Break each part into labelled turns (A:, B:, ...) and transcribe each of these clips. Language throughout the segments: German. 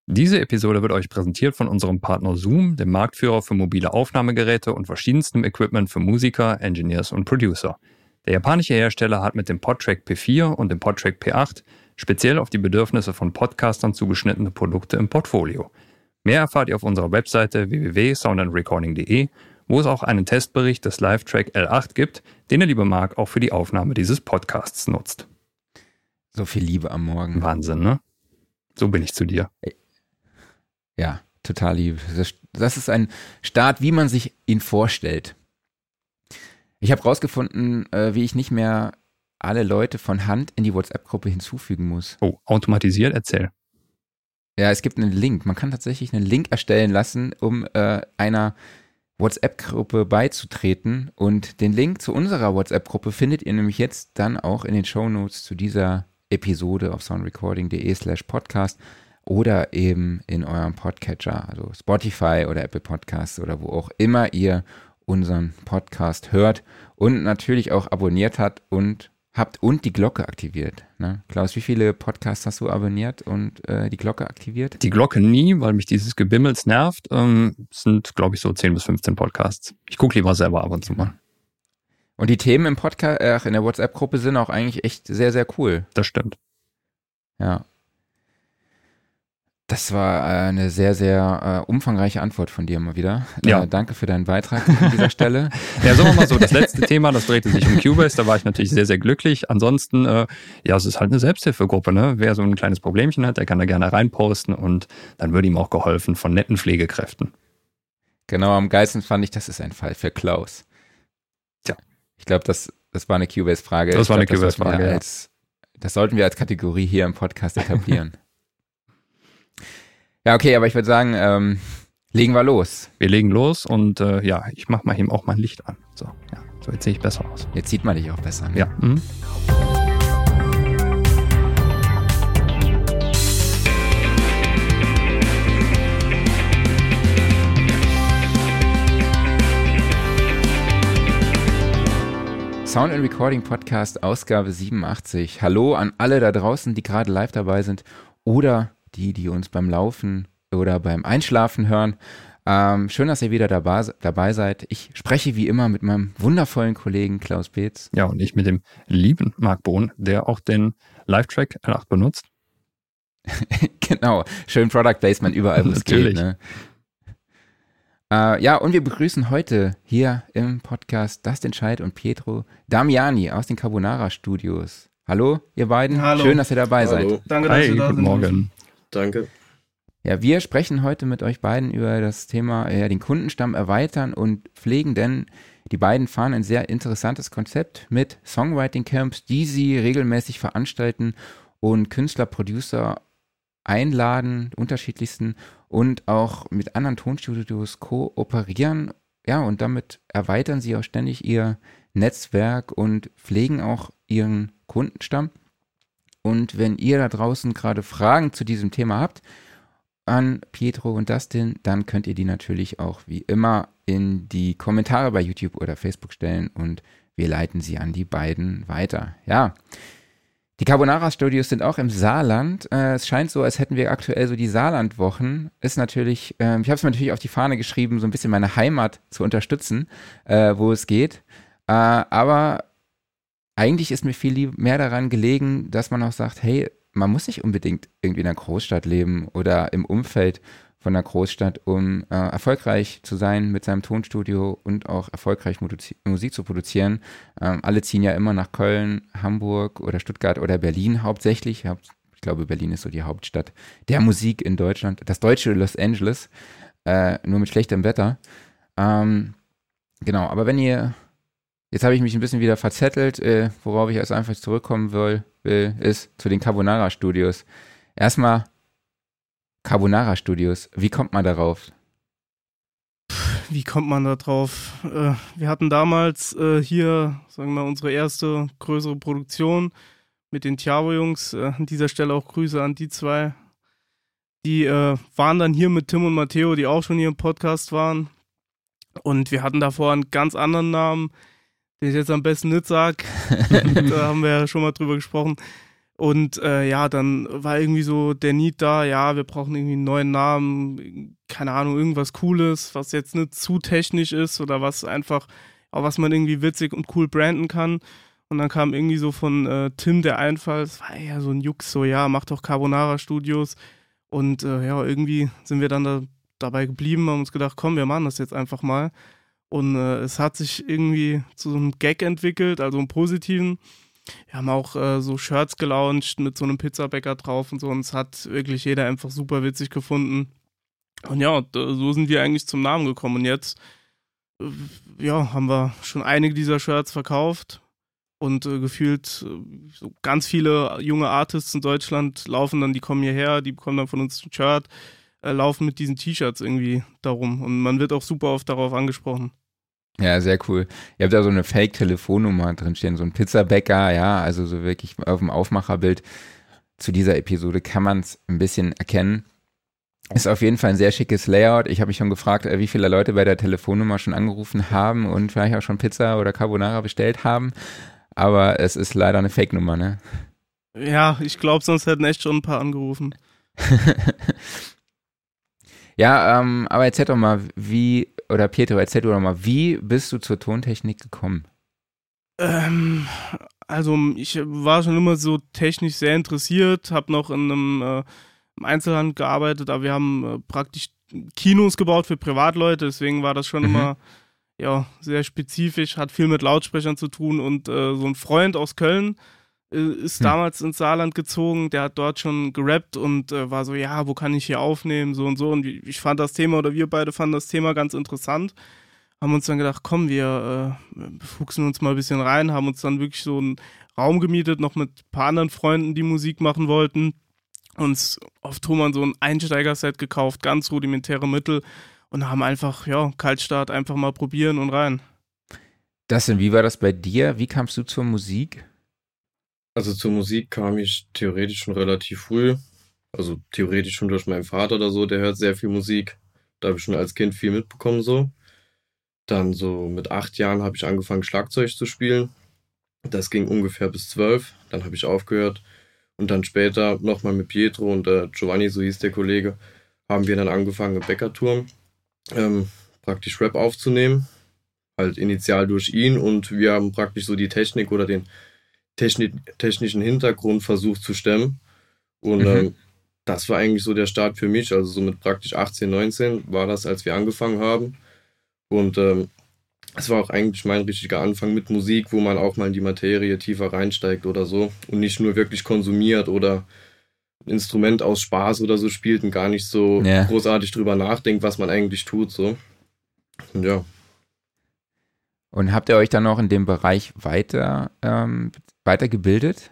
A: Diese Episode wird euch präsentiert von unserem Partner Zoom, dem Marktführer für mobile Aufnahmegeräte und verschiedenstem Equipment für Musiker, Engineers und Producer. Der japanische Hersteller hat mit dem PodTrack P4 und dem PodTrack P8 speziell auf die Bedürfnisse von Podcastern zugeschnittene Produkte im Portfolio. Mehr erfahrt ihr auf unserer Webseite www.soundandrecording.de, wo es auch einen Testbericht des Live-Track L8 gibt, den der liebe Marc auch für die Aufnahme dieses Podcasts nutzt.
B: So viel Liebe am Morgen.
A: Wahnsinn, ne? So bin ich zu dir.
B: Ja, total lieb. Das ist ein Start, wie man sich ihn vorstellt. Ich habe rausgefunden, wie ich nicht mehr alle Leute von Hand in die WhatsApp-Gruppe hinzufügen muss.
A: Oh, automatisiert? Erzähl.
B: Ja, es gibt einen Link. Man kann tatsächlich einen Link erstellen lassen, um einer WhatsApp-Gruppe beizutreten. Und den Link zu unserer WhatsApp-Gruppe findet ihr nämlich jetzt dann auch in den Shownotes zu dieser Episode auf soundrecording.de/podcast. Oder eben in eurem Podcatcher, also Spotify oder Apple Podcasts oder wo auch immer ihr unseren Podcast hört und natürlich auch abonniert habt und die Glocke aktiviert. Ne? Klaus, wie viele Podcasts hast du abonniert und die Glocke aktiviert?
A: Die Glocke nie, weil mich dieses Gebimmels nervt. Sind, glaube ich, so 10 bis 15 Podcasts. Ich gucke lieber selber ab und zu mal.
B: Und die Themen im Podcast, in der WhatsApp-Gruppe sind auch eigentlich echt sehr, sehr cool.
A: Das stimmt.
B: Ja. Das war eine sehr, sehr umfangreiche Antwort von dir mal wieder.
A: Ja.
B: Danke für deinen Beitrag an dieser Stelle.
A: Ja, sagen wir mal so, das letzte Thema, das drehte sich um Cubase, da war ich natürlich sehr, sehr glücklich. Ansonsten, es ist halt eine Selbsthilfegruppe, ne? Wer so ein kleines Problemchen hat, der kann da gerne reinposten und dann würde ihm auch geholfen von netten Pflegekräften.
B: Genau, am geilsten fand ich, das ist ein Fall für Klaus.
A: Tja.
B: Ich glaube, das war eine Cubase-Frage.
A: Das war eine Cubase-Frage, ja.
B: Das sollten wir als Kategorie hier im Podcast etablieren. Ja, okay, aber ich würde sagen, legen wir los.
A: Wir legen los und ich mache mal eben auch mein Licht an. So, jetzt sehe ich besser aus.
B: Jetzt sieht man dich auch besser. Ne?
A: Ja. Mhm.
B: Sound and Recording Podcast, Ausgabe 87. Hallo an alle da draußen, die gerade live dabei sind oder die uns beim Laufen oder beim Einschlafen hören. Schön, dass ihr wieder dabei seid. Ich spreche wie immer mit meinem wundervollen Kollegen Klaus Beetz.
A: Ja, und ich mit dem lieben Marc Bohn, der auch den Live-Track L8 benutzt.
B: Genau, schön Product Placement überall, wo es geht. Ne? Und wir begrüßen heute hier im Podcast Dustin Scheidt und Pietro Damiani aus den Carbonara Studios. Hallo, ihr beiden.
C: Hallo.
B: Schön, dass ihr dabei seid.
C: Danke, dass ihr da
A: guten
C: sind.
A: Morgen.
C: Danke.
B: Ja, wir sprechen heute mit euch beiden über das Thema den Kundenstamm erweitern und pflegen, denn die beiden fahren ein sehr interessantes Konzept mit Songwriting-Camps, die sie regelmäßig veranstalten und Künstler, Producer einladen, unterschiedlichsten, und auch mit anderen Tonstudios kooperieren. Ja, und damit erweitern sie auch ständig ihr Netzwerk und pflegen auch ihren Kundenstamm. Und wenn ihr da draußen gerade Fragen zu diesem Thema habt, an Pietro und Dustin, dann könnt ihr die natürlich auch wie immer in die Kommentare bei YouTube oder Facebook stellen und wir leiten sie an die beiden weiter. Ja, die Carbonara Studios sind auch im Saarland. Es scheint so, als hätten wir aktuell so die Saarlandwochen. Ist natürlich, ich habe es mir natürlich auf die Fahne geschrieben, so ein bisschen meine Heimat zu unterstützen, wo es geht. Aber eigentlich ist mir viel mehr daran gelegen, dass man auch sagt, hey, man muss nicht unbedingt irgendwie in einer Großstadt leben oder im Umfeld von einer Großstadt, um erfolgreich zu sein mit seinem Tonstudio und auch erfolgreich Musik zu produzieren. Alle ziehen ja immer nach Köln, Hamburg oder Stuttgart oder Berlin hauptsächlich. Ich glaube, Berlin ist so die Hauptstadt der Musik in Deutschland. Das deutsche Los Angeles, nur mit schlechtem Wetter. Genau, aber wenn ihr... Jetzt habe ich mich ein bisschen wieder verzettelt, worauf ich als einfach zurückkommen will, ist zu den Carbonara Studios. Erstmal Carbonara Studios, wie kommt man darauf?
C: Wie kommt man da drauf? Wir hatten damals hier, sagen wir mal, unsere erste größere Produktion mit den Tiavo-Jungs. An dieser Stelle auch Grüße an die zwei. Die waren dann hier mit Tim und Matteo, die auch schon hier im Podcast waren. Und wir hatten davor einen ganz anderen Namen, den ich jetzt am besten nicht sage. Da haben wir ja schon mal drüber gesprochen. Und dann war irgendwie so der Need da, ja, wir brauchen irgendwie einen neuen Namen, keine Ahnung, irgendwas Cooles, was jetzt nicht zu technisch ist oder was einfach, auch was man irgendwie witzig und cool branden kann. Und dann kam irgendwie so von Tim der Einfall, es war eher so ein Jux, so ja, mach doch Carbonara Studios. Und irgendwie sind wir dann dabei geblieben, haben uns gedacht, komm, wir machen das jetzt einfach mal. Und es hat sich irgendwie zu so einem Gag entwickelt, also einen positiven. Wir haben auch so Shirts gelauncht mit so einem Pizzabäcker drauf und so. Und es hat wirklich jeder einfach super witzig gefunden. Und ja, so sind wir eigentlich zum Namen gekommen. Und jetzt haben wir schon einige dieser Shirts verkauft. Und gefühlt so ganz viele junge Artists in Deutschland laufen dann, die kommen hierher, die bekommen dann von uns ein Shirt, laufen mit diesen T-Shirts irgendwie darum. Und man wird auch super oft darauf angesprochen.
B: Ja, sehr cool. Ihr habt da so eine Fake-Telefonnummer drinstehen, so ein Pizzabäcker, ja, also so wirklich auf dem Aufmacherbild zu dieser Episode kann man es ein bisschen erkennen. Ist auf jeden Fall ein sehr schickes Layout. Ich habe mich schon gefragt, wie viele Leute bei der Telefonnummer schon angerufen haben und vielleicht auch schon Pizza oder Carbonara bestellt haben. Aber es ist leider eine Fake-Nummer, ne?
C: Ja, ich glaube, sonst hätten echt schon ein paar angerufen.
B: Ja, aber erzähl doch mal, Pietro, erzähl doch mal, wie bist du zur Tontechnik gekommen?
C: Also ich war schon immer so technisch sehr interessiert, habe noch in einem Einzelhandel gearbeitet, aber wir haben praktisch Kinos gebaut für Privatleute, deswegen war das schon immer sehr spezifisch, hat viel mit Lautsprechern zu tun und so ein Freund aus Köln ist damals ins Saarland gezogen, der hat dort schon gerappt und war so, ja, wo kann ich hier aufnehmen, so und ich fand das Thema, oder wir beide fanden das Thema ganz interessant, haben uns dann gedacht, komm, wir fuchsen uns mal ein bisschen rein, haben uns dann wirklich so einen Raum gemietet, noch mit ein paar anderen Freunden, die Musik machen wollten, uns auf Thomann so ein Einsteiger-Set gekauft, ganz rudimentäre Mittel und haben einfach, Kaltstart, einfach mal probieren und rein.
B: Wie war das bei dir? Wie kamst du zur Musik?
D: Also zur Musik kam ich theoretisch schon relativ früh. Also theoretisch schon durch meinen Vater oder so, der hört sehr viel Musik. Da habe ich schon als Kind viel mitbekommen so. Dann so mit 8 Jahren habe ich angefangen Schlagzeug zu spielen. Das ging ungefähr bis 12. Dann habe ich aufgehört. Und dann später nochmal mit Pietro und Giovanni, so hieß der Kollege, haben wir dann angefangen im Bäckerturm praktisch Rap aufzunehmen. Halt initial durch ihn und wir haben praktisch so die Technik oder den technischen Hintergrund versucht zu stemmen. Und das war eigentlich so der Start für mich. Also so mit praktisch 18, 19 war das, als wir angefangen haben. Und es war auch eigentlich mein richtiger Anfang mit Musik, wo man auch mal in die Materie tiefer reinsteigt oder so und nicht nur wirklich konsumiert oder ein Instrument aus Spaß oder so spielt und gar nicht so großartig drüber nachdenkt, was man eigentlich tut. So. Und ja.
B: Und habt ihr euch dann auch in dem Bereich weitergebildet?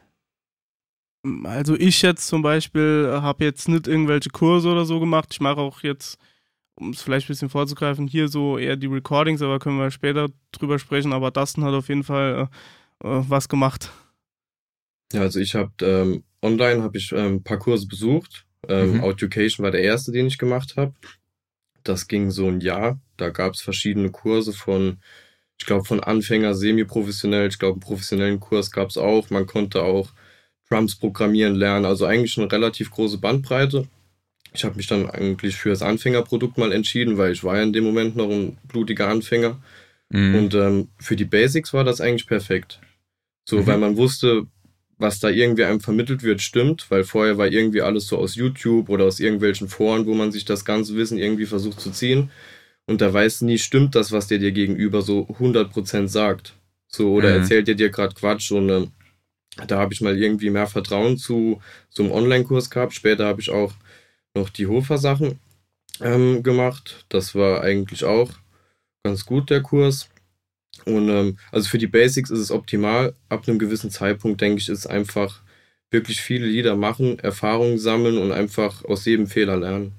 C: Also ich jetzt zum Beispiel habe jetzt nicht irgendwelche Kurse oder so gemacht. Ich mache auch jetzt, um es vielleicht ein bisschen vorzugreifen, hier so eher die Recordings, aber können wir später drüber sprechen. Aber Dustin hat auf jeden Fall was gemacht.
D: Ja, also ich habe online ein paar Kurse besucht. Outducation war der erste, den ich gemacht habe. Das ging so ein Jahr. Da gab es verschiedene Kurse von Anfänger, semi-professionell. Ich glaube, einen professionellen Kurs gab es auch. Man konnte auch Drums programmieren lernen. Also eigentlich eine relativ große Bandbreite. Ich habe mich dann eigentlich für das Anfängerprodukt mal entschieden, weil ich war ja in dem Moment noch ein blutiger Anfänger. Und für die Basics war das eigentlich perfekt. So, weil man wusste, was da irgendwie einem vermittelt wird, stimmt, weil vorher war irgendwie alles so aus YouTube oder aus irgendwelchen Foren, wo man sich das ganze Wissen irgendwie versucht zu ziehen und da weiß nie, stimmt das, was der dir gegenüber so 100% sagt. So, oder erzählt der dir gerade Quatsch und da habe ich mal irgendwie mehr Vertrauen zu so einem Online-Kurs gehabt. Später habe ich auch noch die Hofer-Sachen gemacht. Das war eigentlich auch ganz gut, der Kurs. Und also für die Basics ist es optimal. Ab einem gewissen Zeitpunkt, denke ich, ist einfach wirklich viele Lieder machen, Erfahrungen sammeln und einfach aus jedem Fehler lernen.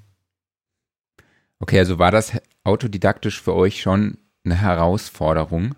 B: Okay, also war das autodidaktisch für euch schon eine Herausforderung?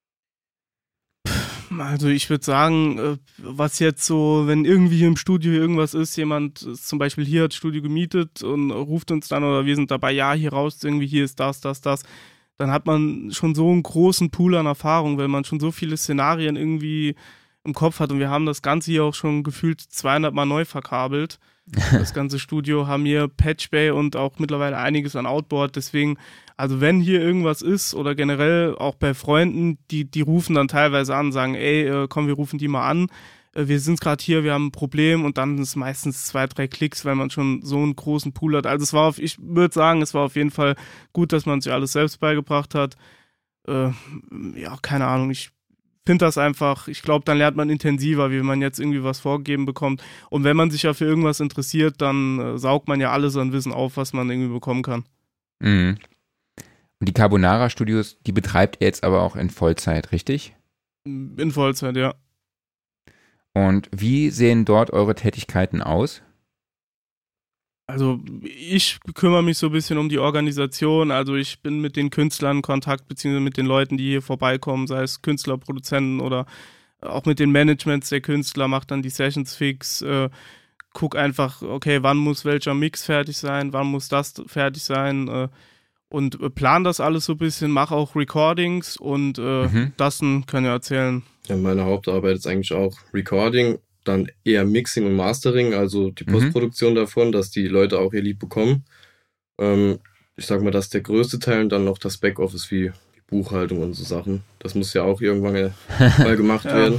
C: Also ich würde sagen, was jetzt so, wenn irgendwie hier im Studio irgendwas ist, jemand zum Beispiel hier hat das Studio gemietet und ruft uns dann oder wir sind dabei, ja, hier raus, irgendwie hier ist das, dann hat man schon so einen großen Pool an Erfahrung, weil man schon so viele Szenarien irgendwie im Kopf hat. Und wir haben das Ganze hier auch schon gefühlt 200 Mal neu verkabelt. Das ganze Studio, haben hier Patch Bay und auch mittlerweile einiges an Outboard. Deswegen, also wenn hier irgendwas ist oder generell auch bei Freunden, die rufen dann teilweise an, sagen, ey, komm, wir rufen die mal an. Wir sind gerade hier, wir haben ein Problem, und dann ist es meistens 2, 3 Klicks, weil man schon so einen großen Pool hat. Also ich würde sagen, es war auf jeden Fall gut, dass man sich alles selbst beigebracht hat. Ja, keine Ahnung, ich finde das einfach, ich glaube, dann lernt man intensiver, wie wenn man jetzt irgendwie was vorgegeben bekommt. Und wenn man sich ja für irgendwas interessiert, dann saugt man ja alles an Wissen auf, was man irgendwie bekommen kann.
B: Mhm. Und die Carbonara Studios, die betreibt ihr jetzt aber auch in Vollzeit, richtig?
C: In Vollzeit, ja.
B: Und wie sehen dort eure Tätigkeiten aus?
C: Also ich kümmere mich so ein bisschen um die Organisation, also ich bin mit den Künstlern in Kontakt, beziehungsweise mit den Leuten, die hier vorbeikommen, sei es Künstler, Produzenten oder auch mit den Managements der Künstler, mache dann die Sessions fix, guck einfach, okay, wann muss welcher Mix fertig sein, wann muss das fertig sein, und plan das alles so ein bisschen, mache auch Recordings und Dustin kann ja erzählen.
D: Ja, meine Hauptarbeit ist eigentlich auch Recording, dann eher Mixing und Mastering, also die Postproduktion davon, dass die Leute auch ihr Lied bekommen. Ich sag mal, das ist der größte Teil, und dann noch das Backoffice wie Buchhaltung und so Sachen. Das muss ja auch irgendwann mal gemacht werden.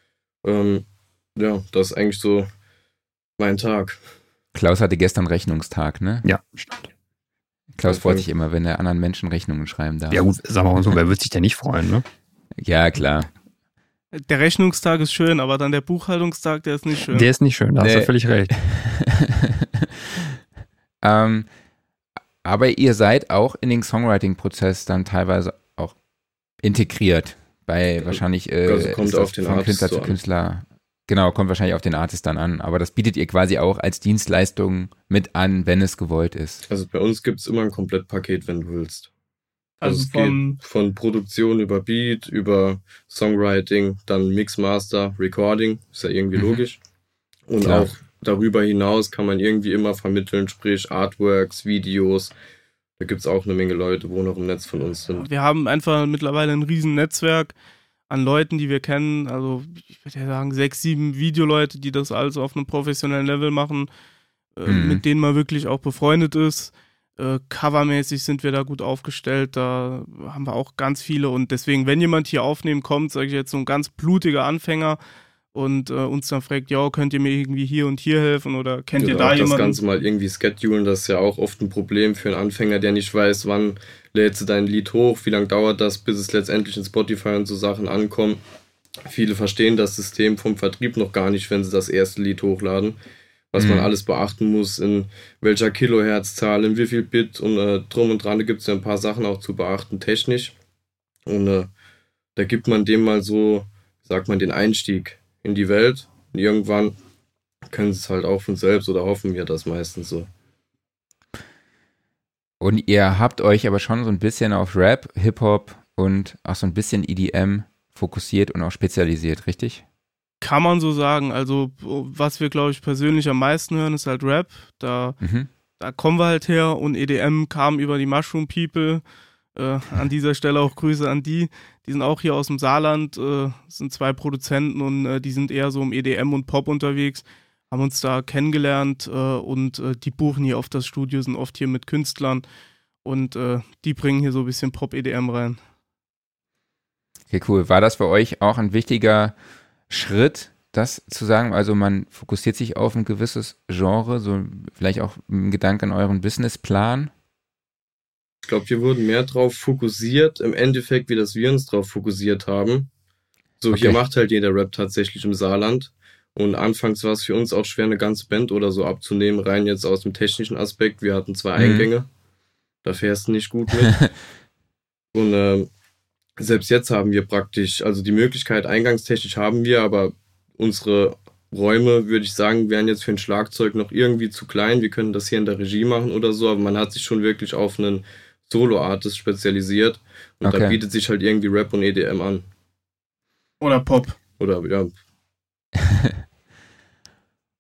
D: Ja, das ist eigentlich so mein Tag.
B: Klaus hatte gestern Rechnungstag, ne?
A: Ja, stimmt.
B: Klaus freut sich immer, wenn er anderen Menschen Rechnungen schreiben darf.
A: Ja gut, sagen wir mal so, wer wird sich denn nicht freuen, ne?
B: Ja, klar.
C: Der Rechnungstag ist schön, aber dann der Buchhaltungstag, der ist nicht schön.
A: Der ist nicht schön, da hast du völlig recht.
B: Aber ihr seid auch in den Songwriting-Prozess dann teilweise auch integriert. Bei wahrscheinlich
D: also kommt auf den
B: von
D: Artist
B: Künstler zu Künstler. Genau, kommt wahrscheinlich auf den Artist dann an. Aber das bietet ihr quasi auch als Dienstleistung mit an, wenn es gewollt ist.
D: Also bei uns gibt es immer ein Komplettpaket, wenn du willst.
C: Also
D: es geht von Produktion über Beat, über Songwriting, dann Mix, Master, Recording, ist ja irgendwie logisch. Und
B: Klar.
D: auch darüber hinaus kann man irgendwie immer vermitteln, sprich Artworks, Videos. Da gibt es auch eine Menge Leute, wo noch im Netz von uns sind.
C: Wir haben einfach mittlerweile ein riesen Netzwerk an Leuten, die wir kennen. Also ich würde ja sagen 6, 7 Videoleute, die das alles auf einem professionellen Level machen, mit denen man wirklich auch befreundet ist. Covermäßig sind wir da gut aufgestellt, da haben wir auch ganz viele, und deswegen, wenn jemand hier aufnehmen kommt, sage ich jetzt, so ein ganz blutiger Anfänger und uns dann fragt, ja, könnt ihr mir irgendwie hier und hier helfen oder kennt ihr da
D: jemanden? Das
C: jemanden?
D: Ganze mal irgendwie schedulen, das ist ja auch oft ein Problem für einen Anfänger, der nicht weiß, wann lädst du dein Lied hoch, wie lange dauert das, bis es letztendlich in Spotify und so Sachen ankommt. Viele verstehen das System vom Vertrieb noch gar nicht, wenn sie das erste Lied hochladen. Was man alles beachten muss, in welcher Kilohertzzahl, in wie viel Bit und drum und dran, da gibt es ja ein paar Sachen auch zu beachten, technisch. Und da gibt man dem mal so, sagt man, den Einstieg in die Welt. Und irgendwann können sie es halt auch von selbst, oder hoffen wir das meistens so.
B: Und ihr habt euch aber schon so ein bisschen auf Rap, Hip-Hop und auch so ein bisschen EDM fokussiert und auch spezialisiert, richtig?
C: Kann man so sagen, also was wir, glaube ich, persönlich am meisten hören, ist halt Rap, da kommen wir halt her, und EDM kam über die Mushroom People, an dieser Stelle auch Grüße an die sind auch hier aus dem Saarland, sind 2 Produzenten, und die sind eher so im EDM und Pop unterwegs, haben uns da kennengelernt, und die buchen hier oft das Studio, sind oft hier mit Künstlern, und die bringen hier so ein bisschen Pop-EDM rein.
B: Okay, cool. War das für euch auch ein wichtiger Schritt, das zu sagen? Also man fokussiert sich auf ein gewisses Genre, so vielleicht auch ein Gedanke an euren Businessplan?
D: Ich glaube, wir wurden mehr drauf fokussiert, im Endeffekt, wie das wir uns drauf fokussiert haben. So, hier macht halt jeder Rap tatsächlich im Saarland. Und anfangs war es für uns auch schwer, eine ganze Band oder so abzunehmen, rein jetzt aus dem technischen Aspekt. Wir hatten 2 Eingänge, da fährst du nicht gut mit. Und selbst jetzt haben wir praktisch, also die Möglichkeit, eingangstechnisch haben wir, aber unsere Räume, würde ich sagen, wären jetzt für ein Schlagzeug noch irgendwie zu klein. Wir können das hier in der Regie machen oder so, aber man hat sich schon wirklich auf einen Solo-Artist spezialisiert, und da bietet sich halt irgendwie Rap und EDM an.
C: Oder Pop.
D: Oder, ja.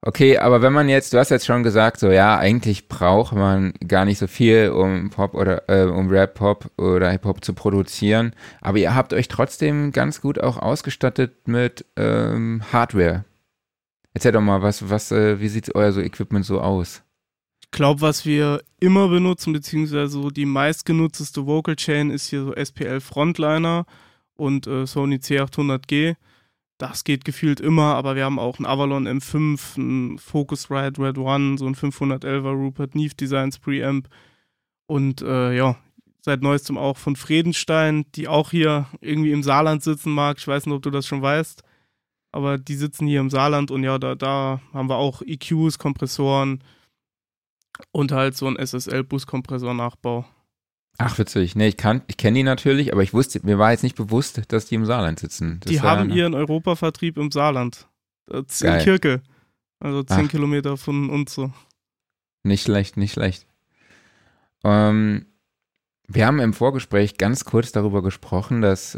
B: Okay, aber wenn man jetzt, du hast jetzt schon gesagt, so ja, eigentlich braucht man gar nicht so viel, um Pop oder um Rap, Pop oder Hip-Hop zu produzieren, aber ihr habt euch trotzdem ganz gut auch ausgestattet mit Hardware. Erzähl doch mal, wie sieht euer so Equipment so aus?
C: Ich glaube, was wir immer benutzen, beziehungsweise so die meistgenutzte Vocal Chain ist hier so SPL Frontliner und Sony C800G. Das geht gefühlt immer, aber wir haben auch einen Avalon M5, einen Focusrite Red One, so ein 511er Rupert Neve Designs Preamp und seit neuestem auch von Friedenstein, die auch hier irgendwie im Saarland sitzen mag. Ich weiß nicht, ob du das schon weißt, aber die sitzen hier im Saarland und ja, da haben wir auch EQs, Kompressoren und halt so ein SSL-Buskompressor-Nachbau.
B: Ach, witzig. Nee, ich kenne die natürlich, aber mir war jetzt nicht bewusst, dass die im Saarland sitzen.
C: Die haben ihren Europavertrieb im Saarland. In Kirke. Also 10 Kilometer von uns so.
B: Nicht schlecht, nicht schlecht. Wir haben im Vorgespräch ganz kurz darüber gesprochen, dass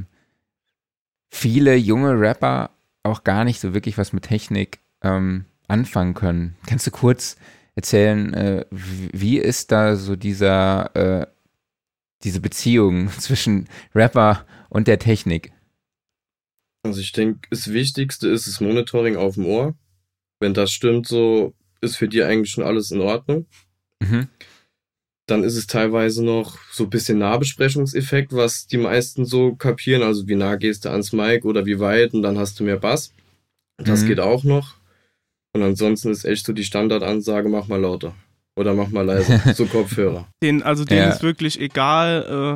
B: viele junge Rapper auch gar nicht so wirklich was mit Technik anfangen können. Kannst du kurz erzählen, wie ist da so diese Beziehung zwischen Rapper und der Technik?
D: Also ich denke, das Wichtigste ist das Monitoring auf dem Ohr. Wenn das stimmt, so ist für die eigentlich schon alles in Ordnung.
B: Mhm.
D: Dann ist es teilweise noch so ein bisschen Nahbesprechungseffekt, was die meisten so kapieren. Also wie nah gehst du ans Mic oder wie weit und dann hast du mehr Bass. Das geht auch noch. Und ansonsten ist echt so die Standardansage, mach mal lauter. Oder mach mal leiser, so Kopfhörer.
C: Denen ist wirklich egal,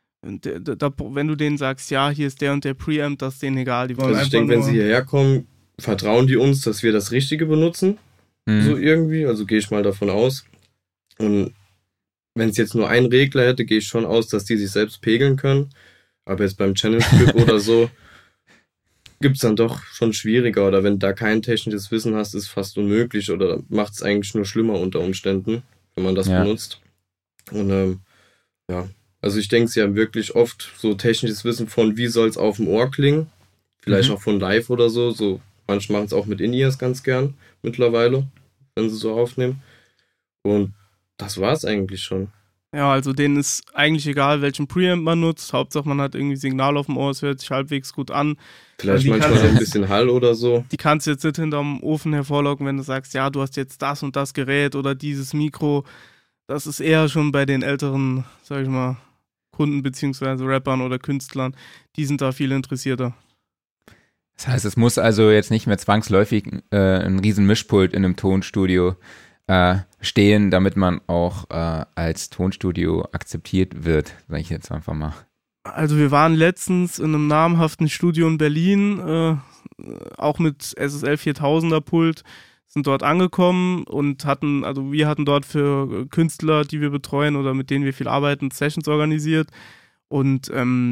C: wenn du denen sagst, ja, hier ist der und der Preamp, das ist denen egal. Die wollen
D: also ich denke, wenn sie hierher kommen, vertrauen die uns, dass wir das Richtige benutzen. So irgendwie, also gehe ich mal davon aus. Und wenn es jetzt nur einen Regler hätte, gehe ich schon aus, dass die sich selbst pegeln können. Aber jetzt beim Channel Strip oder so gibt es dann doch schon schwieriger. Oder wenn da kein technisches Wissen hast, ist fast unmöglich. Oder macht es eigentlich nur schlimmer unter Umständen, wenn man das benutzt. Und also ich denke, sie haben wirklich oft so technisches Wissen von, wie soll es auf dem Ohr klingen. Vielleicht auch von live oder so. Manche machen es auch mit In-Ears ganz gern mittlerweile, wenn sie so aufnehmen. Und das war es eigentlich schon.
C: Ja, also denen ist eigentlich egal, welchen Preamp man nutzt. Hauptsache man hat irgendwie Signal auf dem Ohr, es hört sich halbwegs gut an.
D: Vielleicht manchmal noch ein bisschen Hall oder so.
C: Die kannst du jetzt nicht hinterm Ofen hervorlocken, wenn du sagst, ja, du hast jetzt das und das Gerät oder dieses Mikro. Das ist eher schon bei den älteren, sag ich mal, Kunden beziehungsweise Rappern oder Künstlern. Die sind da viel interessierter.
B: Das heißt, es muss also jetzt nicht mehr zwangsläufig ein riesen Mischpult in einem Tonstudio stehen, damit man auch als Tonstudio akzeptiert wird, sage ich jetzt einfach mal.
C: Also wir waren letztens in einem namhaften Studio in Berlin, auch mit SSL 4000er Pult, sind dort angekommen und wir hatten dort für Künstler, die wir betreuen oder mit denen wir viel arbeiten, Sessions organisiert und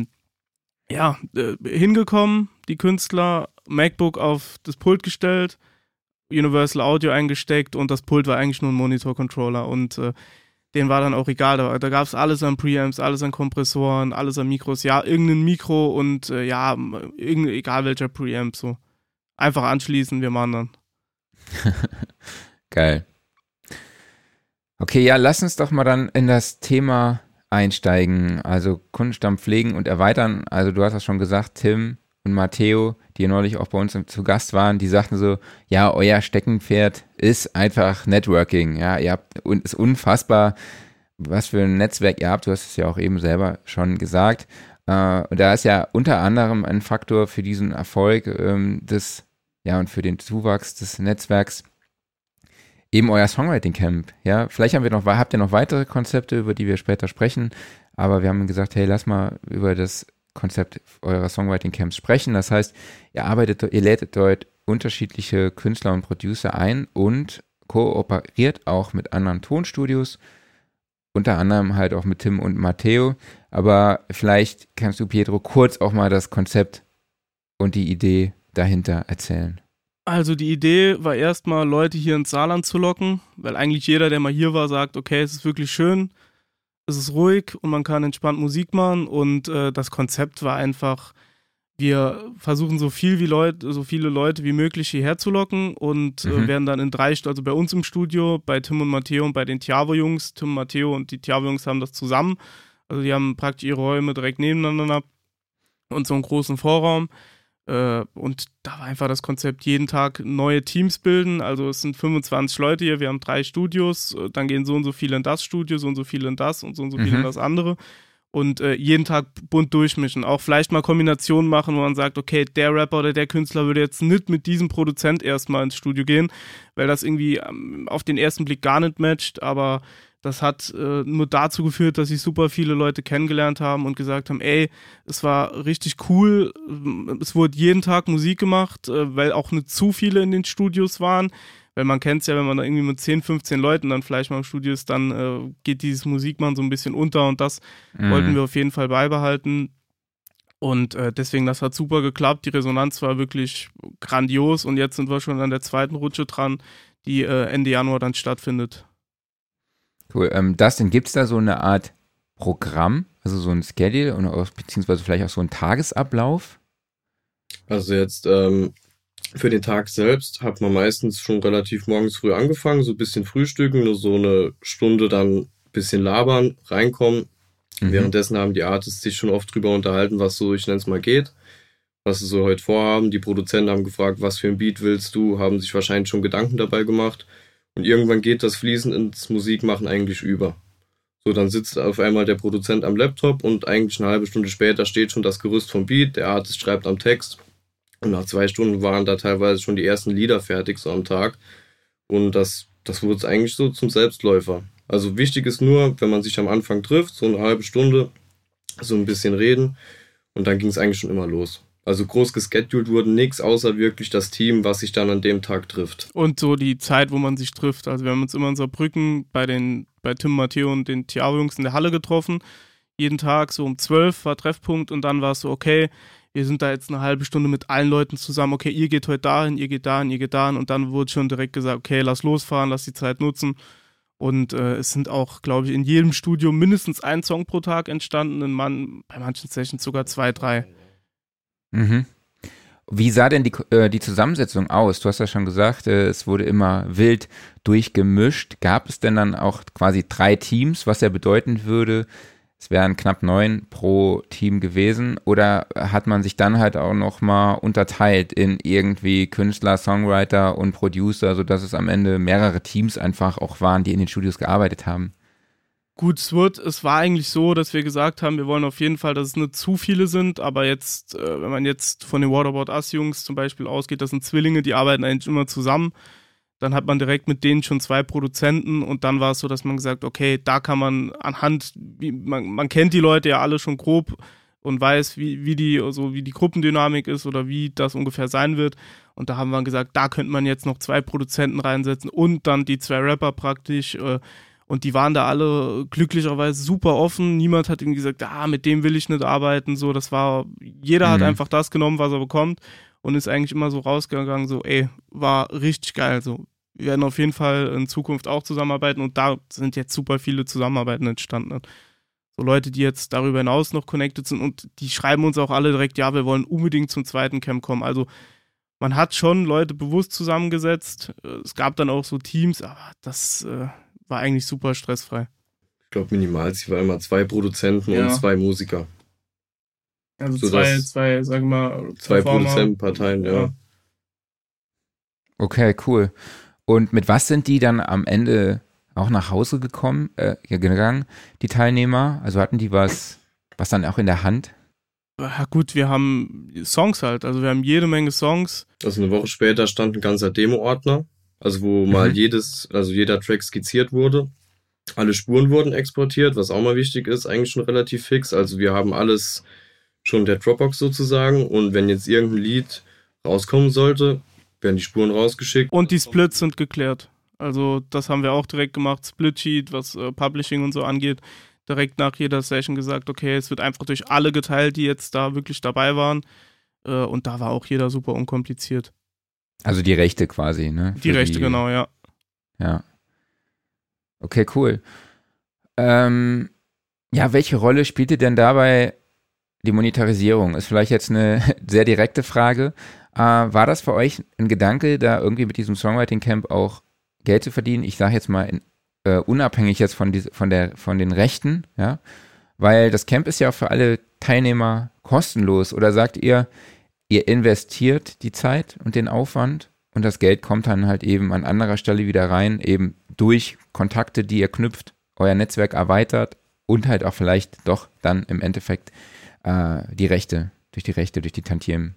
C: hingekommen, die Künstler, MacBook auf das Pult gestellt, Universal Audio eingesteckt und das Pult war eigentlich nur ein Monitor-Controller und denen war dann auch egal, da gab es alles an Preamps, alles an Kompressoren, alles an Mikros, ja, irgendein Mikro und egal welcher Preamp, so. Einfach anschließen, wir machen dann.
B: Geil. Okay, ja, lass uns doch mal dann in das Thema einsteigen, also Kundenstamm pflegen und erweitern. Also du hast das schon gesagt, Tim und Matteo, die neulich auch bei uns zu Gast waren, die sagten so, ja, euer Steckenpferd ist einfach Networking. Ja, ist unfassbar, was für ein Netzwerk ihr habt. Du hast es ja auch eben selber schon gesagt. Und da ist ja unter anderem ein Faktor für diesen Erfolg und für den Zuwachs des Netzwerks eben euer Songwriting-Camp. Ja, vielleicht habt ihr noch weitere Konzepte, über die wir später sprechen, aber wir haben gesagt, hey, lass mal über das Konzept eurer Songwriting-Camps sprechen. Das heißt, ihr lädt dort unterschiedliche Künstler und Producer ein und kooperiert auch mit anderen Tonstudios, unter anderem halt auch mit Tim und Matteo. Aber vielleicht kannst du, Pietro, kurz auch mal das Konzept und die Idee dahinter erzählen.
C: Also die Idee war erstmal, Leute hier ins Saarland zu locken, weil eigentlich jeder, der mal hier war, sagt, okay, es ist wirklich schön, es ist ruhig und man kann entspannt Musik machen und das Konzept war einfach, wir versuchen so viele Leute wie möglich hierher zu locken und werden dann in 3 Stunden, also bei uns im Studio, bei Tim und Matteo und bei den Tiavo-Jungs, Tim, Matteo und die Tiavo-Jungs haben das zusammen. Also die haben praktisch ihre Räume direkt nebeneinander und so einen großen Vorraum. Und da war einfach das Konzept, jeden Tag neue Teams bilden. Also es sind 25 Leute hier, wir haben 3 Studios, dann gehen so und so viele in das Studio, so und so viele in das und so viele in das andere. Und jeden Tag bunt durchmischen. Auch vielleicht mal Kombinationen machen, wo man sagt, okay, der Rapper oder der Künstler würde jetzt nicht mit diesem Produzent erstmal ins Studio gehen, weil das irgendwie auf den ersten Blick gar nicht matcht, aber das hat nur dazu geführt, dass sich super viele Leute kennengelernt haben und gesagt haben, ey, es war richtig cool, es wurde jeden Tag Musik gemacht, weil auch nicht zu viele in den Studios waren, weil man kennt es ja, wenn man da irgendwie mit 10, 15 Leuten dann vielleicht mal im Studio ist, dann geht dieses Musikmachen so ein bisschen unter und das wollten wir auf jeden Fall beibehalten. Und deswegen, das hat super geklappt, die Resonanz war wirklich grandios und jetzt sind wir schon an der 2. Rutsche dran, die Ende Januar dann stattfindet.
B: Cool. Dustin, gibt es da so eine Art Programm, also so ein Schedule oder auch, beziehungsweise vielleicht auch so einen Tagesablauf?
D: Also jetzt für den Tag selbst hat man meistens schon relativ morgens früh angefangen, so ein bisschen frühstücken, nur so eine Stunde dann ein bisschen labern, reinkommen. Währenddessen haben die Artists sich schon oft drüber unterhalten, was so, ich nenne es mal, geht, was sie so heute vorhaben. Die Produzenten haben gefragt, was für ein Beat willst du, haben sich wahrscheinlich schon Gedanken dabei gemacht. Und irgendwann geht das Fließen ins Musikmachen eigentlich über. So, dann sitzt auf einmal der Produzent am Laptop und eigentlich eine halbe Stunde später steht schon das Gerüst vom Beat, der Artist schreibt am Text und nach 2 Stunden waren da teilweise schon die ersten Lieder fertig, so am Tag. Und das wurde eigentlich so zum Selbstläufer. Also wichtig ist nur, wenn man sich am Anfang trifft, so eine halbe Stunde, so ein bisschen reden und dann ging es eigentlich schon immer los. Also groß gescheduled wurde nichts, außer wirklich das Team, was sich dann an dem Tag trifft.
C: Und so die Zeit, wo man sich trifft. Also wir haben uns immer in Saarbrücken bei Tim, Matteo und den Tiavo-Jungs in der Halle getroffen. Jeden Tag so um 12 war Treffpunkt und dann war es so, okay, wir sind da jetzt eine halbe Stunde mit allen Leuten zusammen. Okay, ihr geht heute dahin, ihr geht dahin, ihr geht dahin. Und dann wurde schon direkt gesagt, okay, lass losfahren, lass die Zeit nutzen. Und es sind auch, glaube ich, in jedem Studio mindestens 1 Song pro Tag entstanden. Bei manchen Sessions sogar 2, 3.
B: Mhm. Wie sah denn die Zusammensetzung aus? Du hast ja schon gesagt, es wurde immer wild durchgemischt. Gab es denn dann auch quasi 3 Teams, was ja bedeuten würde, es wären knapp 9 pro Team gewesen? Oder hat man sich dann halt auch nochmal unterteilt in irgendwie Künstler, Songwriter und Producer, sodass es am Ende mehrere Teams einfach auch waren, die in den Studios gearbeitet haben?
C: Gut, es war eigentlich so, dass wir gesagt haben, wir wollen auf jeden Fall, dass es nicht zu viele sind, aber jetzt, wenn man jetzt von den What About Us Jungs zum Beispiel ausgeht, das sind Zwillinge, die arbeiten eigentlich immer zusammen, dann hat man direkt mit denen schon 2 Produzenten und dann war es so, dass man gesagt, okay, da kann man anhand, man kennt die Leute ja alle schon grob und weiß, wie die Gruppendynamik ist oder wie das ungefähr sein wird und da haben wir gesagt, da könnte man jetzt noch 2 Produzenten reinsetzen und dann die 2 Rapper praktisch, und die waren da alle glücklicherweise super offen. Niemand hat ihm gesagt, mit dem will ich nicht arbeiten. So, jeder hat einfach das genommen, was er bekommt und ist eigentlich immer so rausgegangen, so, ey, war richtig geil. So, wir werden auf jeden Fall in Zukunft auch zusammenarbeiten und da sind jetzt super viele Zusammenarbeiten entstanden. So Leute, die jetzt darüber hinaus noch connected sind und die schreiben uns auch alle direkt, ja, wir wollen unbedingt zum 2. Camp kommen. Also man hat schon Leute bewusst zusammengesetzt. Es gab dann auch so Teams, aber das war eigentlich super stressfrei.
D: Ich glaube, Minimalziel war immer 2 Produzenten und 2 Musiker.
C: Also so zwei, sagen wir mal,
D: 2 Produzentenparteien, ja.
B: Okay, cool. Und mit was sind die dann am Ende auch nach Hause gegangen, die Teilnehmer? Also hatten die was dann auch in der Hand?
C: Ja gut, wir haben Songs halt, also wir haben jede Menge Songs.
D: Also eine Woche später stand ein ganzer Demo-Ordner. Also wo mal jeder Track skizziert wurde. Alle Spuren wurden exportiert, was auch mal wichtig ist, eigentlich schon relativ fix. Also wir haben alles schon in der Dropbox sozusagen und wenn jetzt irgendein Lied rauskommen sollte, werden die Spuren rausgeschickt.
C: Und die Splits sind geklärt. Also das haben wir auch direkt gemacht, Split-Sheet, was Publishing und so angeht. Direkt nach jeder Session gesagt, okay, es wird einfach durch alle geteilt, die jetzt da wirklich dabei waren. Und da war auch jeder super unkompliziert.
B: Also die Rechte quasi, ne?
C: Die Rechte, genau, ja.
B: Ja. Okay, cool. Welche Rolle spielte denn dabei die Monetarisierung ist vielleicht jetzt eine sehr direkte Frage. War das für euch ein Gedanke, da irgendwie mit diesem Songwriting Camp auch Geld zu verdienen? Ich sage jetzt mal unabhängig jetzt von den Rechten, ja, weil das Camp ist ja auch für alle Teilnehmer kostenlos. Oder sagt ihr investiert die Zeit und den Aufwand und das Geld kommt dann halt eben an anderer Stelle wieder rein, eben durch Kontakte, die ihr knüpft, euer Netzwerk erweitert und halt auch vielleicht doch dann im Endeffekt durch die Rechte, durch die Tantiemen.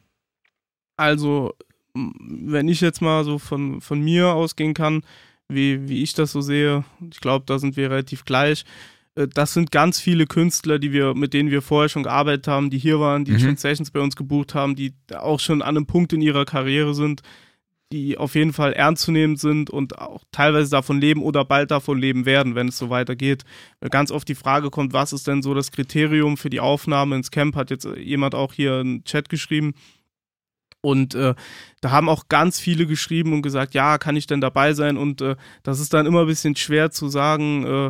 C: Also, wenn ich jetzt mal so von mir ausgehen kann, wie ich das so sehe, ich glaube, da sind wir relativ gleich. Das sind ganz viele Künstler, mit denen wir vorher schon gearbeitet haben, die hier waren, die schon Sessions bei uns gebucht haben, die auch schon an einem Punkt in ihrer Karriere sind, die auf jeden Fall ernstzunehmend sind und auch teilweise davon leben oder bald davon leben werden, wenn es so weitergeht. Weil ganz oft die Frage kommt, was ist denn so das Kriterium für die Aufnahme ins Camp, hat jetzt jemand auch hier einen Chat geschrieben. Und da haben auch ganz viele geschrieben und gesagt, ja, kann ich denn dabei sein? Und das ist dann immer ein bisschen schwer zu sagen,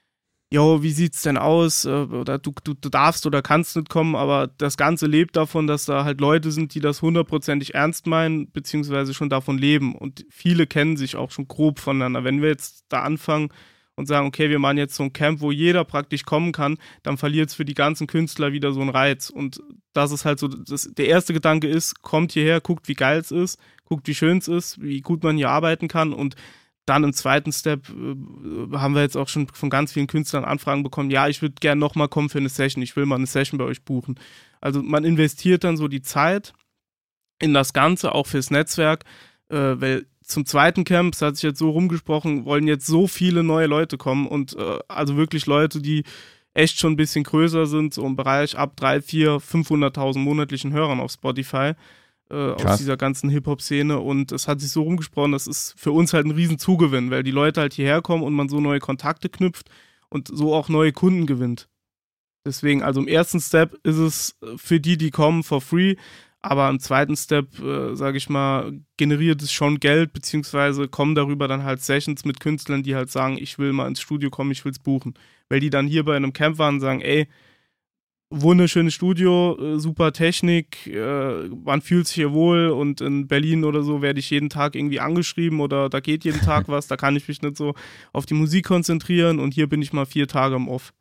C: wie sieht's denn aus? Oder du darfst oder kannst nicht kommen, aber das Ganze lebt davon, dass da halt Leute sind, die das 100%ig ernst meinen, beziehungsweise schon davon leben. Und viele kennen sich auch schon grob voneinander. Wenn wir jetzt da anfangen und sagen, okay, wir machen jetzt so ein Camp, wo jeder praktisch kommen kann, dann verliert es für die ganzen Künstler wieder so einen Reiz. Und das ist halt so, der erste Gedanke ist, kommt hierher, guckt, wie geil es ist, guckt, wie schön es ist, wie gut man hier arbeiten kann. Und dann im zweiten Step haben wir jetzt auch schon von ganz vielen Künstlern Anfragen bekommen, ja, ich würde gerne nochmal kommen für eine Session, ich will mal eine Session bei euch buchen. Also man investiert dann so die Zeit in das Ganze, auch fürs Netzwerk, weil zum zweiten Camp, das hat sich jetzt so rumgesprochen, wollen jetzt so viele neue Leute kommen und also wirklich Leute, die echt schon ein bisschen größer sind, so im Bereich ab 300.000, 400.000, 500.000 monatlichen Hörern auf Spotify. Aus dieser ganzen Hip-Hop-Szene und es hat sich so rumgesprochen, das ist für uns halt ein riesen Zugewinn, weil die Leute halt hierher kommen und man so neue Kontakte knüpft und so auch neue Kunden gewinnt. Deswegen, also im ersten Step ist es für die kommen, for free, aber im zweiten Step, sage ich mal, generiert es schon Geld, beziehungsweise kommen darüber dann halt Sessions mit Künstlern, die halt sagen, ich will mal ins Studio kommen, ich will es buchen. Weil die dann hier bei einem Camp waren und sagen, ey, wunderschönes Studio, super Technik, man fühlt sich hier wohl und in Berlin oder so werde ich jeden Tag irgendwie angeschrieben oder da geht jeden Tag was, da kann ich mich nicht so auf die Musik konzentrieren und hier bin ich mal 4 Tage im Off.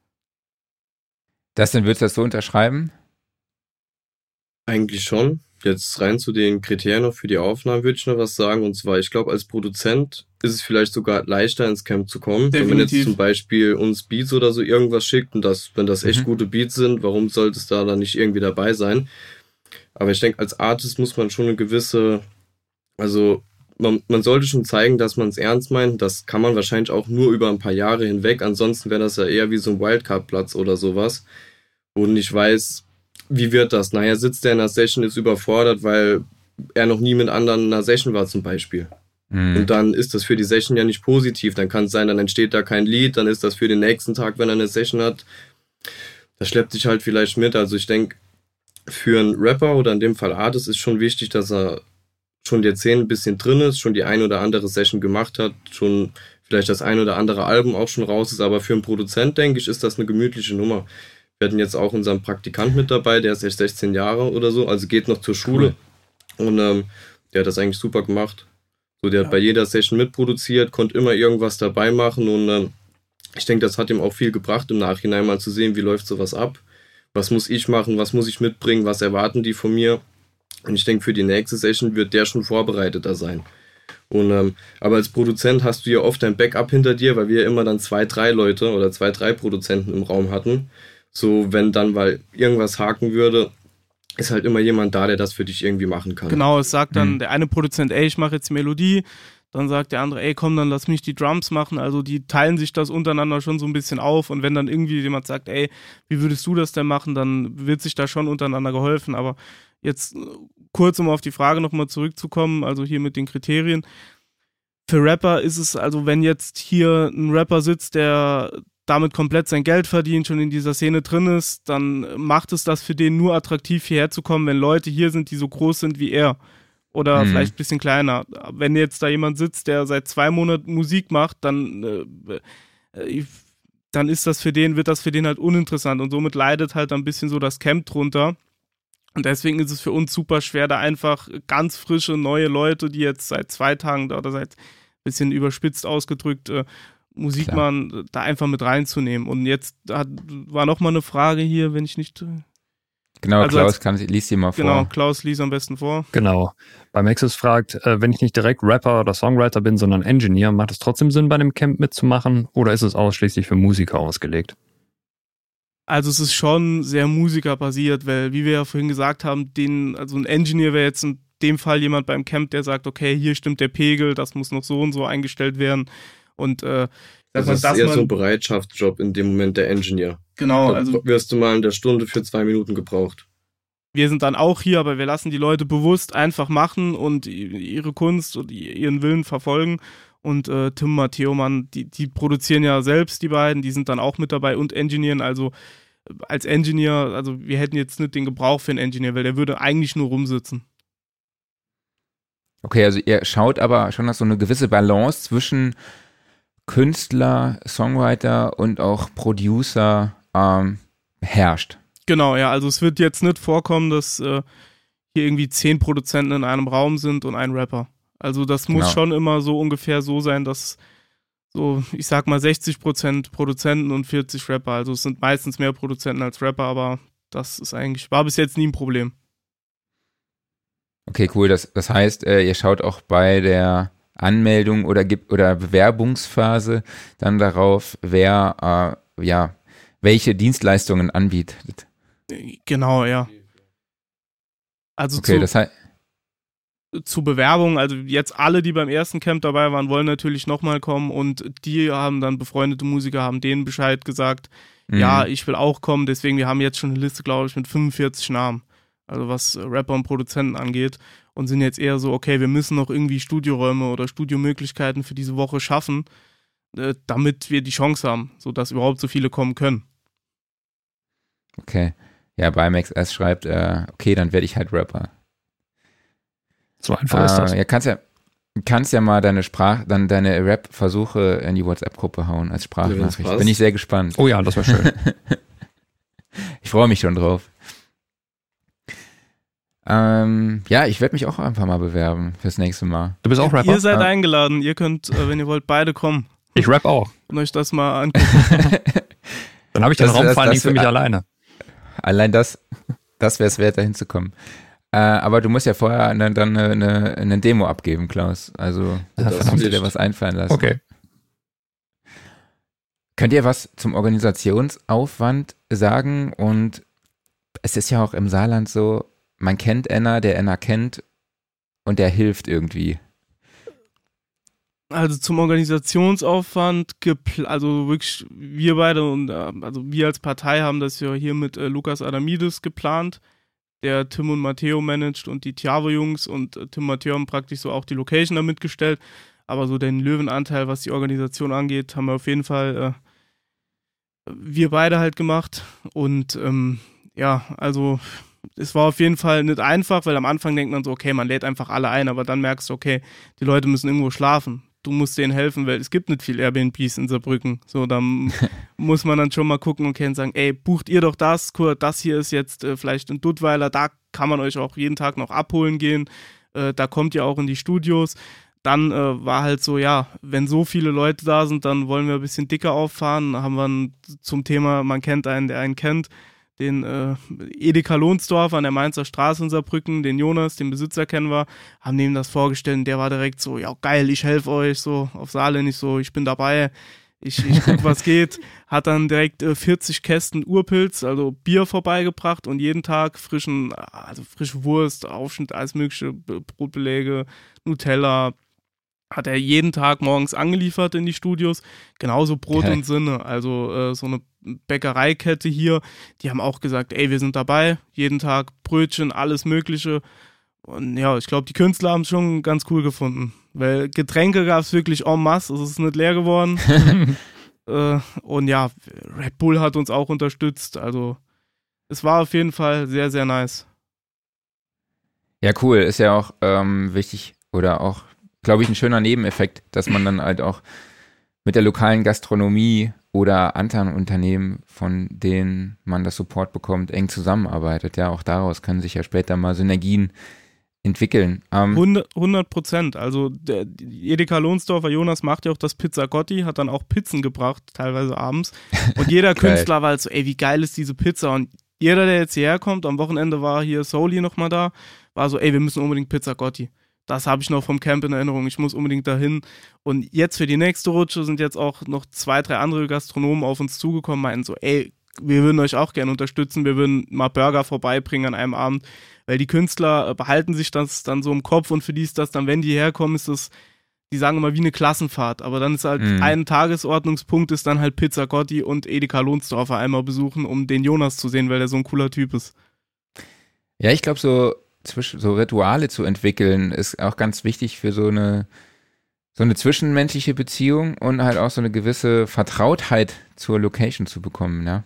B: Würdest du das so unterschreiben?
D: Eigentlich schon. Jetzt rein zu den Kriterien noch für die Aufnahmen würde ich noch was sagen. Und zwar, ich glaube, als Produzent ist es vielleicht sogar leichter, ins Camp zu kommen. Definitiv. Wenn man jetzt zum Beispiel uns Beats oder so irgendwas schickt und wenn das echt gute Beats sind, warum sollte es da dann nicht irgendwie dabei sein? Aber ich denke, als Artist muss man schon eine gewisse, also man sollte schon zeigen, dass man es ernst meint. Das kann man wahrscheinlich auch nur über ein paar Jahre hinweg. Ansonsten wäre das ja eher wie so ein Wildcard-Platz oder sowas. Und ich weiß, wie wird das? Naja, sitzt der in einer Session, ist überfordert, weil er noch nie mit anderen in einer Session war zum Beispiel. Und dann ist das für die Session ja nicht positiv. Dann kann es sein, dann entsteht da kein Lied, dann ist das für den nächsten Tag, wenn er eine Session hat, das schleppt sich halt vielleicht mit. Also ich denke, für einen Rapper oder in dem Fall Artist ist schon wichtig, dass er schon die Szene ein bisschen drin ist, schon die ein oder andere Session gemacht hat, schon vielleicht das ein oder andere Album auch schon raus ist. Aber für einen Produzent, denke ich, ist das eine gemütliche Nummer. Wir hatten jetzt auch unseren Praktikant mit dabei, der ist erst 16 Jahre oder so, also geht noch zur Schule. Cool. Und der hat das eigentlich super gemacht. So, der hat bei jeder Session mitproduziert, konnte immer irgendwas dabei machen und ich denke, das hat ihm auch viel gebracht, im Nachhinein mal zu sehen, wie läuft sowas ab. Was muss ich machen, was muss ich mitbringen, was erwarten die von mir? Und ich denke, für die nächste Session wird der schon vorbereiteter sein. Und aber als Produzent hast du ja oft ein Backup hinter dir, weil wir immer dann 2, 3 Leute oder 2, 3 Produzenten im Raum hatten. So, wenn dann mal irgendwas haken würde, ist halt immer jemand da, der das für dich irgendwie machen kann.
C: Genau, es sagt dann der eine Produzent, ey, ich mache jetzt die Melodie, dann sagt der andere, ey, komm, dann lass mich die Drums machen. Also die teilen sich das untereinander schon so ein bisschen auf und wenn dann irgendwie jemand sagt, ey, wie würdest du das denn machen, dann wird sich da schon untereinander geholfen. Aber jetzt kurz, um auf die Frage nochmal zurückzukommen, also hier mit den Kriterien. Für Rapper ist es, also wenn jetzt hier ein Rapper sitzt, der damit komplett sein Geld verdient, schon in dieser Szene drin ist, dann macht es das für den nur attraktiv, hierher zu kommen, wenn Leute hier sind, die so groß sind wie er. Oder vielleicht ein bisschen kleiner. Wenn jetzt da jemand sitzt, der seit 2 Monaten Musik macht, dann dann wird das für den halt uninteressant und somit leidet halt ein bisschen so das Camp drunter. Und deswegen ist es für uns super schwer, da einfach ganz frische, neue Leute, die jetzt seit 2 Tagen oder seit ein bisschen überspitzt ausgedrückt Musik machen, da einfach mit reinzunehmen. Und jetzt war nochmal eine Frage hier, wenn ich nicht...
B: Genau, also Klaus, lies sie mal vor.
C: Genau, Klaus lies am besten vor.
A: Genau. Bei Maxis fragt, wenn ich nicht direkt Rapper oder Songwriter bin, sondern Engineer, macht es trotzdem Sinn, bei dem Camp mitzumachen oder ist es ausschließlich für Musiker ausgelegt?
C: Also es ist schon sehr musikerbasiert, weil, wie wir ja vorhin gesagt haben, also ein Engineer wäre jetzt in dem Fall jemand beim Camp, der sagt, okay, hier stimmt der Pegel, das muss noch so und so eingestellt werden. Und
D: das ist eher so ein Bereitschaftsjob in dem Moment, der Engineer.
C: Genau.
D: Da wirst du mal in der Stunde für 2 Minuten gebraucht.
C: Wir sind dann auch hier, aber wir lassen die Leute bewusst einfach machen und ihre Kunst und ihren Willen verfolgen. Und Tim, Matteo, Mann, die produzieren ja selbst, die beiden, die sind dann auch mit dabei und engineeren. Also als Engineer, also wir hätten jetzt nicht den Gebrauch für einen Engineer, weil der würde eigentlich nur rumsitzen.
B: Okay, also ihr schaut aber schon, dass so eine gewisse Balance zwischen Künstler, Songwriter und auch Producer herrscht.
C: Genau, ja, also es wird jetzt nicht vorkommen, dass hier irgendwie 10 Produzenten in einem Raum sind und ein Rapper. Also das muss schon immer so ungefähr so sein, dass so, ich sag mal 60% Produzenten und 40 Rapper. Also es sind meistens mehr Produzenten als Rapper, aber das ist eigentlich, war bis jetzt nie ein Problem.
B: Okay, cool. Das heißt, ihr schaut auch bei der Anmeldung oder Bewerbungsphase dann darauf, wer welche Dienstleistungen anbietet.
C: Genau, ja. Also
B: okay, das heißt
C: zu Bewerbung, also jetzt alle, die beim ersten Camp dabei waren, wollen natürlich nochmal kommen und die haben dann befreundete Musiker, haben denen Bescheid gesagt, ja, ich will auch kommen, deswegen, wir haben jetzt schon eine Liste, glaube ich, mit 45 Namen, also was Rapper und Produzenten angeht und sind jetzt eher so, okay, wir müssen noch irgendwie Studioräume oder Studiomöglichkeiten für diese Woche schaffen, damit wir die Chance haben, sodass überhaupt so viele kommen können.
B: Okay, ja, bei Max S schreibt, okay, dann werde ich halt Rapper.
A: So einfach ist das.
B: Ja, kannst ja mal deine Rap-Versuche in die WhatsApp-Gruppe hauen als Sprachnachricht. Bin ich sehr gespannt.
A: Oh ja, das war schön.
B: Ich freue mich schon drauf. Ja, ich werde mich auch einfach mal bewerben fürs nächste Mal.
A: Du bist auch Rapper?
C: Ihr seid eingeladen. Ihr könnt, wenn ihr wollt, beide kommen.
A: Ich rap auch.
C: Und euch das mal angucken.
A: Dann habe ich den Raum vor allen Dingen für mich alleine.
B: Allein das wäre es wert, da hinzukommen. Aber du musst ja vorher dann eine Demo abgeben, Klaus. Also musst du dir was einfallen lassen.
A: Okay.
B: Könnt ihr was zum Organisationsaufwand sagen? Und es ist ja auch im Saarland so, man kennt Enna, der Enna kennt und der hilft irgendwie.
C: Also zum Organisationsaufwand, also wirklich wir beide und also wir als Partei haben das ja hier mit Lukas Adamidis geplant, der Tim und Matteo managt und die Tiavo-Jungs und Tim und Matteo haben praktisch so auch die Location da mitgestellt, aber so den Löwenanteil, was die Organisation angeht, haben wir auf jeden Fall wir beide halt gemacht und ja, also es war auf jeden Fall nicht einfach, weil am Anfang denkt man so, okay, man lädt einfach alle ein, aber dann merkst du, okay, die Leute müssen irgendwo schlafen. Du musst denen helfen, weil es gibt nicht viel Airbnbs in Saarbrücken. So, dann muss man dann schon mal gucken und sagen, ey, bucht ihr doch das, das hier ist jetzt vielleicht in Duttweiler, da kann man euch auch jeden Tag noch abholen gehen, da kommt ihr auch in die Studios. Dann war halt so, ja, wenn so viele Leute da sind, dann wollen wir ein bisschen dicker auffahren. Haben wir zum Thema, man kennt einen, der einen kennt, den Edeka Lohnsdorf an der Mainzer Straße in Saarbrücken, den Jonas, den Besitzer kennen wir, haben ihm das vorgestellt und der war direkt so, ja geil, ich helfe euch, so auf Saarländisch so, ich bin dabei, ich guck, was geht. Hat dann direkt 40 Kästen Urpilz, also Bier vorbeigebracht und jeden Tag frische Wurst, Aufschnitt, alles mögliche, Brotbeläge, Nutella, hat er jeden Tag morgens angeliefert in die Studios, genauso Brot und Sinne, also so eine Bäckereikette hier, die haben auch gesagt, ey, wir sind dabei, jeden Tag Brötchen, alles mögliche und ja, ich glaube, die Künstler haben es schon ganz cool gefunden, weil Getränke gab es wirklich en masse, es ist nicht leer geworden und ja, Red Bull hat uns auch unterstützt, also es war auf jeden Fall sehr, sehr nice.
B: Ja, cool, ist ja auch wichtig oder auch, glaube ich, ein schöner Nebeneffekt, dass man dann halt auch mit der lokalen Gastronomie oder anderen Unternehmen, von denen man das Support bekommt, eng zusammenarbeitet. Ja, auch daraus können sich ja später mal Synergien entwickeln.
C: 100%. Also der Edeka Lohnsdorfer Jonas macht ja auch das Pizzagotti, hat dann auch Pizzen gebracht, teilweise abends. Und jeder Künstler war halt so, ey, wie geil ist diese Pizza? Und jeder, der jetzt hierher kommt, am Wochenende war hier Soli nochmal da, war so, ey, wir müssen unbedingt Pizzagotti. Das habe ich noch vom Camp in Erinnerung, ich muss unbedingt dahin. Und jetzt für die nächste Rutsche sind jetzt auch noch 2, 3 andere Gastronomen auf uns zugekommen, meinten so, ey, wir würden euch auch gerne unterstützen, wir würden mal Burger vorbeibringen an einem Abend, weil die Künstler behalten sich das dann so im Kopf und für die ist das dann, wenn die herkommen, ist das, die sagen immer wie eine Klassenfahrt, aber dann ist halt ein Tagesordnungspunkt ist dann halt Pizzagotti und Edeka Lohnsdorfer einmal besuchen, um den Jonas zu sehen, weil der so ein cooler Typ ist.
B: Ja, ich glaube, so Rituale zu entwickeln ist auch ganz wichtig für so eine zwischenmenschliche Beziehung und halt auch so eine gewisse Vertrautheit zur Location zu bekommen, ja.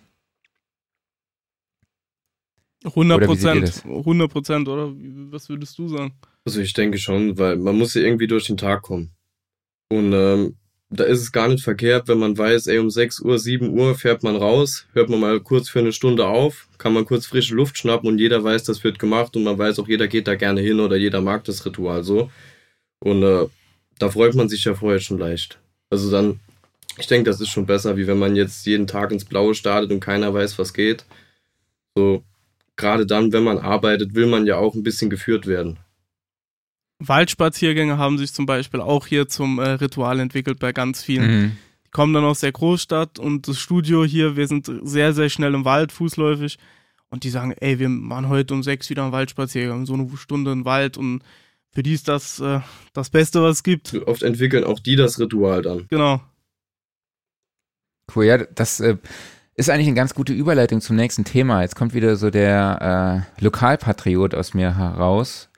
C: 100%, 100%, oder? Was würdest du sagen?
D: Also ich denke schon, weil man muss ja irgendwie durch den Tag kommen. Und da ist es gar nicht verkehrt, wenn man weiß, ey, um 6 Uhr, 7 Uhr fährt man raus, hört man mal kurz für eine Stunde auf, kann man kurz frische Luft schnappen und jeder weiß, das wird gemacht und man weiß auch, jeder geht da gerne hin oder jeder mag das Ritual so. Und da freut man sich ja vorher schon leicht. Also dann, ich denke, das ist schon besser, wie wenn man jetzt jeden Tag ins Blaue startet und keiner weiß, was geht. So, gerade dann, wenn man arbeitet, will man ja auch ein bisschen geführt werden.
C: Waldspaziergänge haben sich zum Beispiel auch hier zum Ritual entwickelt bei ganz vielen. Die kommen dann aus der Großstadt und das Studio hier, wir sind sehr, sehr schnell im Wald, fußläufig. Und die sagen, ey, wir machen heute um 6 wieder einen Waldspaziergang, so eine Stunde im Wald. Und für die ist das das Beste, was es gibt.
D: Oft entwickeln auch die das Ritual dann.
C: Genau.
B: Cool, ja, das ist eigentlich eine ganz gute Überleitung zum nächsten Thema. Jetzt kommt wieder so der Lokalpatriot aus mir heraus.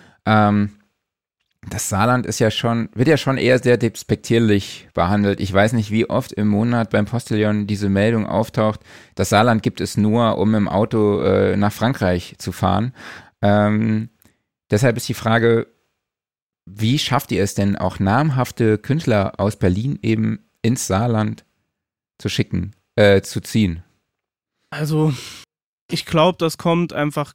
B: Das Saarland wird ja schon eher sehr despektierlich behandelt. Ich weiß nicht, wie oft im Monat beim Postillon diese Meldung auftaucht. Das Saarland gibt es nur, um im Auto nach Frankreich zu fahren. Deshalb ist die Frage, wie schafft ihr es denn, auch namhafte Künstler aus Berlin eben ins Saarland zu ziehen?
C: Also, ich glaube, das kommt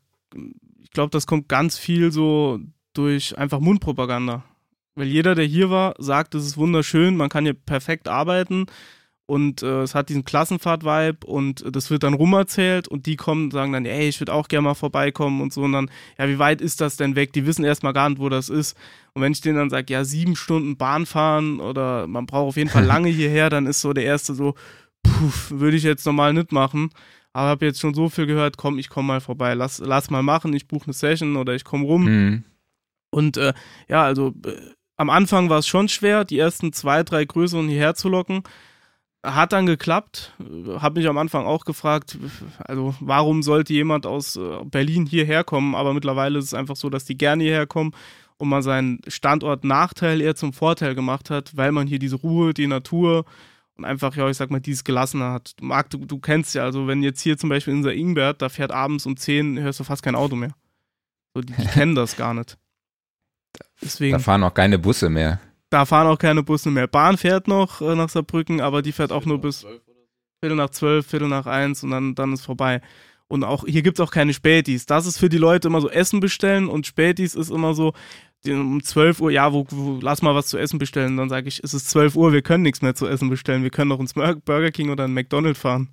C: ganz viel so durch einfach Mundpropaganda. Weil jeder, der hier war, sagt, es ist wunderschön, man kann hier perfekt arbeiten und es hat diesen Klassenfahrt-Vibe und das wird dann rumerzählt und die kommen und sagen dann, ey, ich würde auch gerne mal vorbeikommen und so und dann, ja, wie weit ist das denn weg? Die wissen erstmal gar nicht, wo das ist. Und wenn ich denen dann sage, ja, 7 Stunden Bahn fahren oder man braucht auf jeden Fall lange hierher, dann ist so der erste so, würde ich jetzt normal nicht machen. Aber habe jetzt schon so viel gehört, komm, ich komme mal vorbei, lass mal machen, ich buche eine Session oder ich komme rum. Und ja, also am Anfang war es schon schwer, die ersten 2, 3 größeren hierher zu locken. Hat dann geklappt. Habe mich am Anfang auch gefragt, also warum sollte jemand aus Berlin hierher kommen? Aber mittlerweile ist es einfach so, dass die gerne hierher kommen und man seinen Standort-Nachteil eher zum Vorteil gemacht hat, weil man hier diese Ruhe, die Natur und einfach, ja, ich sag mal, dieses Gelassene hat. Marc, du kennst ja, also wenn jetzt hier zum Beispiel in Ingbert, da fährt abends um 10, hörst du fast kein Auto mehr. So, die kennen das gar nicht. Deswegen,
B: da fahren auch keine Busse mehr.
C: Da fahren auch keine Busse mehr. Bahn fährt noch nach Saarbrücken, aber die fährt auch nur bis 11:45, 12:45 und dann ist vorbei. Und auch hier gibt es auch keine Spätis. Das ist für die Leute immer so Essen bestellen und Spätis ist immer so um 12 Uhr, ja, lass mal was zu essen bestellen. Dann sage ich, es ist 12 Uhr, wir können nichts mehr zu essen bestellen. Wir können doch ins Burger King oder ein McDonald's fahren.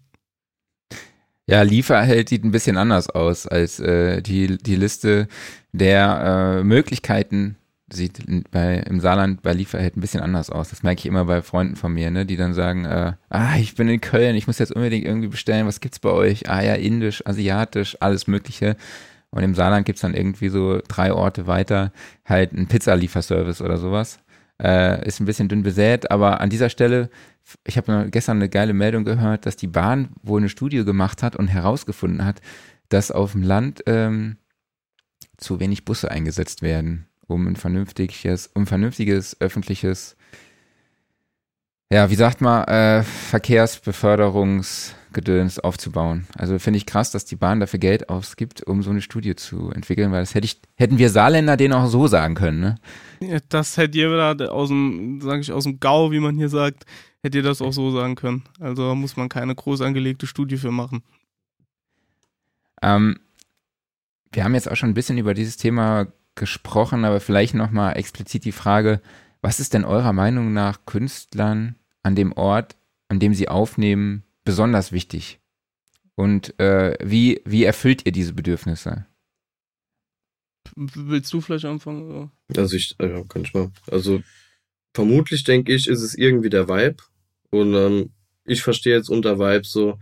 B: Ja, Lieferheld sieht ein bisschen anders aus als die Liste der Möglichkeiten sieht im Saarland bei Lieferheld ein bisschen anders aus. Das merke ich immer bei Freunden von mir, ne, die dann sagen, ich bin in Köln, ich muss jetzt unbedingt irgendwie bestellen, was gibt's bei euch? Ah ja, indisch, asiatisch, alles Mögliche. Und im Saarland gibt's dann irgendwie so 3 Orte weiter halt einen Pizzalieferservice oder sowas. Ist ein bisschen dünn besät, aber an dieser Stelle, ich habe gestern eine geile Meldung gehört, dass die Bahn wohl eine Studie gemacht hat und herausgefunden hat, dass auf dem Land zu wenig Busse eingesetzt werden, um ein vernünftiges öffentliches ja, wie sagt man, Verkehrsbeförderungsgedöns aufzubauen. Also finde ich krass, dass die Bahn dafür Geld ausgibt, um so eine Studie zu entwickeln, weil das hätten wir Saarländer denen auch so sagen können, ne?
C: Ja, das hätte jeder aus dem Gau, wie man hier sagt, hätte ihr das auch so sagen können. Also da muss man keine groß angelegte Studie für machen.
B: Wir haben jetzt auch schon ein bisschen über dieses Thema gesprochen, aber vielleicht nochmal explizit die Frage, was ist denn eurer Meinung nach Künstlern an dem Ort, an dem sie aufnehmen, besonders wichtig? Und wie erfüllt ihr diese Bedürfnisse?
C: Willst du vielleicht anfangen?
D: Also kann ich mal. Also vermutlich, denke ich, ist es irgendwie der Vibe. Und ich verstehe jetzt unter Vibe so,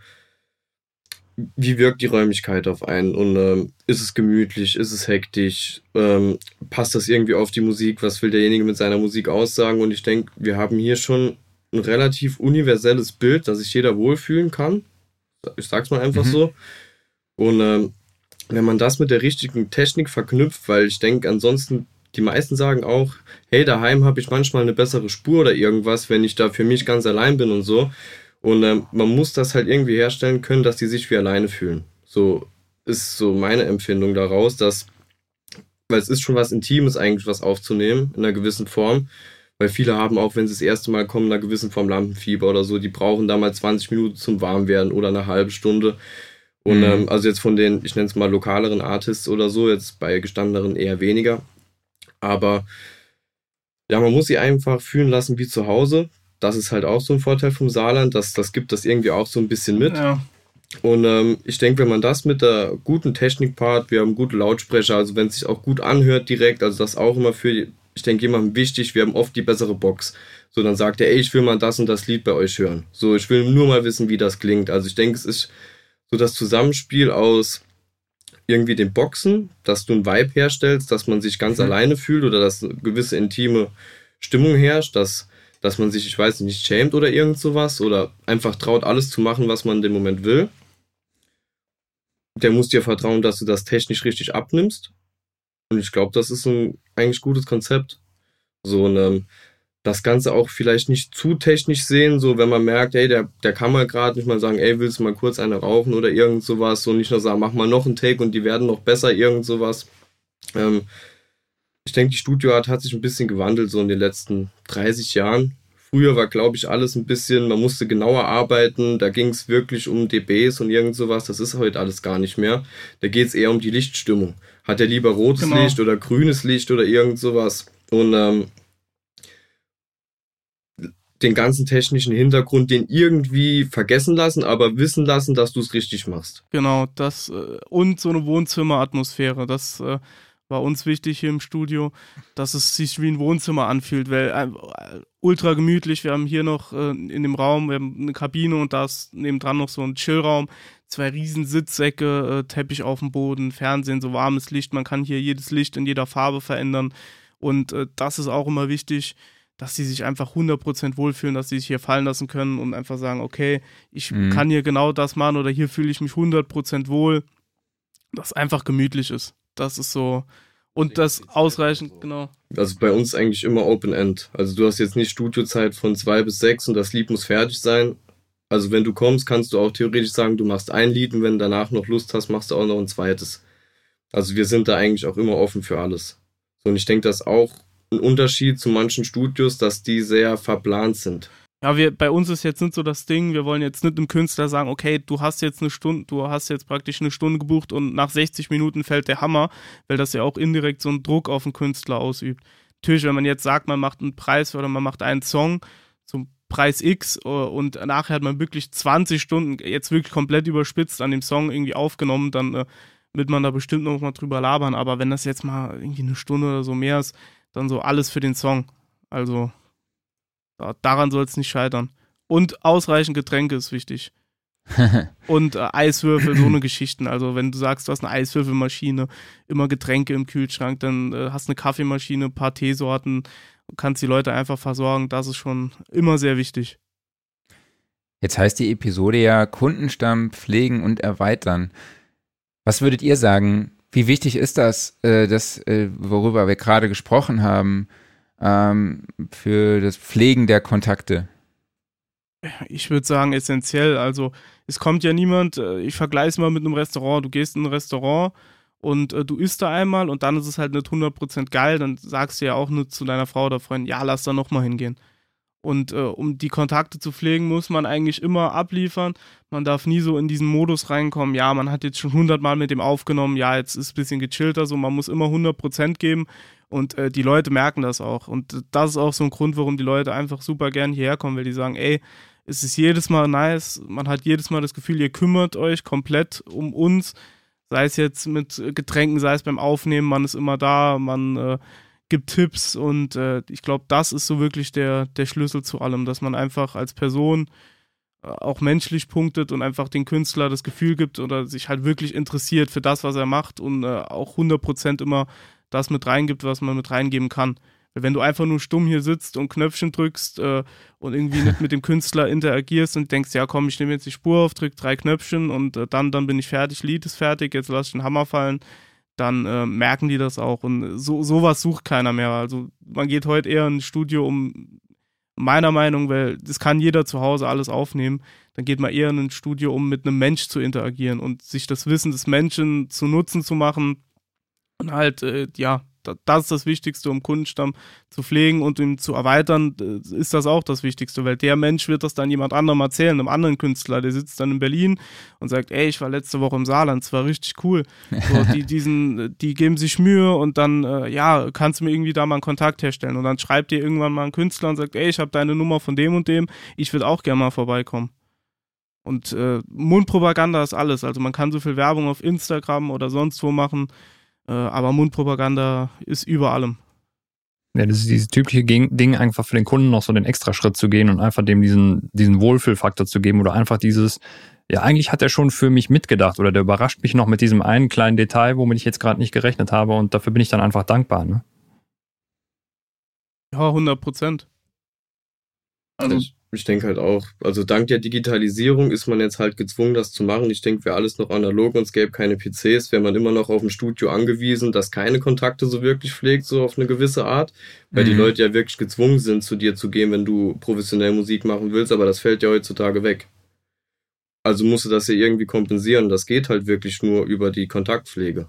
D: wie wirkt die Räumlichkeit auf einen? Und ist es gemütlich? Ist es hektisch? Passt das irgendwie auf die Musik? Was will derjenige mit seiner Musik aussagen? Und ich denke, wir haben hier schon ein relativ universelles Bild, dass sich jeder wohlfühlen kann. Ich sag's mal einfach so. Und wenn man das mit der richtigen Technik verknüpft, weil ich denke, ansonsten, die meisten sagen auch, hey, daheim habe ich manchmal eine bessere Spur oder irgendwas, wenn ich da für mich ganz allein bin und so. Und man muss das halt irgendwie herstellen können, dass die sich wie alleine fühlen. So ist so meine Empfindung daraus, weil es ist schon was Intimes eigentlich, was aufzunehmen, in einer gewissen Form. Weil viele haben auch, wenn sie das erste Mal kommen, in einer gewissen Form Lampenfieber oder so, die brauchen da mal 20 Minuten zum Warmwerden oder eine halbe Stunde. Und also jetzt von den, ich nenne es mal lokaleren Artists oder so, jetzt bei gestandeneren eher weniger. Aber ja, man muss sie einfach fühlen lassen wie zu Hause. Das ist halt auch so ein Vorteil vom Saarland, das gibt das irgendwie auch so ein bisschen mit.
C: Ja.
D: Und ich denke, wenn man das mit der guten Technik paart, wir haben gute Lautsprecher, also wenn es sich auch gut anhört direkt, also das auch immer für, ich denke, jemandem wichtig, wir haben oft die bessere Box. So, dann sagt er, ey, ich will mal das und das Lied bei euch hören. So, ich will nur mal wissen, wie das klingt. Also ich denke, es ist so das Zusammenspiel aus irgendwie den Boxen, dass du einen Vibe herstellst, dass man sich ganz alleine fühlt oder dass eine gewisse intime Stimmung herrscht, dass man sich, ich weiß nicht, schämt oder irgend sowas oder einfach traut, alles zu machen, was man in dem Moment will. Der muss dir vertrauen, dass du das technisch richtig abnimmst. Und ich glaube, das ist ein eigentlich gutes Konzept. So, und das Ganze auch vielleicht nicht zu technisch sehen, so wenn man merkt, ey, der kann mal gerade nicht mal sagen, ey, willst du mal kurz eine rauchen oder irgend sowas, so nicht nur sagen, mach mal noch einen Take und die werden noch besser, irgend sowas. Ich denke, die Studioart hat sich ein bisschen gewandelt, so in den letzten 30 Jahren. Früher war, glaube ich, alles ein bisschen, man musste genauer arbeiten, da ging es wirklich um dBs und irgend sowas, das ist heute alles gar nicht mehr. Da geht es eher um die Lichtstimmung. Hat er lieber rotes Licht oder grünes Licht oder irgend sowas? Und den ganzen technischen Hintergrund, den irgendwie vergessen lassen, aber wissen lassen, dass du es richtig machst.
C: Genau, das und so eine Wohnzimmeratmosphäre, das war uns wichtig hier im Studio, dass es sich wie ein Wohnzimmer anfühlt, weil ultra gemütlich, wir haben hier noch in dem Raum, wir haben eine Kabine und da ist nebendran noch so ein Chillraum, 2 riesen Sitzsäcke, Teppich auf dem Boden, Fernsehen, so warmes Licht, man kann hier jedes Licht in jeder Farbe verändern und das ist auch immer wichtig, dass sie sich einfach 100% wohlfühlen, dass sie sich hier fallen lassen können und einfach sagen, okay, ich kann hier genau das machen oder hier fühle ich mich 100% wohl, dass einfach gemütlich ist. Das ist so, und das ausreichend, genau.
D: Also bei uns eigentlich immer Open-End. Also du hast jetzt nicht Studiozeit von 2 bis 6 und das Lied muss fertig sein. Also wenn du kommst, kannst du auch theoretisch sagen, du machst ein Lied und wenn du danach noch Lust hast, machst du auch noch ein zweites. Also wir sind da eigentlich auch immer offen für alles. So, und ich denke, das ist auch ein Unterschied zu manchen Studios, dass die sehr verplant sind.
C: Ja, bei uns ist jetzt nicht so das Ding, wir wollen jetzt nicht dem Künstler sagen, okay, du hast jetzt praktisch eine Stunde gebucht und nach 60 Minuten fällt der Hammer, weil das ja auch indirekt so einen Druck auf den Künstler ausübt. Natürlich, wenn man jetzt sagt, man macht einen Preis oder man macht einen Song zum Preis X und nachher hat man wirklich 20 Stunden jetzt wirklich komplett überspitzt an dem Song irgendwie aufgenommen, dann wird man da bestimmt noch mal drüber labern, aber wenn das jetzt mal irgendwie eine Stunde oder so mehr ist, dann so alles für den Song. Also daran soll es nicht scheitern. Und ausreichend Getränke ist wichtig. Und Eiswürfel, so eine Geschichten. Also wenn du sagst, du hast eine Eiswürfelmaschine, immer Getränke im Kühlschrank, dann hast eine Kaffeemaschine, ein paar Teesorten, kannst die Leute einfach versorgen. Das ist schon immer sehr wichtig.
B: Jetzt heißt die Episode ja Kundenstamm pflegen und erweitern. Was würdet ihr sagen? Wie wichtig ist das, worüber wir gerade gesprochen haben, für das Pflegen der Kontakte?
C: Ich würde sagen, essentiell. Also es kommt ja niemand, ich vergleiche es mal mit einem Restaurant. Du gehst in ein Restaurant und du isst da einmal und dann ist es halt nicht 100% geil. Dann sagst du ja auch nur zu deiner Frau oder Freundin, ja, lass da nochmal hingehen. Und um die Kontakte zu pflegen, muss man eigentlich immer abliefern. Man darf nie so in diesen Modus reinkommen, ja, man hat jetzt schon 100 Mal mit dem aufgenommen, ja, jetzt ist es ein bisschen gechillter, so, man muss immer 100% geben und die Leute merken das auch. Und das ist auch so ein Grund, warum die Leute einfach super gern hierher kommen, weil die sagen, ey, es ist jedes Mal nice, man hat jedes Mal das Gefühl, ihr kümmert euch komplett um uns, sei es jetzt mit Getränken, sei es beim Aufnehmen, man ist immer da, man gibt Tipps und ich glaube, das ist so wirklich der Schlüssel zu allem, dass man einfach als Person auch menschlich punktet und einfach den Künstler das Gefühl gibt oder sich halt wirklich interessiert für das, was er macht und auch 100% immer das mit reingibt, was man mit reingeben kann. Weil wenn du einfach nur stumm hier sitzt und Knöpfchen drückst und irgendwie nicht mit dem Künstler interagierst und denkst, ja komm, ich nehme jetzt die Spur auf, drück 3 Knöpfchen und dann bin ich fertig, Lied ist fertig, jetzt lass ich den Hammer fallen, dann merken die das auch und sowas sucht keiner mehr. Also man geht heute eher ins Studio, um meiner Meinung, weil das kann jeder zu Hause alles aufnehmen, dann geht man eher in ein Studio, um mit einem Mensch zu interagieren und sich das Wissen des Menschen zu Nutzen zu machen und halt, das ist das Wichtigste, um Kundenstamm zu pflegen und ihn zu erweitern, ist das auch das Wichtigste, weil der Mensch wird das dann jemand anderem erzählen, einem anderen Künstler, der sitzt dann in Berlin und sagt, ey, ich war letzte Woche im Saarland, es war richtig cool. So, die geben sich Mühe und dann, kannst du mir irgendwie da mal einen Kontakt herstellen und dann schreibt dir irgendwann mal ein Künstler und sagt, ey, ich habe deine Nummer von dem und dem, ich würde auch gerne mal vorbeikommen. Und Mundpropaganda ist alles, also man kann so viel Werbung auf Instagram oder sonst wo machen, aber Mundpropaganda ist über allem.
A: Ja, das ist dieses typische Ding, einfach für den Kunden noch so den Extraschritt zu gehen und einfach dem diesen Wohlfühlfaktor zu geben oder einfach dieses, ja, eigentlich hat er schon für mich mitgedacht oder der überrascht mich noch mit diesem einen kleinen Detail, womit ich jetzt gerade nicht gerechnet habe und dafür bin ich dann einfach dankbar, ne?
C: Ja, 100%.
D: Also ich denke halt auch, also dank der Digitalisierung ist man jetzt halt gezwungen, das zu machen. Ich denke, wäre alles noch analog und es gäbe keine PCs, wäre man immer noch auf ein Studio angewiesen, das keine Kontakte so wirklich pflegt, so auf eine gewisse Art, weil die Leute ja wirklich gezwungen sind, zu dir zu gehen, wenn du professionell Musik machen willst, aber das fällt ja heutzutage weg. Also musst du das ja irgendwie kompensieren. Das geht halt wirklich nur über die Kontaktpflege.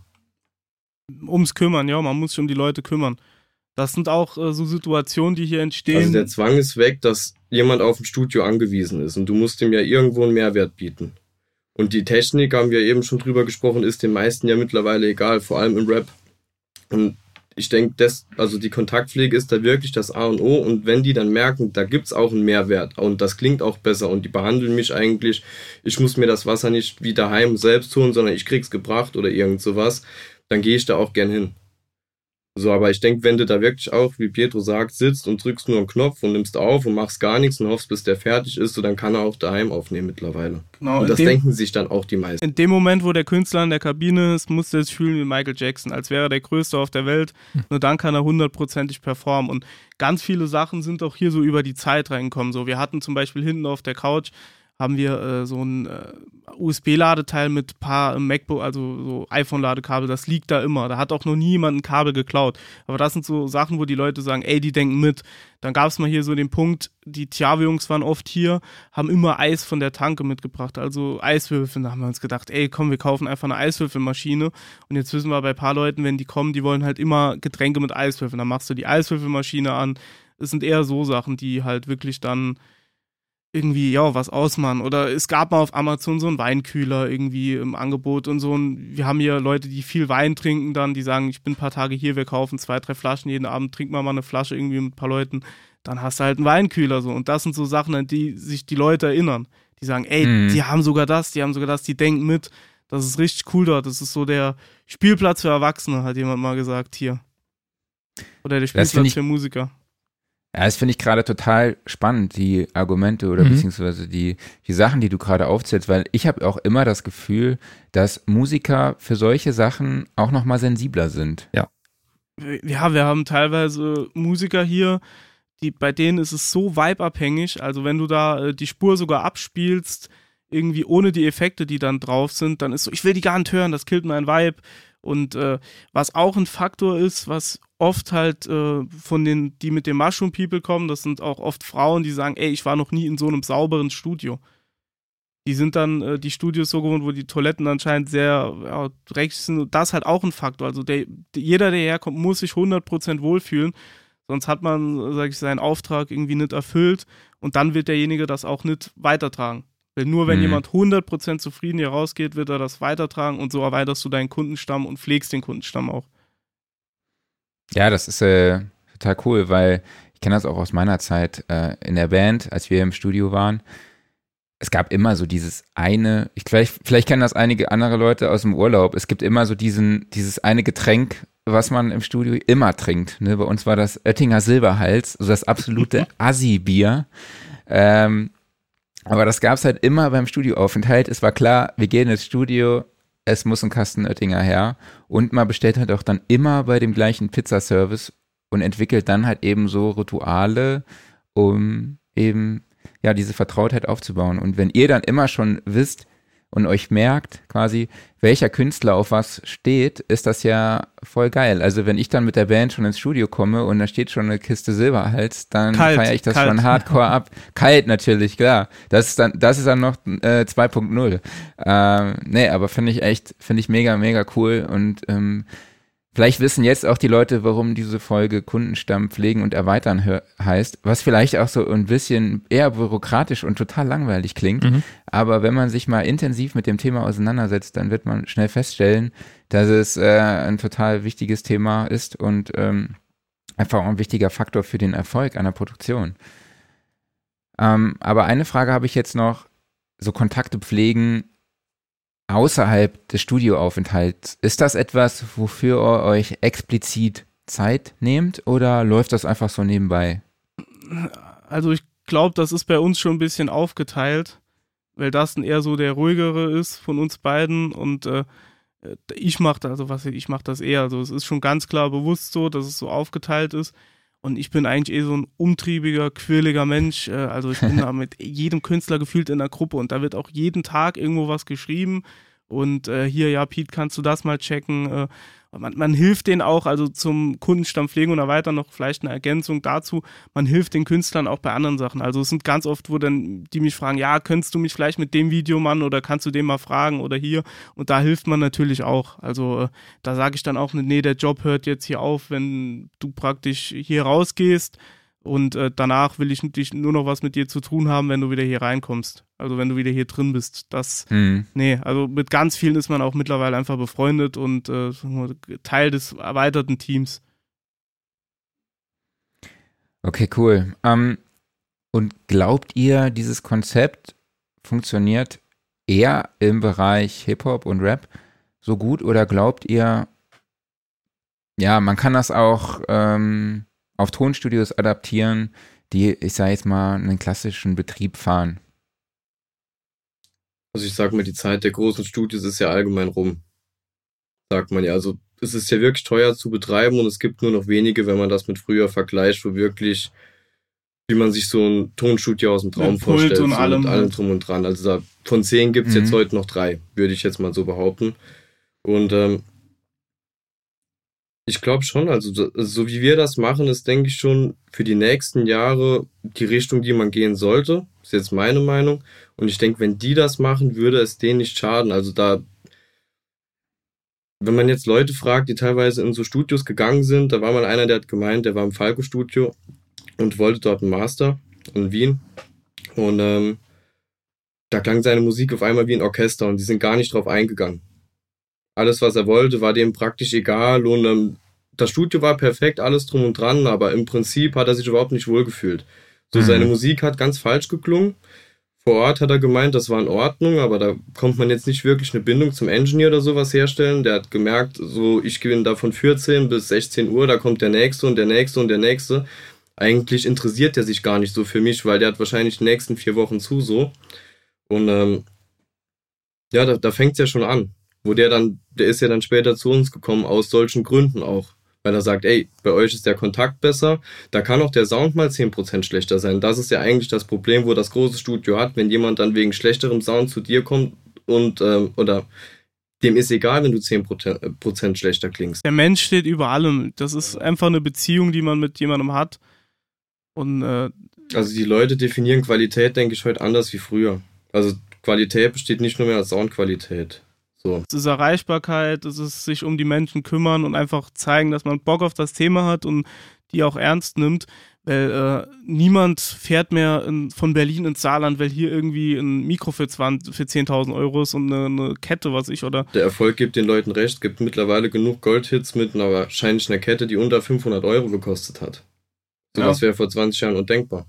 C: Ums Kümmern, ja, man muss sich um die Leute kümmern. Das sind auch so Situationen, die hier entstehen.
D: Also der Zwang ist weg, dass jemand auf ein Studio angewiesen ist und du musst ihm ja irgendwo einen Mehrwert bieten. Und die Technik, haben wir eben schon drüber gesprochen, ist den meisten ja mittlerweile egal, vor allem im Rap. Und ich denke, also die Kontaktpflege ist da wirklich das A und O und wenn die dann merken, da gibt's auch einen Mehrwert und das klingt auch besser und die behandeln mich eigentlich, ich muss mir das Wasser nicht wie daheim selbst holen, sondern ich krieg's gebracht oder irgend sowas, dann gehe ich da auch gern hin. So, aber ich denke, wenn du da wirklich auch, wie Pietro sagt, sitzt und drückst nur einen Knopf und nimmst auf und machst gar nichts und hoffst, bis der fertig ist, so dann kann er auch daheim aufnehmen mittlerweile. Genau, und das denken sich dann auch die meisten.
C: In dem Moment, wo der Künstler in der Kabine ist, muss er sich fühlen wie Michael Jackson, als wäre er der Größte auf der Welt. Nur dann kann er 100%ig performen. Und ganz viele Sachen sind auch hier so über die Zeit reingekommen. So, wir hatten zum Beispiel hinten auf der Couch haben wir so ein USB-Ladeteil mit paar MacBook, also so iPhone-Ladekabel, das liegt da immer. Da hat auch noch nie jemand ein Kabel geklaut. Aber das sind so Sachen, wo die Leute sagen, ey, die denken mit. Dann gab es mal hier so den Punkt, die Tiago-Jungs waren oft hier, haben immer Eis von der Tanke mitgebracht, also Eiswürfel. Da haben wir uns gedacht, ey, komm, wir kaufen einfach eine Eiswürfelmaschine. Und jetzt wissen wir bei ein paar Leuten, wenn die kommen, die wollen halt immer Getränke mit Eiswürfeln. Dann machst du die Eiswürfelmaschine an. Es sind eher so Sachen, die halt wirklich dann irgendwie, ja, was ausmachen. Oder es gab mal auf Amazon so einen Weinkühler irgendwie im Angebot und so. Und wir haben hier Leute, die viel Wein trinken dann, die sagen, ich bin ein paar Tage hier, wir kaufen 2, 3 Flaschen jeden Abend, trinken wir mal eine Flasche irgendwie mit ein paar Leuten. Dann hast du halt einen Weinkühler so. Und das sind so Sachen, an die sich die Leute erinnern. Die sagen, ey, die haben sogar das, die denken mit. Das ist richtig cool dort. Das ist so der Spielplatz für Erwachsene, hat jemand mal gesagt hier. Oder der Spielplatz für Musiker.
B: Ja, das finde ich gerade total spannend, die Argumente oder beziehungsweise die Sachen, die du gerade aufzählst, weil ich habe auch immer das Gefühl, dass Musiker für solche Sachen auch nochmal sensibler sind.
C: Ja, wir haben teilweise Musiker hier, bei denen ist es so vibe-abhängig, also wenn du da die Spur sogar abspielst, irgendwie ohne die Effekte, die dann drauf sind, dann ist so, ich will die gar nicht hören, das killt mein Vibe. Und was auch ein Faktor ist, was oft halt von den, die mit den Mushroom People kommen, das sind auch oft Frauen, die sagen, ey, ich war noch nie in so einem sauberen Studio. Die sind dann die Studios so gewohnt, wo die Toiletten anscheinend sehr dreckig sind. Und das ist halt auch ein Faktor. Also jeder, der herkommt, muss sich 100% wohlfühlen. Sonst hat man, sag ich, seinen Auftrag irgendwie nicht erfüllt. Und dann wird derjenige das auch nicht weitertragen. Weil nur wenn jemand 100% zufrieden hier rausgeht, wird er das weitertragen. Und so erweiterst du deinen Kundenstamm und pflegst den Kundenstamm auch. Ja, das ist total cool, weil ich kenne das auch aus meiner Zeit in der Band, als wir im Studio waren. Es gab immer so dieses eine, vielleicht kennen das einige andere Leute aus dem Urlaub, es gibt immer so dieses eine Getränk, was man im Studio immer trinkt. Ne? Bei uns war das Oettinger Silberhals, so das absolute Assi-Bier. Aber das gab es halt immer beim Studioaufenthalt. Es war klar, wir gehen ins Studio, es muss ein Kasten Oettinger her. Und man bestellt halt auch dann immer bei dem gleichen Pizzaservice und entwickelt dann halt eben so Rituale, um eben ja, diese Vertrautheit aufzubauen. Und wenn ihr dann immer schon wisst und euch merkt, quasi, welcher Künstler auf was steht, ist das ja voll geil. Also wenn ich dann mit der Band schon ins Studio komme und da steht schon eine Kiste Silberhals, dann feiere ich das schon hardcore ab. Kalt natürlich, klar. Das ist dann noch 2.0. Nee, aber finde ich mega, mega cool und vielleicht wissen jetzt auch die Leute, warum diese Folge Kundenstamm pflegen und erweitern heißt, was vielleicht auch so ein bisschen eher bürokratisch und total langweilig klingt. Aber wenn man sich mal intensiv mit dem Thema auseinandersetzt, dann wird man schnell feststellen, dass es ein total wichtiges Thema ist und einfach auch ein wichtiger Faktor für den Erfolg einer Produktion. Aber eine Frage habe ich jetzt noch, so Kontakte pflegen außerhalb des Studioaufenthalts, ist das etwas, wofür ihr euch explizit Zeit nehmt oder läuft das einfach so nebenbei? Also ich glaube, das ist bei uns schon ein bisschen aufgeteilt, weil Dustin eher so der ruhigere ist von uns beiden und ich mache das eher. Also es ist schon ganz klar bewusst so, dass es so aufgeteilt ist. Und ich bin eigentlich so ein umtriebiger, quirliger Mensch. Also ich bin da mit jedem Künstler gefühlt in der Gruppe und da wird auch jeden Tag irgendwo was geschrieben. Und hier, ja, Pete, kannst du das mal checken? Man hilft denen auch, also zum Kundenstamm pflegen und erweitern noch vielleicht eine Ergänzung dazu. Man hilft den Künstlern auch bei anderen Sachen. Also es sind ganz oft, wo dann die mich fragen, ja, könntest du mich vielleicht mit dem Video machen oder kannst du den mal fragen oder hier? Und da hilft man natürlich auch. Also da sage ich dann auch, nee, der Job hört jetzt hier auf, wenn du praktisch hier rausgehst. Und danach will ich nur noch was mit dir zu tun haben, wenn du wieder hier reinkommst. Also wenn du wieder hier drin bist. Nee, also mit ganz vielen ist man auch mittlerweile einfach befreundet und Teil des erweiterten Teams. Okay, cool. Und glaubt ihr, dieses Konzept funktioniert eher im Bereich Hip-Hop und Rap so gut? Oder glaubt ihr, ja, man kann das auch auf Tonstudios adaptieren, die, ich sage jetzt mal, einen klassischen Betrieb fahren?
D: Also ich sag mal, die Zeit der großen Studios ist ja allgemein rum. Sagt man ja. Also es ist ja wirklich teuer zu betreiben und es gibt nur noch wenige, wenn man das mit früher vergleicht, wo wirklich, wie man sich so ein Tonstudio aus dem Traum vorstellt,
C: und
D: so
C: allem
D: mit allem drum und dran. Also von 10 gibt es jetzt heute noch 3, würde ich jetzt mal so behaupten. Und ich glaube schon, also so wie wir das machen, ist, denke ich, schon für die nächsten Jahre die Richtung, die man gehen sollte. Ist jetzt meine Meinung. Und ich denke, wenn die das machen, würde es denen nicht schaden. Also wenn man jetzt Leute fragt, die teilweise in so Studios gegangen sind, da war mal einer, der hat gemeint, der war im Falco-Studio und wollte dort einen Master in Wien. Und da klang seine Musik auf einmal wie ein Orchester und die sind gar nicht drauf eingegangen. Alles, was er wollte, war dem praktisch egal und das Studio war perfekt, alles drum und dran, aber im Prinzip hat er sich überhaupt nicht wohlgefühlt. So, seine Musik hat ganz falsch geklungen. Vor Ort hat er gemeint, das war in Ordnung, aber da kommt man jetzt nicht wirklich eine Bindung zum Engineer oder sowas herstellen. Der hat gemerkt, so, ich gewinne da von 14 bis 16 Uhr, da kommt der Nächste und der Nächste und der Nächste. Eigentlich interessiert der sich gar nicht so für mich, weil der hat wahrscheinlich die nächsten 4 Wochen zu, so. Und ja, da fängt es ja schon an. Der ist ja dann später zu uns gekommen, aus solchen Gründen auch. Weil er sagt, ey, bei euch ist der Kontakt besser, da kann auch der Sound mal 10% schlechter sein. Das ist ja eigentlich das Problem, wo das große Studio hat, wenn jemand dann wegen schlechterem Sound zu dir kommt und oder dem ist egal, wenn du 10% schlechter klingst.
C: Der Mensch steht über allem. Das ist einfach eine Beziehung, die man mit jemandem hat. Und
D: also die Leute definieren Qualität, denke ich, heute anders wie früher. Also Qualität besteht nicht nur mehr als Soundqualität. So.
C: Es ist Erreichbarkeit, es ist sich um die Menschen kümmern und einfach zeigen, dass man Bock auf das Thema hat und die auch ernst nimmt. Weil niemand fährt mehr von Berlin ins Saarland, weil hier irgendwie ein Mikro für 10.000 Euro ist und eine Kette, was ich, oder?
D: Der Erfolg gibt den Leuten recht. Es gibt mittlerweile genug Goldhits mit einer wahrscheinlich einer Kette, die unter 500 Euro gekostet hat. Sowas wäre vor 20 Jahren undenkbar.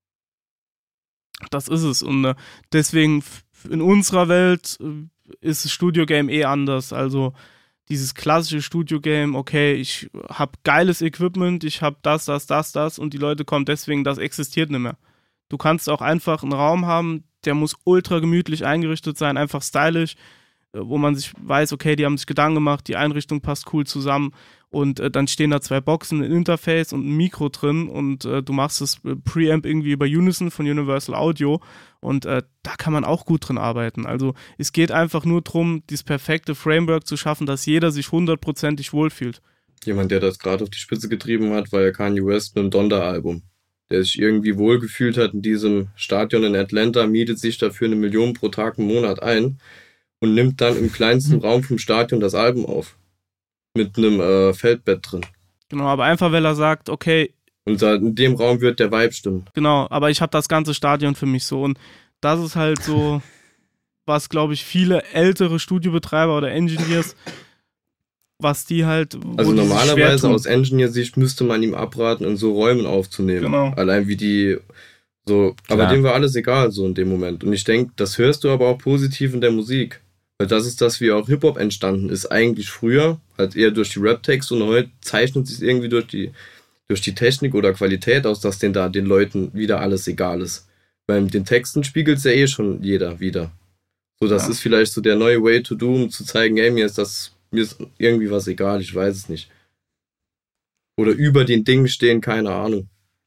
C: Das ist es. Und deswegen in unserer Welt ist das Studio-Game anders. Also dieses klassische Studio-Game, okay, ich habe geiles Equipment, ich habe das und die Leute kommen deswegen, das existiert nicht mehr. Du kannst auch einfach einen Raum haben, der muss ultra gemütlich eingerichtet sein, einfach stylisch, wo man sich weiß, okay, die haben sich Gedanken gemacht, die Einrichtung passt cool zusammen und dann stehen da 2 Boxen, ein Interface und ein Mikro drin und du machst das Preamp irgendwie über Unison von Universal Audio und da kann man auch gut drin arbeiten. Also es geht einfach nur darum, dieses perfekte Framework zu schaffen, dass jeder sich 100%ig wohlfühlt.
D: Jemand, der das gerade auf die Spitze getrieben hat, war ja Kanye West mit dem Donda-Album. Der sich irgendwie wohlgefühlt hat in diesem Stadion in Atlanta, mietet sich dafür 1 Million pro Tag im Monat ein und nimmt dann im kleinsten Raum vom Stadion das Album auf. Mit einem Feldbett drin.
C: Genau, aber einfach, weil er sagt, okay.
D: Und in dem Raum wird der Vibe stimmen.
C: Genau, aber ich habe das ganze Stadion für mich so. Und das ist halt so, was, glaube ich, viele ältere Studiobetreiber oder Engineers, was die halt.
D: Also normalerweise aus Engineer-Sicht müsste man ihm abraten, in so Räumen aufzunehmen.
C: Genau.
D: Allein wie die so.
B: Klar.
D: Aber dem war alles egal so in dem Moment. Und ich denke, das hörst du aber auch positiv in der Musik. Weil das ist das, wie auch Hip-Hop entstanden ist. Eigentlich früher, halt eher durch die Rap-Texte und heute zeichnet sich irgendwie durch die Technik oder Qualität aus, dass den Leuten wieder alles egal ist. Weil mit den Texten spiegelt es ja eh schon jeder wieder. So, das ist vielleicht so der neue Way to do, um zu zeigen, ey, mir ist irgendwie was egal, ich weiß es nicht. Oder über den Dingen stehen, keine Ahnung.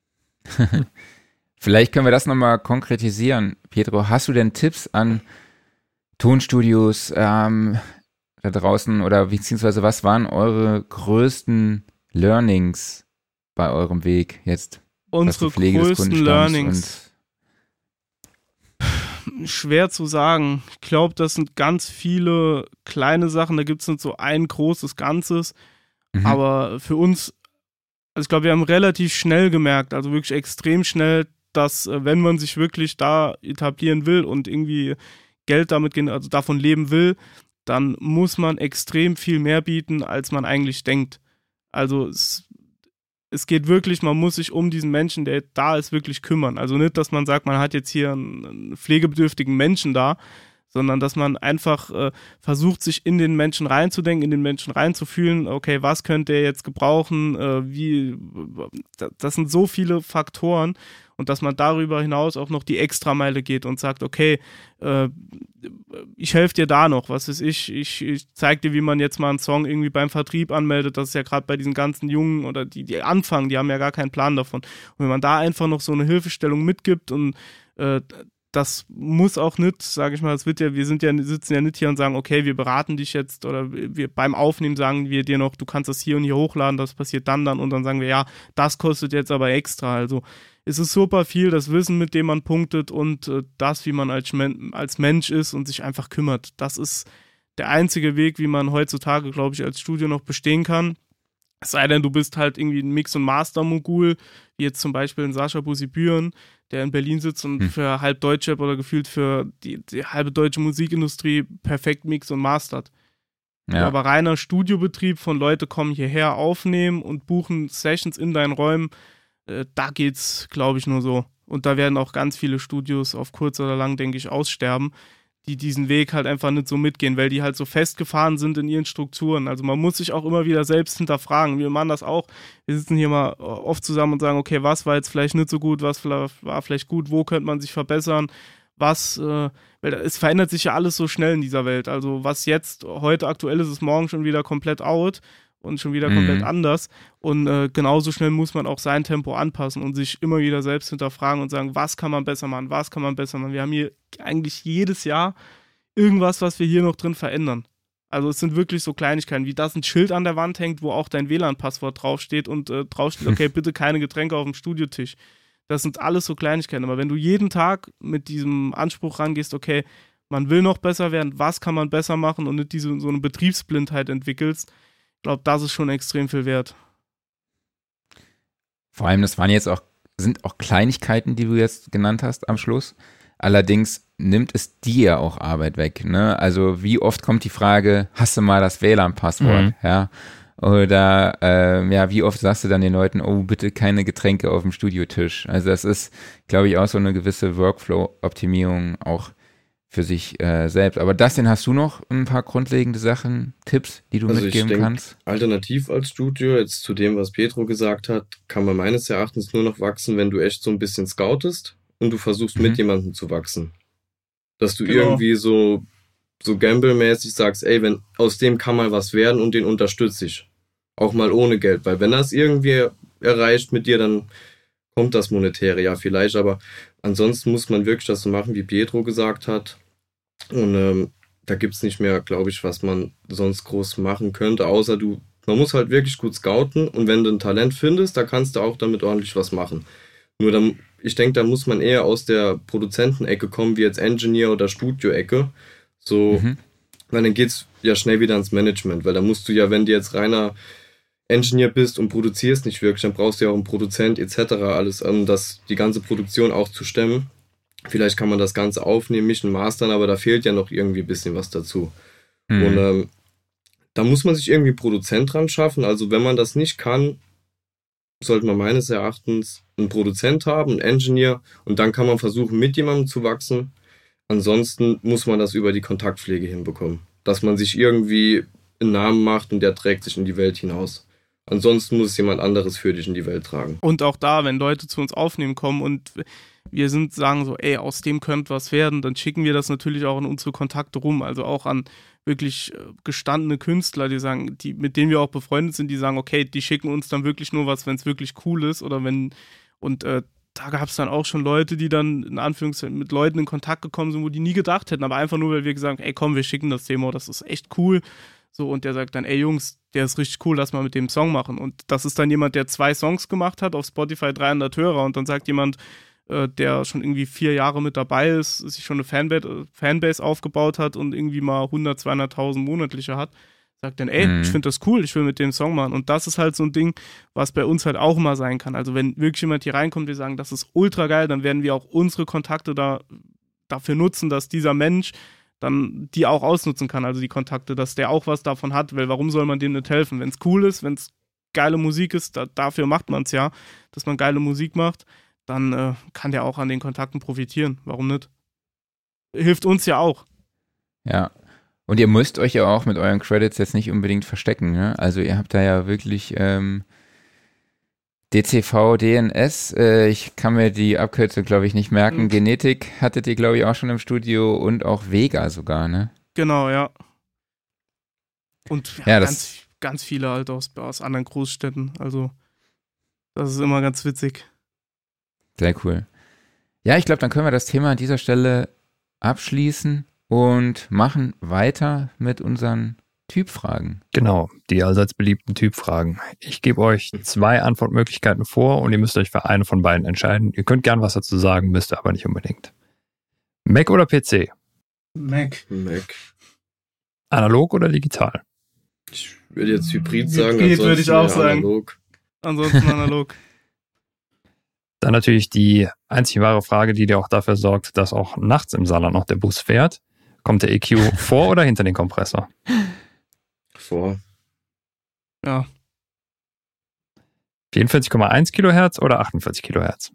B: Vielleicht können wir das nochmal konkretisieren. Pietro, hast du denn Tipps an Tonstudios da draußen oder beziehungsweise was waren eure größten Learnings bei eurem Weg jetzt?
C: Unsere größten Learnings. Schwer zu sagen. Ich glaube, das sind ganz viele kleine Sachen. Da gibt es nicht so ein großes Ganzes. Aber für uns, also ich glaube, wir haben relativ schnell gemerkt, also wirklich extrem schnell, dass wenn man sich wirklich da etablieren will und irgendwie Geld damit, also davon leben will, dann muss man extrem viel mehr bieten, als man eigentlich denkt. Also es geht wirklich, man muss sich um diesen Menschen, der da ist, wirklich kümmern. Also nicht, dass man sagt, man hat jetzt hier einen pflegebedürftigen Menschen da, sondern dass man einfach versucht, sich in den Menschen reinzudenken, in den Menschen reinzufühlen, okay, was könnte er jetzt gebrauchen, das sind so viele Faktoren und dass man darüber hinaus auch noch die Extrameile geht und sagt, okay, ich helfe dir da noch, was weiß ich zeige dir, wie man jetzt mal einen Song irgendwie beim Vertrieb anmeldet, das ist ja gerade bei diesen ganzen Jungen oder die anfangen, die haben ja gar keinen Plan davon. Und wenn man da einfach noch so eine Hilfestellung mitgibt und das muss auch nicht, sage ich mal, wir sitzen ja nicht hier und sagen, okay, wir beraten dich jetzt oder wir beim Aufnehmen sagen wir dir noch, du kannst das hier und hier hochladen, das passiert dann und dann sagen wir, ja, das kostet jetzt aber extra. Also es ist super viel, das Wissen, mit dem man punktet und das, wie man als Mensch ist und sich einfach kümmert. Das ist der einzige Weg, wie man heutzutage, glaube ich, als Studio noch bestehen kann. Es sei denn, du bist halt irgendwie ein Mix- und Master-Mogul, wie jetzt zum Beispiel ein Sascha Busibüren, der in Berlin sitzt und für halb Deutschrap oder gefühlt für die halbe deutsche Musikindustrie perfekt mixt und mastert. Ja. Aber reiner Studiobetrieb von Leute kommen hierher, aufnehmen und buchen Sessions in deinen Räumen, da geht's, glaube ich, nur so. Und da werden auch ganz viele Studios auf kurz oder lang, denke ich, aussterben, die diesen Weg halt einfach nicht so mitgehen, weil die halt so festgefahren sind in ihren Strukturen. Also man muss sich auch immer wieder selbst hinterfragen. Wir machen das auch. Wir sitzen hier mal oft zusammen und sagen, okay, was war jetzt vielleicht nicht so gut, was war vielleicht gut, wo könnte man sich verbessern, weil es verändert sich ja alles so schnell in dieser Welt. Also was jetzt heute aktuell ist morgen schon wieder komplett out und schon wieder komplett anders. Und genauso schnell muss man auch sein Tempo anpassen und sich immer wieder selbst hinterfragen und sagen, was kann man besser machen, Wir haben hier eigentlich jedes Jahr irgendwas, was wir hier noch drin verändern. Also es sind wirklich so Kleinigkeiten, wie dass ein Schild an der Wand hängt, wo auch dein WLAN-Passwort draufsteht und draufsteht, okay, bitte keine Getränke auf dem Studiotisch. Das sind alles so Kleinigkeiten. Aber wenn du jeden Tag mit diesem Anspruch rangehst, okay, man will noch besser werden, was kann man besser machen und nicht so eine Betriebsblindheit entwickelst, ich glaube, das ist schon extrem viel wert.
B: Vor allem, sind auch Kleinigkeiten, die du jetzt genannt hast am Schluss. Allerdings nimmt es dir auch Arbeit weg, ne? Also wie oft kommt die Frage, hast du mal das WLAN-Passwort, ja? Oder wie oft sagst du dann den Leuten, oh, bitte keine Getränke auf dem Studiotisch. Also das ist, glaube ich, auch so eine gewisse Workflow-Optimierung auch für sich selbst. Aber Dustin, hast du noch ein paar grundlegende Sachen, Tipps, die du mitgeben kannst?
D: Alternativ als Studio, jetzt zu dem, was Pietro gesagt hat, kann man meines Erachtens nur noch wachsen, wenn du echt so ein bisschen scoutest und du versuchst mit jemandem zu wachsen. Dass du irgendwie so Gamble-mäßig sagst, ey, wenn aus dem kann mal was werden und den unterstütze ich. Auch mal ohne Geld, weil wenn er es irgendwie erreicht mit dir, dann kommt das Monetäre ja vielleicht, aber ansonsten muss man wirklich das so machen, wie Pietro gesagt hat. Und da gibt es nicht mehr, glaube ich, was man sonst groß machen könnte, außer man muss halt wirklich gut scouten und wenn du ein Talent findest, da kannst du auch damit ordentlich was machen. Nur dann, ich denke, da muss man eher aus der Produzentenecke kommen, wie jetzt Engineer- oder Studio-Ecke. So, weil dann geht's ja schnell wieder ins Management, weil da musst du ja, wenn du jetzt reiner Engineer bist und produzierst nicht wirklich, dann brauchst du ja auch einen Produzent etc. alles, um die ganze Produktion auch zu stemmen. Vielleicht kann man das Ganze aufnehmen, mischen, mastern, aber da fehlt ja noch irgendwie ein bisschen was dazu. Und da muss man sich irgendwie einen Produzent dran schaffen. Also wenn man das nicht kann, sollte man meines Erachtens einen Produzent haben, einen Engineer und dann kann man versuchen, mit jemandem zu wachsen. Ansonsten muss man das über die Kontaktpflege hinbekommen. Dass man sich irgendwie einen Namen macht und der trägt sich in die Welt hinaus. Ansonsten muss es jemand anderes für dich in die Welt tragen.
C: Und auch da, wenn Leute zu uns aufnehmen kommen und wir sagen so, ey, aus dem könnte was werden, dann schicken wir das natürlich auch an unsere Kontakte rum, also auch an wirklich gestandene Künstler, die sagen, mit denen wir auch befreundet sind, die sagen, okay, die schicken uns dann wirklich nur was, wenn es wirklich cool ist oder da gab es dann auch schon Leute, die dann in Anführungszeichen mit Leuten in Kontakt gekommen sind, wo die nie gedacht hätten, aber einfach nur, weil wir gesagt haben, ey komm, wir schicken das Demo, das ist echt cool. So, und der sagt dann, ey Jungs, der ist richtig cool, lass mal mit dem Song machen. Und das ist dann jemand, der 2 Songs gemacht hat, auf Spotify 300 Hörer und dann sagt jemand, der schon irgendwie 4 Jahre mit dabei ist, sich schon eine Fanbase aufgebaut hat und irgendwie mal 100.000, 200.000 monatliche hat, sagt dann, ey, ich finde das cool, ich will mit dem Song machen. Und das ist halt so ein Ding, was bei uns halt auch mal sein kann. Also wenn wirklich jemand hier reinkommt, wir sagen, das ist ultra geil, dann werden wir auch unsere Kontakte dafür nutzen, dass dieser Mensch dann die auch ausnutzen kann, also die Kontakte, dass der auch was davon hat, weil warum soll man dem nicht helfen? Wenn es cool ist, wenn es geile Musik ist, dafür macht man es ja, dass man geile Musik macht, dann kann der auch an den Kontakten profitieren. Warum nicht? Hilft uns ja auch.
B: Ja, und ihr müsst euch ja auch mit euren Credits jetzt nicht unbedingt verstecken, ne? Also ihr habt da ja wirklich DCV, DNS, ich kann mir die Abkürzung, glaube ich, nicht merken. Genetik hattet ihr, glaube ich, auch schon im Studio und auch Vega sogar, ne?
C: Genau, ja. Und ja, ganz viele halt aus anderen Großstädten. Also das ist immer ganz witzig.
B: Sehr cool. Ja, ich glaube, dann können wir das Thema an dieser Stelle abschließen und machen weiter mit unseren Typfragen.
A: Genau, die allseits beliebten Typfragen. Ich gebe euch 2 Antwortmöglichkeiten vor und ihr müsst euch für eine von beiden entscheiden. Ihr könnt gern was dazu sagen, müsst ihr aber nicht unbedingt. Mac oder PC?
C: Mac.
A: Analog oder digital?
D: Ich würde jetzt Hybrid sagen.
C: Hybrid würde ich auch sagen.
D: Analog.
C: Ansonsten analog.
A: Dann natürlich die einzig wahre Frage, die dir auch dafür sorgt, dass auch nachts im Saarland noch der Bus fährt. Kommt der EQ vor oder hinter den Kompressor?
D: Vor.
C: Ja.
A: 44,1 Kilohertz oder 48 Kilohertz?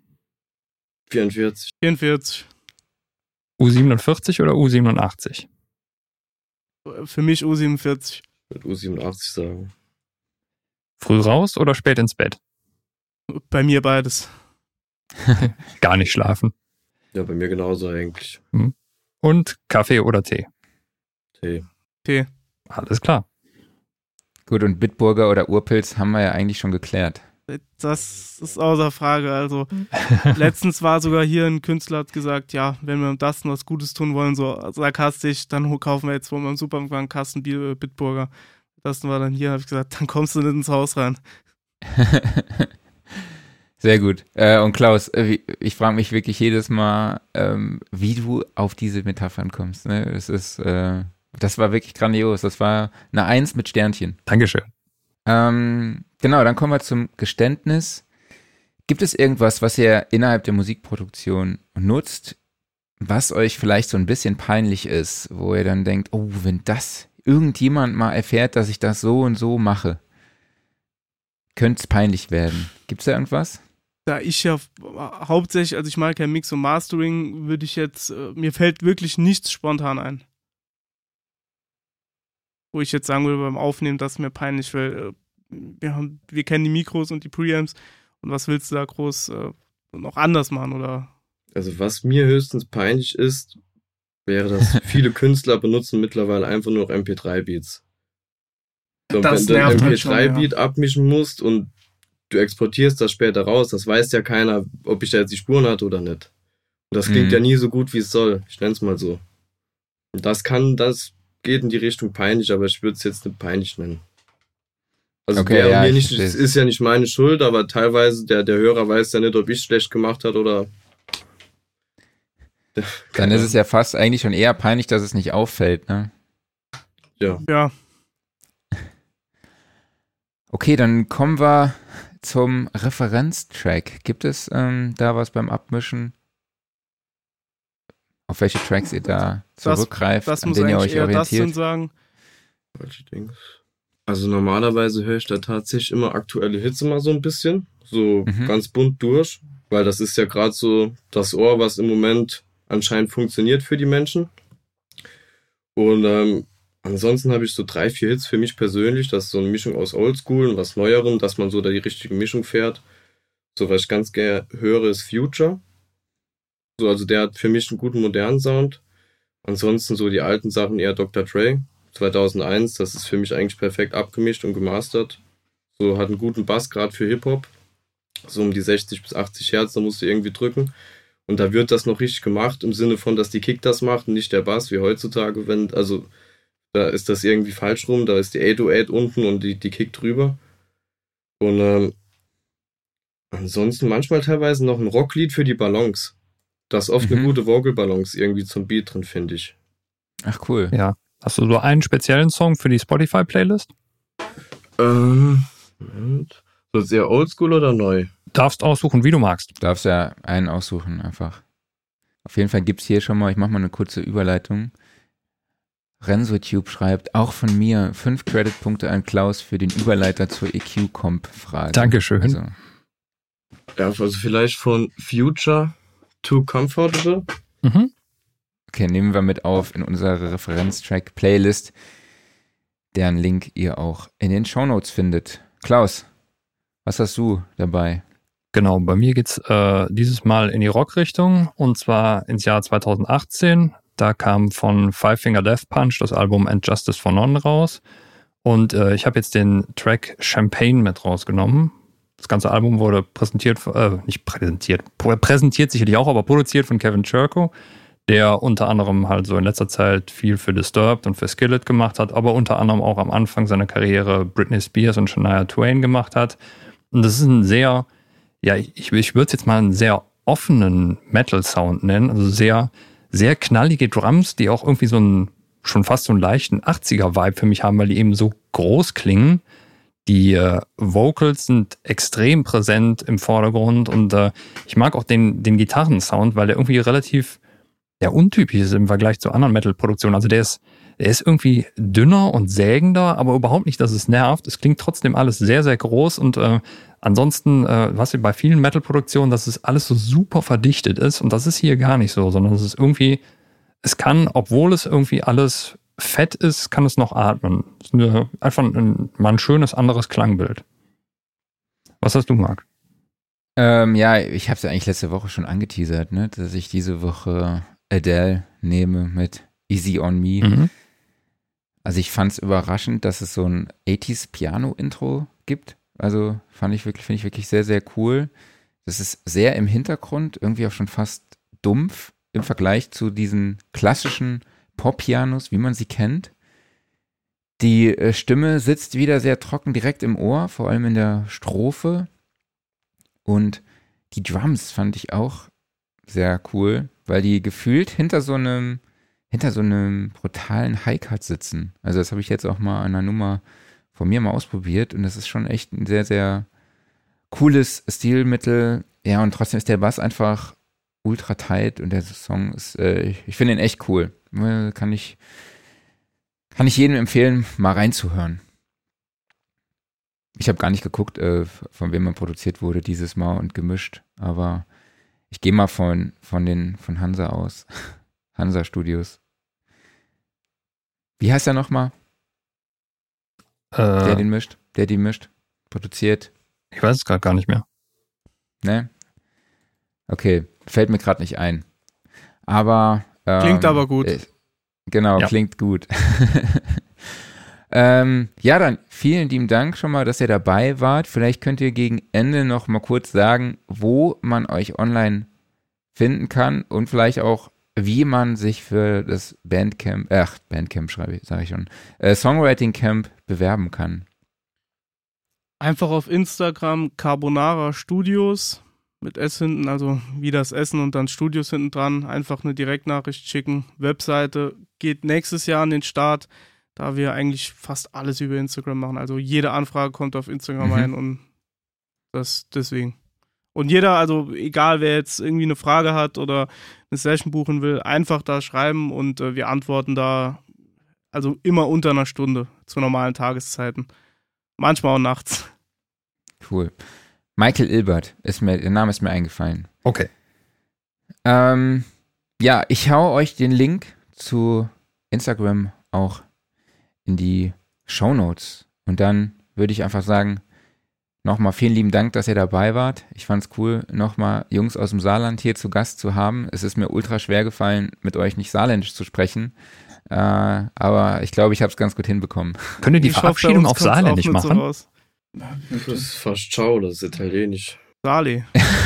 D: 44.
A: U47 oder U87?
C: Für mich U47.
D: Ich würde U87 sagen.
A: Früh raus oder spät ins Bett?
C: Bei mir beides.
A: Gar nicht schlafen.
D: Ja, bei mir genauso eigentlich.
A: Und Kaffee oder Tee?
C: Tee.
A: Alles klar.
B: Gut, und Bitburger oder Urpilz haben wir ja eigentlich schon geklärt.
C: Das ist außer Frage. Also letztens war sogar hier ein Künstler, hat gesagt, ja, wenn wir Dustin was Gutes tun wollen, so sarkastisch, dann kaufen wir jetzt von meinem Supermarkt einen Kasten Bitburger. Dustin war dann hier, habe ich gesagt, dann kommst du nicht ins Haus rein.
B: Sehr gut. Und Klaus, ich frage mich wirklich jedes Mal, wie du auf diese Metaphern kommst. Ne? Das war wirklich grandios. Das war eine 1 mit Sternchen.
A: Dankeschön.
B: Genau, dann kommen wir zum Geständnis. Gibt es irgendwas, was ihr innerhalb der Musikproduktion nutzt, was euch vielleicht so ein bisschen peinlich ist, wo ihr dann denkt, oh, wenn das irgendjemand mal erfährt, dass ich das so und so mache, könnte es peinlich werden. Gibt es da irgendwas?
C: Da ich ja hauptsächlich, also ich mag ja Mix und Mastering, würde ich jetzt, mir fällt wirklich nichts spontan ein. Wo ich jetzt sagen würde beim Aufnehmen, das ist mir peinlich, weil wir kennen die Mikros und die Preamps und was willst du da groß noch anders machen, oder?
D: Also was mir höchstens peinlich ist, wäre, dass viele Künstler benutzen mittlerweile einfach nur noch MP3-Beats. So,
C: Das
D: wenn du ein
C: nervt halt schon,
D: MP3-Beat abmischen musst und du exportierst das später raus, das weiß ja keiner, ob ich da jetzt die Spuren hatte oder nicht. Und das klingt ja nie so gut, wie es soll. Ich nenne es mal so. Und das geht in die Richtung peinlich, aber ich würde es jetzt nicht peinlich nennen. Also
B: Okay, ja,
D: es ist ja nicht meine Schuld, aber teilweise der Hörer weiß ja nicht, ob ich es schlecht gemacht habe oder...
B: Dann ist es ja fast eigentlich schon eher peinlich, dass es nicht auffällt, ne?
C: Ja.
B: Okay, dann kommen wir zum Referenztrack. Gibt es da was beim Abmischen? Auf welche Tracks ihr da zurückgreift,
C: das
B: an
C: muss
B: denen ihr
C: eigentlich
B: euch
C: eher
B: orientiert?
C: das sagen.
D: Also normalerweise höre ich da tatsächlich immer aktuelle Hits immer so ein bisschen, so ganz bunt durch, weil das ist ja gerade so das Ohr, was im Moment anscheinend funktioniert für die Menschen. Und ansonsten habe ich so 3, 4 Hits für mich persönlich, das ist so eine Mischung aus Oldschool und was Neuerem, dass man so da die richtige Mischung fährt. So, was ich ganz gerne höre, ist Future. So, also der hat für mich einen guten modernen Sound. Ansonsten so die alten Sachen eher Dr. Dre, 2001, das ist für mich eigentlich perfekt abgemischt und gemastert. So, hat einen guten Bass, gerade für Hip-Hop. So um die 60 bis 80 Hertz, da musst du irgendwie drücken. Und da wird das noch richtig gemacht, im Sinne von, dass die Kick das macht und nicht der Bass, wie heutzutage, also da ist das irgendwie falsch rum, da ist die 808 unten und die Kick drüber. Und ansonsten manchmal teilweise noch ein Rocklied für die Balance. Da ist oft eine gute Vocal-Balance irgendwie zum Beat drin, finde ich.
B: Ach, cool.
A: Ja. Hast du so einen speziellen Song für die Spotify-Playlist?
D: Moment. So ist eher oldschool oder neu?
A: Darfst aussuchen, wie du magst.
B: Du darfst ja einen aussuchen, einfach. Auf jeden Fall gibt's hier schon mal, ich mache mal eine kurze Überleitung. RenzoTube schreibt, auch von mir 5 Creditpunkte an Klaus für den Überleiter zur EQ-Comp-Frage.
A: Dankeschön.
B: Also,
D: Ja, also vielleicht von Future, Too Comfortable.
B: okay, nehmen wir mit auf in unsere Referenztrack-Playlist, deren Link ihr auch in den Shownotes findet. Klaus, was hast du dabei?
A: Genau, bei mir geht's dieses Mal in die Rockrichtung und zwar ins Jahr 2018. Da kam von Five Finger Death Punch das Album And Justice for None raus und ich habe jetzt den Track Champagne mit rausgenommen. Das ganze Album wurde präsentiert sicherlich auch, aber produziert von Kevin Churko, der unter anderem halt so in letzter Zeit viel für Disturbed und für Skillet gemacht hat, aber unter anderem auch am Anfang seiner Karriere Britney Spears und Shania Twain gemacht hat. Und das ist ein sehr, ja, ich würde es jetzt mal einen sehr offenen Metal-Sound nennen, also sehr, sehr knallige Drums, die auch irgendwie schon fast so einen leichten 80er-Vibe für mich haben, weil die eben so groß klingen. Die Vocals sind extrem präsent im Vordergrund und ich mag auch den Gitarrensound, weil der irgendwie relativ untypisch ist im Vergleich zu anderen Metal-Produktionen. Also der ist irgendwie dünner und sägender, aber überhaupt nicht, dass es nervt. Es klingt trotzdem alles sehr, sehr groß und ansonsten, was wir bei vielen Metal-Produktionen, dass es alles so super verdichtet ist und das ist hier gar nicht so, sondern es ist irgendwie, es kann, obwohl es irgendwie alles fett ist, kann es noch atmen. Es ist einfach mal ein schönes anderes Klangbild. Was hast du, Marc?
B: Ja, ich habe es ja eigentlich letzte Woche schon angeteasert, ne, dass ich diese Woche Adele nehme mit Easy on Me. Also ich fand es überraschend, dass es so ein 80s Piano-Intro gibt. Also finde ich wirklich sehr, sehr cool. Das ist sehr im Hintergrund, irgendwie auch schon fast dumpf im Vergleich zu diesen klassischen Pop-Pianos, wie man sie kennt. Die Stimme sitzt wieder sehr trocken direkt im Ohr, vor allem in der Strophe. Und die Drums fand ich auch sehr cool, weil die gefühlt hinter so einem brutalen Hi-Cut sitzen. Also das habe ich jetzt auch mal an einer Nummer von mir mal ausprobiert und das ist schon echt ein sehr, sehr cooles Stilmittel. Ja, und trotzdem ist der Bass einfach ultra tight und der Song ist, ich finde ihn echt cool. Kann ich jedem empfehlen, mal reinzuhören. Ich habe gar nicht geguckt, von wem er produziert wurde dieses Mal und gemischt, aber ich gehe mal von Hansa aus. Hansa Studios. Wie heißt er nochmal? Der die mischt, produziert.
A: Ich weiß es gerade gar nicht mehr.
B: Ne? Okay, fällt mir gerade nicht ein. Aber
C: klingt aber gut.
B: Genau, ja. Klingt gut. Ja, dann vielen lieben Dank schon mal, dass ihr dabei wart. Vielleicht könnt ihr gegen Ende noch mal kurz sagen, wo man euch online finden kann und vielleicht auch, wie man sich für das Songwriting Camp bewerben kann.
C: Einfach auf Instagram Carbonara Studios mit S hinten, also wie das Essen und dann Studios hinten dran. Einfach eine Direktnachricht schicken. Webseite geht nächstes Jahr an den Start, da wir eigentlich fast alles über Instagram machen. Also jede Anfrage kommt auf Instagram ein und das deswegen. Und jeder, also egal wer jetzt irgendwie eine Frage hat oder eine Session buchen will, einfach da schreiben und wir antworten da also immer unter einer Stunde zu normalen Tageszeiten. Manchmal auch nachts.
B: Cool. Michael Ilbert, der Name ist mir eingefallen.
A: Okay.
B: Ja, ich hau euch den Link zu Instagram auch in die Shownotes. Und dann würde ich einfach sagen, nochmal vielen lieben Dank, dass ihr dabei wart. Ich fand's cool, nochmal Jungs aus dem Saarland hier zu Gast zu haben. Es ist mir ultra schwer gefallen, mit euch nicht saarländisch zu sprechen. Aber ich glaube, ich habe es ganz gut hinbekommen.
A: Könnt ihr die Verabschiedung auf Saarländisch machen?
D: So das ist fast Ciao, das ist italienisch.
C: Sali.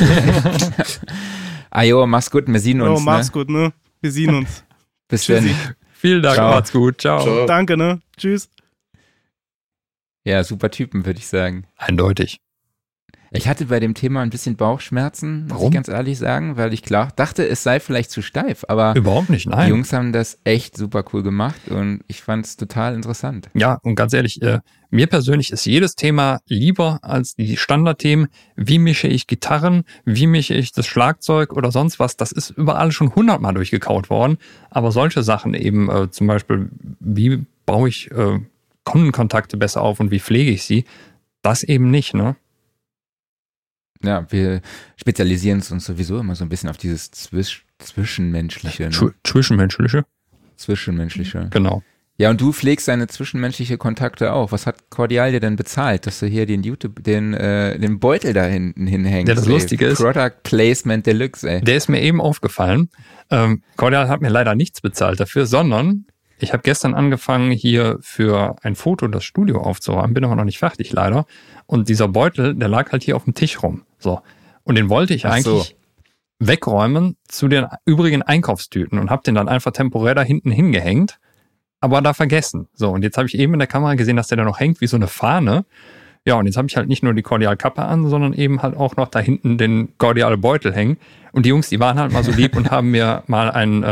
B: Ajo, mach's gut, wir sehen uns.
C: Mach's gut, ne? Wir sehen uns.
B: Bis dann.
A: Vielen Dank,
B: Ciao.
A: macht's gut. Ciao.
C: Danke, ne? Tschüss.
B: Ja, super Typen, würde ich sagen.
A: Eindeutig.
B: Ich hatte bei dem Thema ein bisschen Bauchschmerzen, muss
A: Warum?
B: ich ganz ehrlich sagen, weil ich dachte, es sei vielleicht zu steif, aber
A: Überhaupt nicht, nein.
B: Die Jungs haben das echt super cool gemacht und ich fand es total interessant.
A: Ja, und ganz ehrlich, mir persönlich ist jedes Thema lieber als die Standardthemen. Wie mische ich Gitarren? Wie mische ich das Schlagzeug oder sonst was? Das ist überall schon 100-mal durchgekaut worden. Aber solche Sachen eben, zum Beispiel, wie baue ich Kundenkontakte besser auf und wie pflege ich sie? Das eben nicht, ne?
B: Ja, wir spezialisieren uns sowieso immer so ein bisschen auf dieses Zwischenmenschliche. Ne? Zwischenmenschliche.
A: Genau.
B: Ja, und du pflegst deine zwischenmenschliche Kontakte auch. Was hat Cordial dir denn bezahlt, dass du hier den Beutel da hinten hinhängst?
A: Ja, das Lustige ist,
B: Product Placement Deluxe, ey.
A: Der ist mir eben aufgefallen. Cordial hat mir leider nichts bezahlt dafür, sondern ich habe gestern angefangen, hier für ein Foto das Studio aufzuräumen, bin aber noch nicht fertig leider. Und dieser Beutel, der lag halt hier auf dem Tisch rum. So. Und den wollte ich eigentlich wegräumen zu den übrigen Einkaufstüten und habe den dann einfach temporär da hinten hingehängt, aber da vergessen. So, und jetzt habe ich eben in der Kamera gesehen, dass der da noch hängt wie so eine Fahne. Ja, und jetzt habe ich halt nicht nur die Cordial-Kappe an, sondern eben halt auch noch da hinten den Cordial-Beutel hängen. Und die Jungs, die waren halt mal so lieb und haben mir mal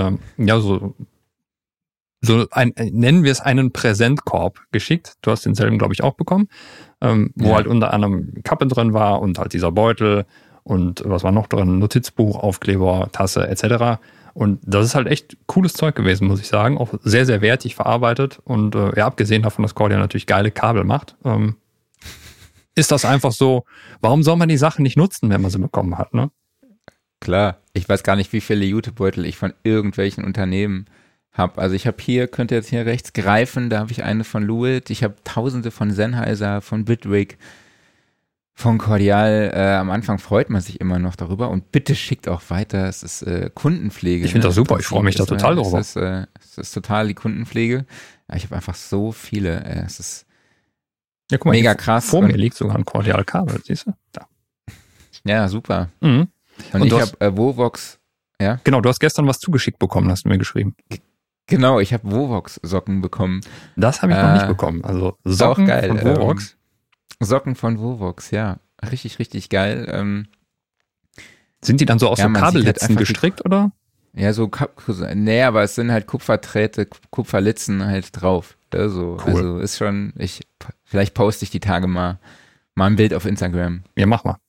A: nennen wir es einen Präsentkorb geschickt. Du hast denselben, glaube ich, auch bekommen, wo halt unter anderem Kappe drin war und halt dieser Beutel und was war noch drin? Notizbuch, Aufkleber, Tasse etc. Und das ist halt echt cooles Zeug gewesen, muss ich sagen. Auch sehr, sehr wertig verarbeitet und abgesehen davon, dass Cordial natürlich geile Kabel macht, ist das einfach so, warum soll man die Sachen nicht nutzen, wenn man sie bekommen hat, ne?
B: Klar, ich weiß gar nicht, wie viele Jutebeutel ich von irgendwelchen Unternehmen habe. Also ich habe hier, könnt ihr jetzt hier rechts greifen, da habe ich eine von Lewitt, ich habe tausende von Sennheiser, von Bitwig, von Cordial. Am Anfang freut man sich immer noch darüber und bitte schickt auch weiter, es ist Kundenpflege.
A: Ich finde das super, ich freue mich da total drüber.
B: Es ist total die Kundenpflege. Ja, ich habe einfach so viele, es ist
A: Ja, guck mal,
B: mega krass.
A: Vor mir liegt sogar ein Cordial-Kabel, siehst du? Da.
B: Ja, super.
A: Mhm.
B: Und ich habe Vovox, ja?
A: Genau, du hast gestern was zugeschickt bekommen, hast du mir geschrieben.
B: Genau, ich habe Vovox-Socken bekommen.
A: Das habe ich noch nicht bekommen. Also Socken
B: auch geil,
A: von Vovox.
B: Socken von Vovox, ja. Richtig, richtig geil.
A: Sind die dann so aus so Kabellitzen gestrickt, oder?
B: Ja, so, nee, aber es sind halt Kupferdrähte, Kupferlitzen halt drauf. Also,
A: Cool.
B: Also ist schon, vielleicht poste ich die Tage mal ein Bild auf Instagram.
A: Ja, mach mal.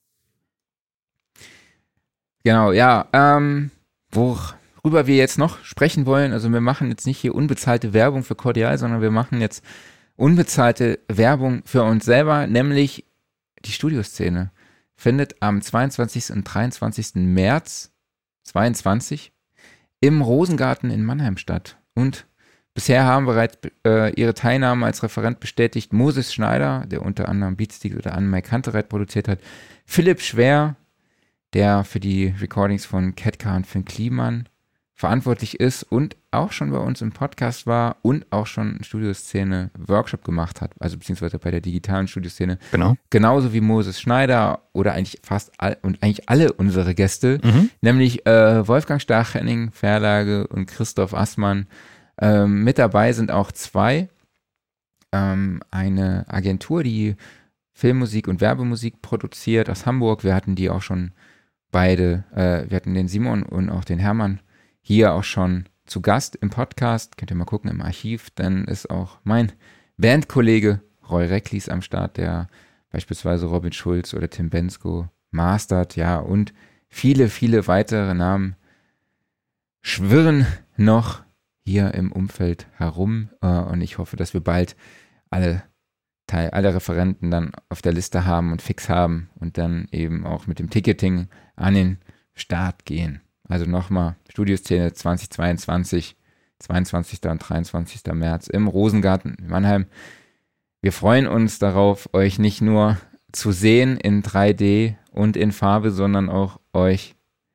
B: Genau, ja, worüber wir jetzt noch sprechen wollen, also wir machen jetzt nicht hier unbezahlte Werbung für Cordial, sondern wir machen jetzt unbezahlte Werbung für uns selber, nämlich die Studioszene. Findet am 22. und 23. März 22 im Rosengarten in Mannheim statt. Und bisher haben bereits ihre Teilnahme als Referent bestätigt Moses Schneider, der unter anderem Beatsteaks oder Anne-Mai Kantereit produziert hat, Philipp Schwer, der für die Recordings von Ketka und Finn Kliman verantwortlich ist und auch schon bei uns im Podcast war und auch schon Studioszene Workshop gemacht hat, also beziehungsweise bei der digitalen Studioszene.
A: Genau.
B: Genauso wie Moses Schneider oder eigentlich eigentlich alle unsere Gäste, nämlich Wolfgang Stach, Henning Verlage und Christoph Assmann. Mit dabei sind auch zwei. Eine Agentur, die Filmmusik und Werbemusik produziert aus Hamburg. Wir hatten die auch schon beide, wir hatten den Simon und auch den Hermann hier auch schon zu Gast im Podcast. Könnt ihr mal gucken im Archiv. Dann ist auch mein Bandkollege Roy Recklis am Start, der beispielsweise Robin Schulz oder Tim Bensko mastert. Ja, und viele, viele weitere Namen schwirren noch hier im Umfeld herum. Und ich hoffe, dass wir bald alle Referenten dann auf der Liste haben und fix haben und dann eben auch mit dem Ticketing an den Start gehen. Also nochmal, Studioszene 2022, 22. und 23. März im Rosengarten in Mannheim. Wir freuen uns darauf, euch nicht nur zu sehen in 3D und in Farbe, sondern auch euch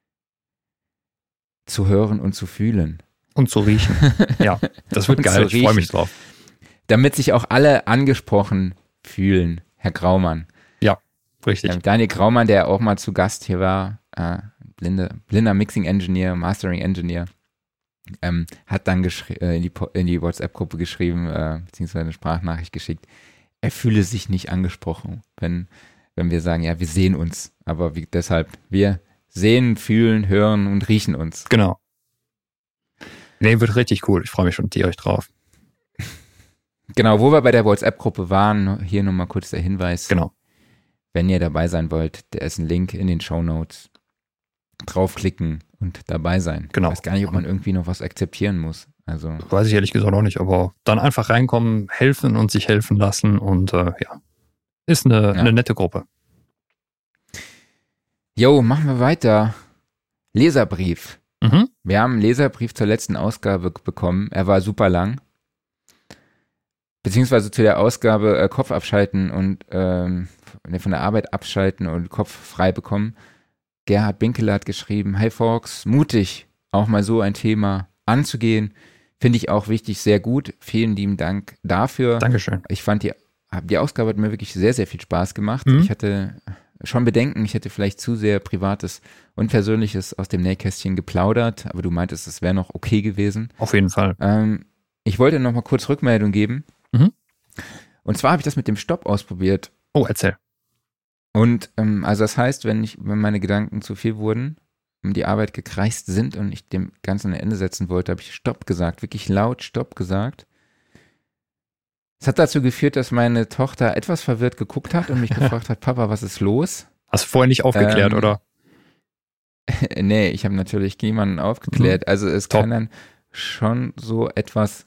B: zu hören und zu fühlen.
A: Und zu riechen. Ja, das wird geil, ich freue mich drauf.
B: Damit sich auch alle angesprochen fühlen, Herr Graumann.
A: Ja, richtig.
B: Daniel Graumann, der auch mal zu Gast hier war, blinder Mixing Engineer, Mastering Engineer, hat dann in die WhatsApp-Gruppe geschrieben, beziehungsweise eine Sprachnachricht geschickt, er fühle sich nicht angesprochen, wenn wir sagen, ja, wir sehen uns, aber deshalb, wir sehen, fühlen, hören und riechen uns.
A: Genau. Nee, wird richtig cool, ich freue mich schon tierisch drauf.
B: Genau, wo wir bei der WhatsApp-Gruppe waren, hier nochmal kurz der Hinweis.
A: Genau.
B: Wenn ihr dabei sein wollt, da ist ein Link in den Shownotes. Draufklicken und dabei sein.
A: Genau.
B: Ich weiß gar nicht, ob man irgendwie noch was akzeptieren muss. Also
A: weiß ich ehrlich gesagt auch nicht, aber dann einfach reinkommen, helfen und sich helfen lassen und ja, ist eine nette Gruppe.
B: Jo, machen wir weiter. Leserbrief.
A: Mhm.
B: Wir haben einen Leserbrief zur letzten Ausgabe bekommen. Er war super lang. Beziehungsweise zu der Ausgabe Kopf abschalten und von der Arbeit abschalten und Kopf frei bekommen. Gerhard Binkeler hat geschrieben, hi Fox, mutig, auch mal so ein Thema anzugehen. Finde ich auch wichtig, sehr gut. Vielen lieben Dank dafür.
A: Dankeschön.
B: Ich fand die Ausgabe hat mir wirklich sehr, sehr viel Spaß gemacht.
A: Mhm.
B: Ich hatte schon Bedenken, ich hätte vielleicht zu sehr Privates und Persönliches aus dem Nähkästchen geplaudert, aber du meintest, es wäre noch okay gewesen.
A: Auf jeden Fall.
B: Ich wollte noch mal kurz Rückmeldung geben.
A: Mhm.
B: Und zwar habe ich das mit dem Stopp ausprobiert.
A: Oh, erzähl.
B: Und also das heißt, wenn meine Gedanken zu viel wurden, die Arbeit gekreist sind und ich dem Ganzen ein Ende setzen wollte, habe ich Stopp gesagt, wirklich laut Stopp gesagt. Es hat dazu geführt, dass meine Tochter etwas verwirrt geguckt hat und mich gefragt hat, Papa, was ist los?
A: Hast du vorher nicht aufgeklärt, oder?
B: Nee, ich habe natürlich niemanden aufgeklärt. Also es
A: Top.
B: kann dann schon so etwas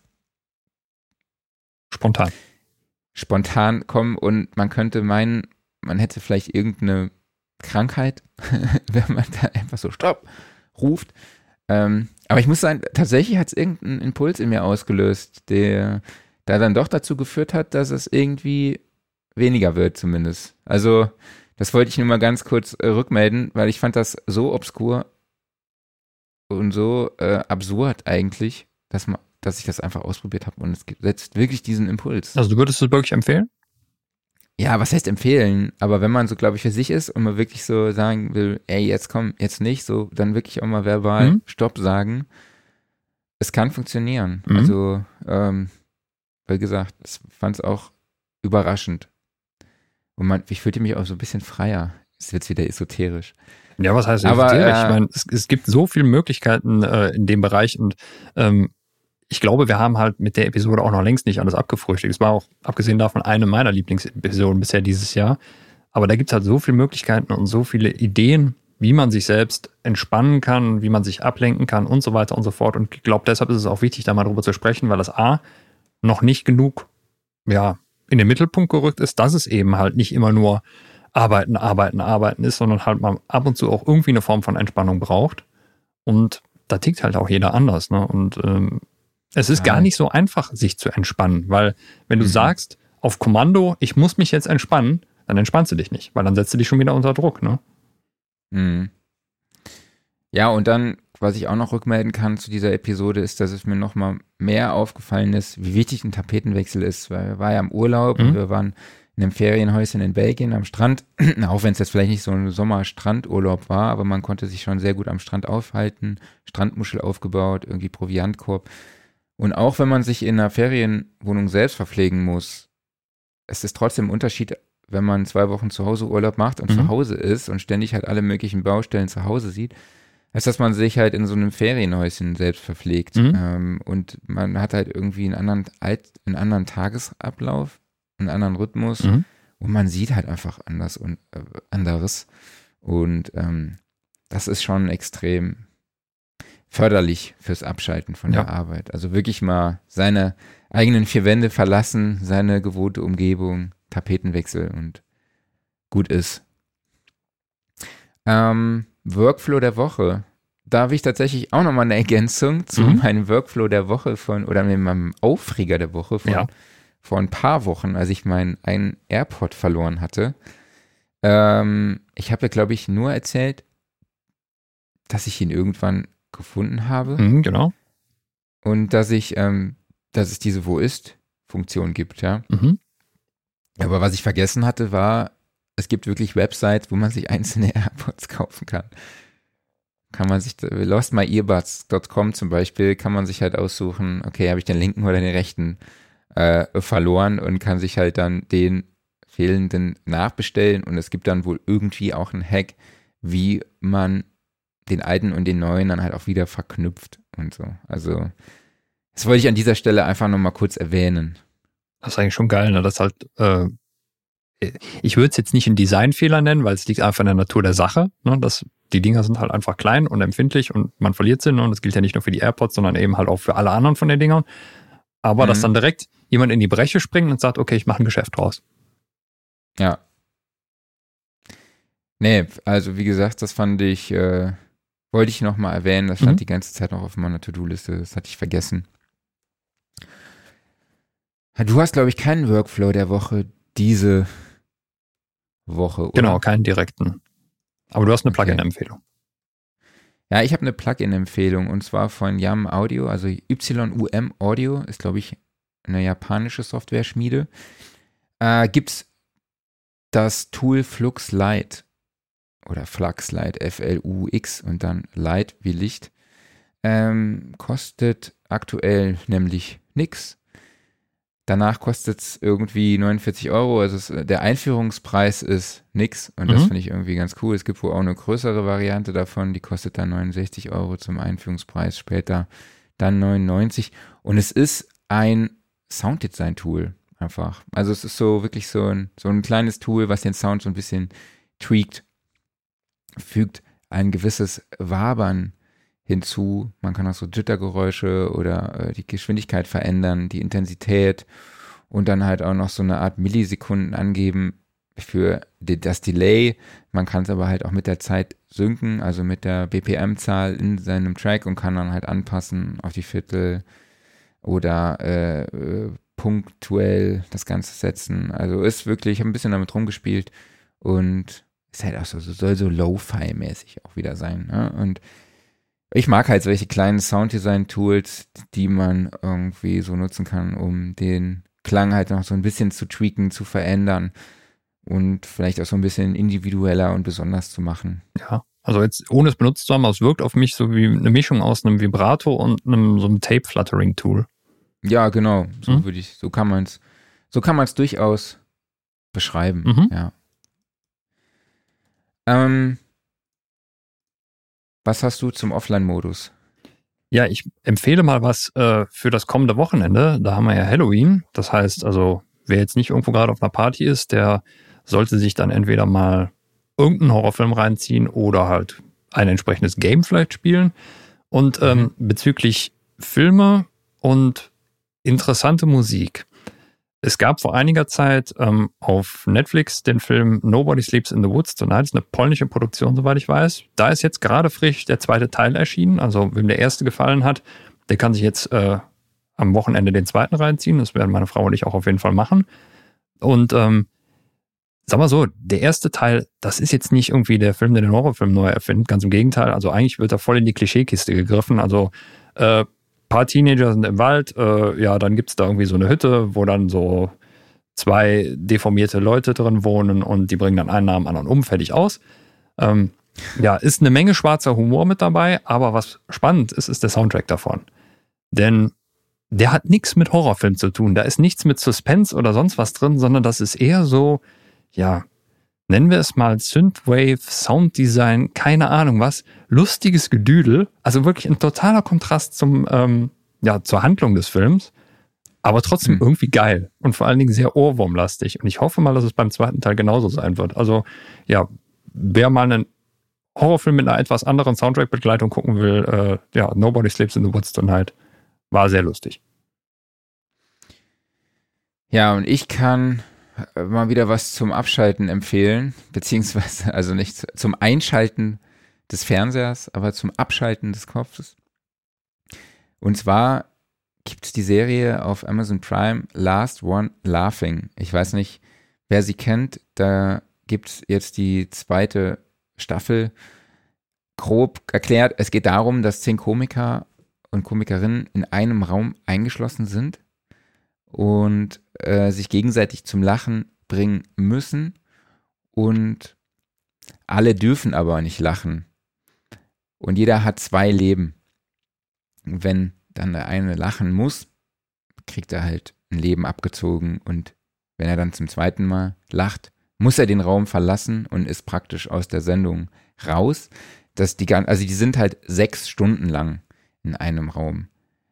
B: spontan kommen und man könnte meinen, man hätte vielleicht irgendeine Krankheit, wenn man da einfach so Stopp ruft. Aber ich muss sagen, tatsächlich hat es irgendeinen Impuls in mir ausgelöst, der da dann doch dazu geführt hat, dass es irgendwie weniger wird zumindest. Also das wollte ich nur mal ganz kurz rückmelden, weil ich fand das so obskur und so absurd eigentlich, dass ich das einfach ausprobiert habe und es setzt wirklich diesen Impuls.
A: Also du würdest es wirklich empfehlen?
B: ja, was heißt empfehlen? Aber wenn man so, glaube ich, für sich ist und man wirklich so sagen will, ey, jetzt komm, jetzt nicht, so dann wirklich auch mal verbal Stopp sagen. Es kann funktionieren. Also, wie gesagt, ich fand es auch überraschend. Und ich fühlte mich auch so ein bisschen freier. Jetzt wird es wieder esoterisch.
A: Ja, was heißt esoterisch? Ich meine, es gibt so viele Möglichkeiten in dem Bereich und ich glaube, wir haben halt mit der Episode auch noch längst nicht alles abgefrühstückt. Es war auch, abgesehen davon, eine meiner Lieblingsepisoden bisher dieses Jahr. Aber da gibt es halt so viele Möglichkeiten und so viele Ideen, wie man sich selbst entspannen kann, wie man sich ablenken kann und so weiter und so fort. Und ich glaube, deshalb ist es auch wichtig, da mal drüber zu sprechen, weil das noch nicht genug in den Mittelpunkt gerückt ist, dass es eben halt nicht immer nur Arbeiten ist, sondern halt mal ab und zu auch irgendwie eine Form von Entspannung braucht. Und da tickt halt auch jeder anders. Ne? Und es ist gar nicht so einfach, sich zu entspannen, weil wenn du sagst, auf Kommando, ich muss mich jetzt entspannen, dann entspannst du dich nicht, weil dann setzt du dich schon wieder unter Druck. Ne?
B: Ja, und dann, was ich auch noch rückmelden kann zu dieser Episode, ist, dass es mir nochmal mehr aufgefallen ist, wie wichtig ein Tapetenwechsel ist, weil wir waren ja im Urlaub und wir waren in einem Ferienhäuschen in Belgien am Strand, auch wenn es jetzt vielleicht nicht so ein Sommer-Strandurlaub war, aber man konnte sich schon sehr gut am Strand aufhalten, Strandmuschel aufgebaut, irgendwie Proviantkorb. Und auch wenn man sich in einer Ferienwohnung selbst verpflegen muss, es ist trotzdem ein Unterschied, wenn man 2 Wochen zu Hause Urlaub macht und zu Hause ist und ständig halt alle möglichen Baustellen zu Hause sieht, als dass man sich halt in so einem Ferienhäuschen selbst verpflegt. Und man hat halt irgendwie einen anderen Tagesablauf, einen anderen Rhythmus und man sieht halt einfach anderes. Und das ist schon extrem förderlich fürs Abschalten von der Arbeit. Also wirklich mal seine eigenen 4 Wände verlassen, seine gewohnte Umgebung, Tapetenwechsel und gut ist. Workflow der Woche. Da habe ich tatsächlich auch nochmal eine Ergänzung zu meinem Workflow der Woche oder mit meinem Aufreger der Woche vor ein paar Wochen, als ich meinen einen AirPod verloren hatte. Ich habe ja, glaube ich, nur erzählt, dass ich ihn irgendwann gefunden habe.
A: Genau.
B: Und dass es diese Wo ist-Funktion gibt, ja. Aber was ich vergessen hatte, war, es gibt wirklich Websites, wo man sich einzelne AirPods kaufen kann. Kann man sich, lostmyearbuds.com zum Beispiel, kann man sich halt aussuchen, okay, habe ich den linken oder den rechten verloren und kann sich halt dann den fehlenden nachbestellen und es gibt dann wohl irgendwie auch einen Hack, wie man den alten und den neuen dann halt auch wieder verknüpft und so. Also, das wollte ich an dieser Stelle einfach nochmal kurz erwähnen.
A: Das ist eigentlich schon geil, ne? Das halt, ich würde es jetzt nicht einen Designfehler nennen, weil es liegt einfach in der Natur der Sache, ne? Die Dinger sind halt einfach klein und empfindlich und man verliert sie, ne? Und das gilt ja nicht nur für die AirPods, sondern eben halt auch für alle anderen von den Dingern. Aber dass dann direkt jemand in die Breche springt und sagt, okay, ich mache ein Geschäft draus.
B: Ja. Nee, also wie gesagt, das fand ich, wollte ich nochmal erwähnen, das stand die ganze Zeit noch auf meiner To-Do-Liste, das hatte ich vergessen. Du hast, glaube ich, keinen Workflow der Woche diese Woche, oder?
A: Genau, keinen direkten. Aber du hast eine Plugin-Empfehlung.
B: Ja, ich habe eine Plugin-Empfehlung und zwar von YUM Audio, also YUM Audio ist, glaube ich, eine japanische Software-Schmiede. Gibt's das Tool Flux Lite oder Flux Lite, F-L-U-X und dann Light wie Licht. Kostet aktuell nämlich nix. Danach kostet es irgendwie 49 €, also der Einführungspreis ist nix und das finde ich irgendwie ganz cool. Es gibt wohl auch eine größere Variante davon, die kostet dann 69 € zum Einführungspreis, später dann 99 und es ist ein Sounddesign-Tool einfach. Also es ist so wirklich so ein kleines Tool, was den Sound so ein bisschen tweakt, fügt ein gewisses Wabern hinzu. Man kann auch so Jittergeräusche oder die Geschwindigkeit verändern, die Intensität und dann halt auch noch so eine Art Millisekunden angeben für das Delay. Man kann es aber halt auch mit der Zeit synken, also mit der BPM-Zahl in seinem Track und kann dann halt anpassen auf die Viertel oder punktuell das Ganze setzen. Also ist wirklich, ich habe ein bisschen damit rumgespielt und ist halt auch soll so Lo-Fi-mäßig auch wieder sein. Ne? Und ich mag halt solche kleinen Sounddesign-Tools, die man irgendwie so nutzen kann, um den Klang halt noch so ein bisschen zu tweaken, zu verändern. und vielleicht auch so ein bisschen individueller und besonders zu machen.
A: Ja, also jetzt ohne es benutzt zu haben, aber es wirkt auf mich so wie eine Mischung aus einem Vibrato und so einem Tape-Fluttering-Tool.
B: Ja, genau. So kann man es durchaus beschreiben. Ja. Was hast du zum Offline-Modus?
A: Ja, ich empfehle mal was für das kommende Wochenende. Da haben wir ja Halloween. Das heißt also, wer jetzt nicht irgendwo gerade auf einer Party ist, der sollte sich dann entweder mal irgendeinen Horrorfilm reinziehen oder halt ein entsprechendes Game vielleicht spielen. Und bezüglich Filme und interessante Musik. Es gab vor einiger Zeit auf Netflix den Film Nobody Sleeps in the Woods Tonight. Das ist eine polnische Produktion, soweit ich weiß. Da ist jetzt gerade frisch der zweite Teil erschienen. Also wem der erste gefallen hat, der kann sich jetzt am Wochenende den zweiten reinziehen. Das werden meine Frau und ich auch auf jeden Fall machen. Und sag mal so, der erste Teil, das ist jetzt nicht irgendwie der Film, der den Horrorfilm neu erfindet. Ganz im Gegenteil. Also eigentlich wird da voll in die Klischeekiste gegriffen. Also paar Teenager sind im Wald, dann gibt's da irgendwie so eine Hütte, wo dann so 2 deformierte Leute drin wohnen und die bringen dann einen nach dem anderen um, fertig aus. Ist eine Menge schwarzer Humor mit dabei, aber was spannend ist, ist der Soundtrack davon. Denn der hat nichts mit Horrorfilm zu tun, da ist nichts mit Suspense oder sonst was drin, sondern das ist eher so, nennen wir es mal Synthwave, Sounddesign, keine Ahnung was, lustiges Gedüdel, also wirklich ein totaler Kontrast zur Handlung des Films, aber trotzdem irgendwie geil und vor allen Dingen sehr ohrwurmlastig. Und ich hoffe mal, dass es beim zweiten Teil genauso sein wird. Also wer mal einen Horrorfilm mit einer etwas anderen Soundtrack-Begleitung gucken will, Nobody Sleeps in the Woods Tonight, war sehr lustig.
B: Ja, und ich kann mal wieder was zum Abschalten empfehlen, beziehungsweise, also nicht zum Einschalten des Fernsehers, aber zum Abschalten des Kopfes. Und zwar gibt es die Serie auf Amazon Prime Last One Laughing. Ich weiß nicht, wer sie kennt, da gibt es jetzt die zweite Staffel. Grob erklärt, es geht darum, dass 10 Komiker und Komikerinnen in einem Raum eingeschlossen sind und sich gegenseitig zum Lachen bringen müssen und alle dürfen aber nicht lachen. Und jeder hat 2 Leben. Und wenn dann der eine lachen muss, kriegt er halt ein Leben abgezogen und wenn er dann zum zweiten Mal lacht, muss er den Raum verlassen und ist praktisch aus der Sendung raus. Die sind halt 6 Stunden lang in einem Raum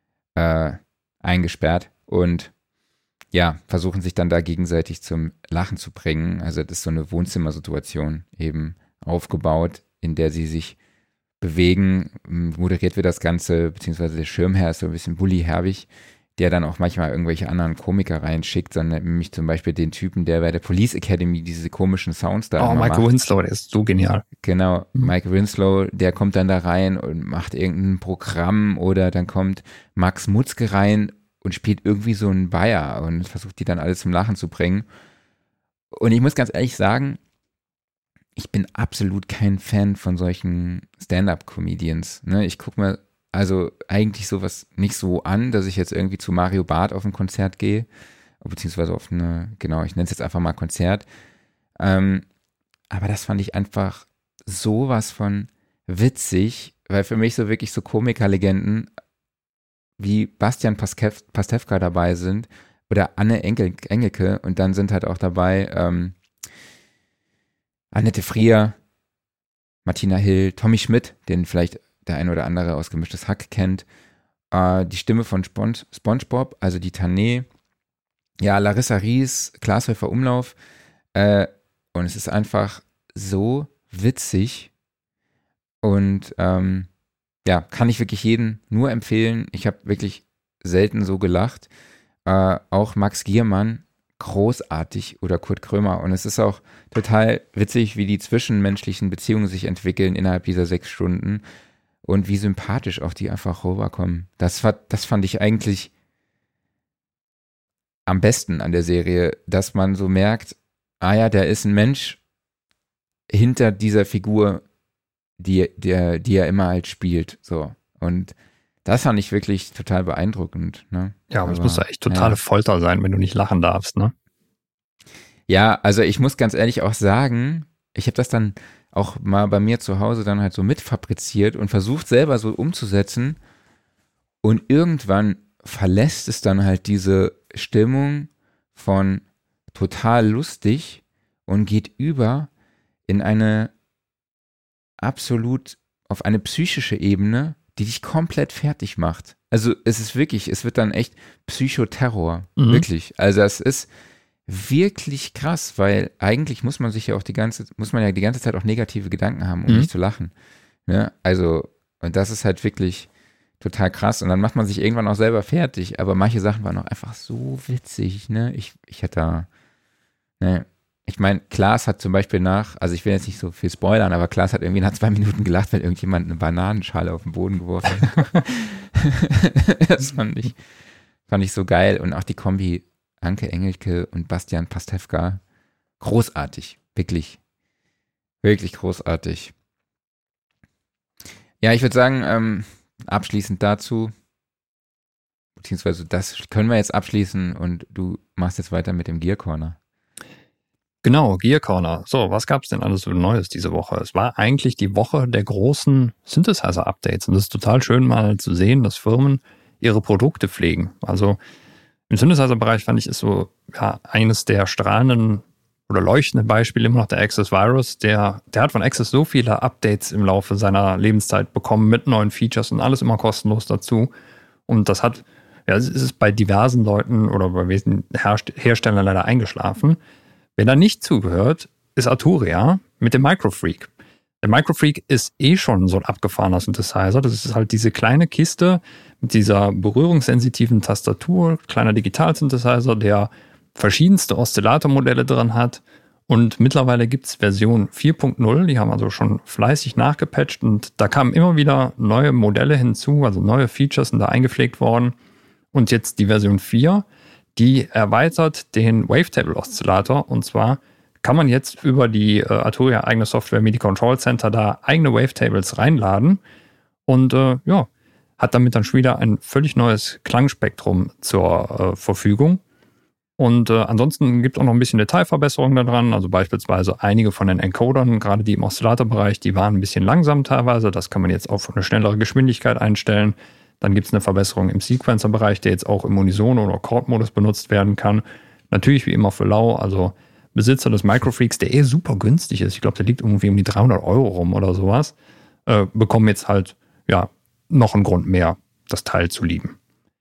B: eingesperrt und versuchen sich dann da gegenseitig zum Lachen zu bringen. Also das ist so eine Wohnzimmersituation eben aufgebaut, in der sie sich bewegen. Moderiert wird das Ganze, beziehungsweise der Schirmherr ist so ein bisschen Bully Herbig, der dann auch manchmal irgendwelche anderen Komiker reinschickt, sondern nämlich zum Beispiel den Typen, der bei der Police Academy diese komischen Sounds da immer
A: Michael
B: macht.
A: Winslow, der ist so genial.
B: Genau, Michael Winslow, der kommt dann da rein und macht irgendein Programm oder dann kommt Max Mutzke rein und spielt irgendwie so einen Bayer und versucht die dann alle zum Lachen zu bringen. Und ich muss ganz ehrlich sagen, ich bin absolut kein Fan von solchen Stand-Up-Comedians. Ne? Ich gucke mir also eigentlich sowas nicht so an, dass ich jetzt irgendwie zu Mario Barth auf ein Konzert gehe, beziehungsweise auf ich nenne es jetzt einfach mal Konzert. Aber das fand ich einfach sowas von witzig, weil für mich so wirklich so Komikerlegenden wie Bastian Pastewka dabei sind oder Anne Engelke und dann sind halt auch dabei Annette Frier, Martina Hill, Tommy Schmidt, den vielleicht der ein oder andere aus Gemischtes Hack kennt, die Stimme von SpongeBob, also die Tané, Larissa Ries, Glashäufer Umlauf und es ist einfach so witzig und kann ich wirklich jedem nur empfehlen. Ich habe wirklich selten so gelacht. Auch Max Giermann, großartig, oder Kurt Krömer. Und es ist auch total witzig, wie die zwischenmenschlichen Beziehungen sich entwickeln innerhalb dieser 6 Stunden und wie sympathisch auch die einfach rüberkommen. Das fand ich eigentlich am besten an der Serie, dass man so merkt, der ist ein Mensch hinter dieser Figur, die er immer halt spielt, so. Und das fand ich wirklich total beeindruckend, ne?
A: Ja, aber es muss ja echt totale Folter sein, wenn du nicht lachen darfst, ne?
B: Ja, also ich muss ganz ehrlich auch sagen, ich habe das dann auch mal bei mir zu Hause dann halt so mitfabriziert und versucht selber so umzusetzen und irgendwann verlässt es dann halt diese Stimmung von total lustig und geht über in eine absolut auf eine psychische Ebene, die dich komplett fertig macht. Also es ist wirklich, es wird dann echt Psychoterror, wirklich. Also es ist wirklich krass, weil eigentlich muss man ja die ganze Zeit auch negative Gedanken haben, um nicht zu lachen. Ne? Also, und das ist halt wirklich total krass. Und dann macht man sich irgendwann auch selber fertig, aber manche Sachen waren auch einfach so witzig, ne? Ich hätte da, ne? Ich meine, Klaas hat zum Beispiel also ich will jetzt nicht so viel spoilern, aber Klaas hat irgendwie nach 2 Minuten gelacht, weil irgendjemand eine Bananenschale auf den Boden geworfen hat. Das fand ich so geil. Und auch die Kombi Anke Engelke und Bastian Pastewka, großartig. Wirklich, wirklich großartig. Ja, ich würde sagen, abschließend dazu, beziehungsweise das können wir jetzt abschließen und du machst jetzt weiter mit dem Gear Corner.
A: Genau, Gear Corner. So, was gab es denn alles so Neues diese Woche? Es war eigentlich die Woche der großen Synthesizer-Updates und es ist total schön mal zu sehen, dass Firmen ihre Produkte pflegen. Also im Synthesizer-Bereich fand ich es so, ja, eines der strahlenden oder leuchtenden Beispiele immer noch der Access Virus. Der hat von Access so viele Updates im Laufe seiner Lebenszeit bekommen mit neuen Features und alles immer kostenlos dazu. Und das hat, ja, es ist bei diversen Leuten oder bei wesentlichen Herstellern leider eingeschlafen. Wer da nicht zugehört, ist Arturia mit dem Microfreak. Der Microfreak ist schon so ein abgefahrener Synthesizer. Das ist halt diese kleine Kiste mit dieser berührungssensitiven Tastatur, kleiner Digital-Synthesizer, der verschiedenste Oszillatormodelle drin hat. Und mittlerweile gibt es Version 4.0, die haben also schon fleißig nachgepatcht und da kamen immer wieder neue Modelle hinzu, also neue Features sind da eingepflegt worden. Und jetzt die Version 4, die erweitert den Wavetable-Oszillator und zwar kann man jetzt über die Arturia eigene Software MIDI Control Center da eigene Wavetables reinladen und hat damit dann schon wieder ein völlig neues Klangspektrum zur Verfügung. Und ansonsten gibt es auch noch ein bisschen Detailverbesserungen daran, also beispielsweise einige von den Encodern, gerade die im Oszillatorbereich, die waren ein bisschen langsam teilweise, das kann man jetzt auf eine schnellere Geschwindigkeit einstellen. Dann gibt es eine Verbesserung im Sequencer-Bereich, der jetzt auch im Unisono- oder Chord-Modus benutzt werden kann. Natürlich wie immer für lau, also Besitzer des Microfreaks, der super günstig ist, ich glaube, der liegt irgendwie um die 300 € rum oder sowas, bekommen jetzt halt, ja, noch einen Grund mehr, das Teil zu lieben.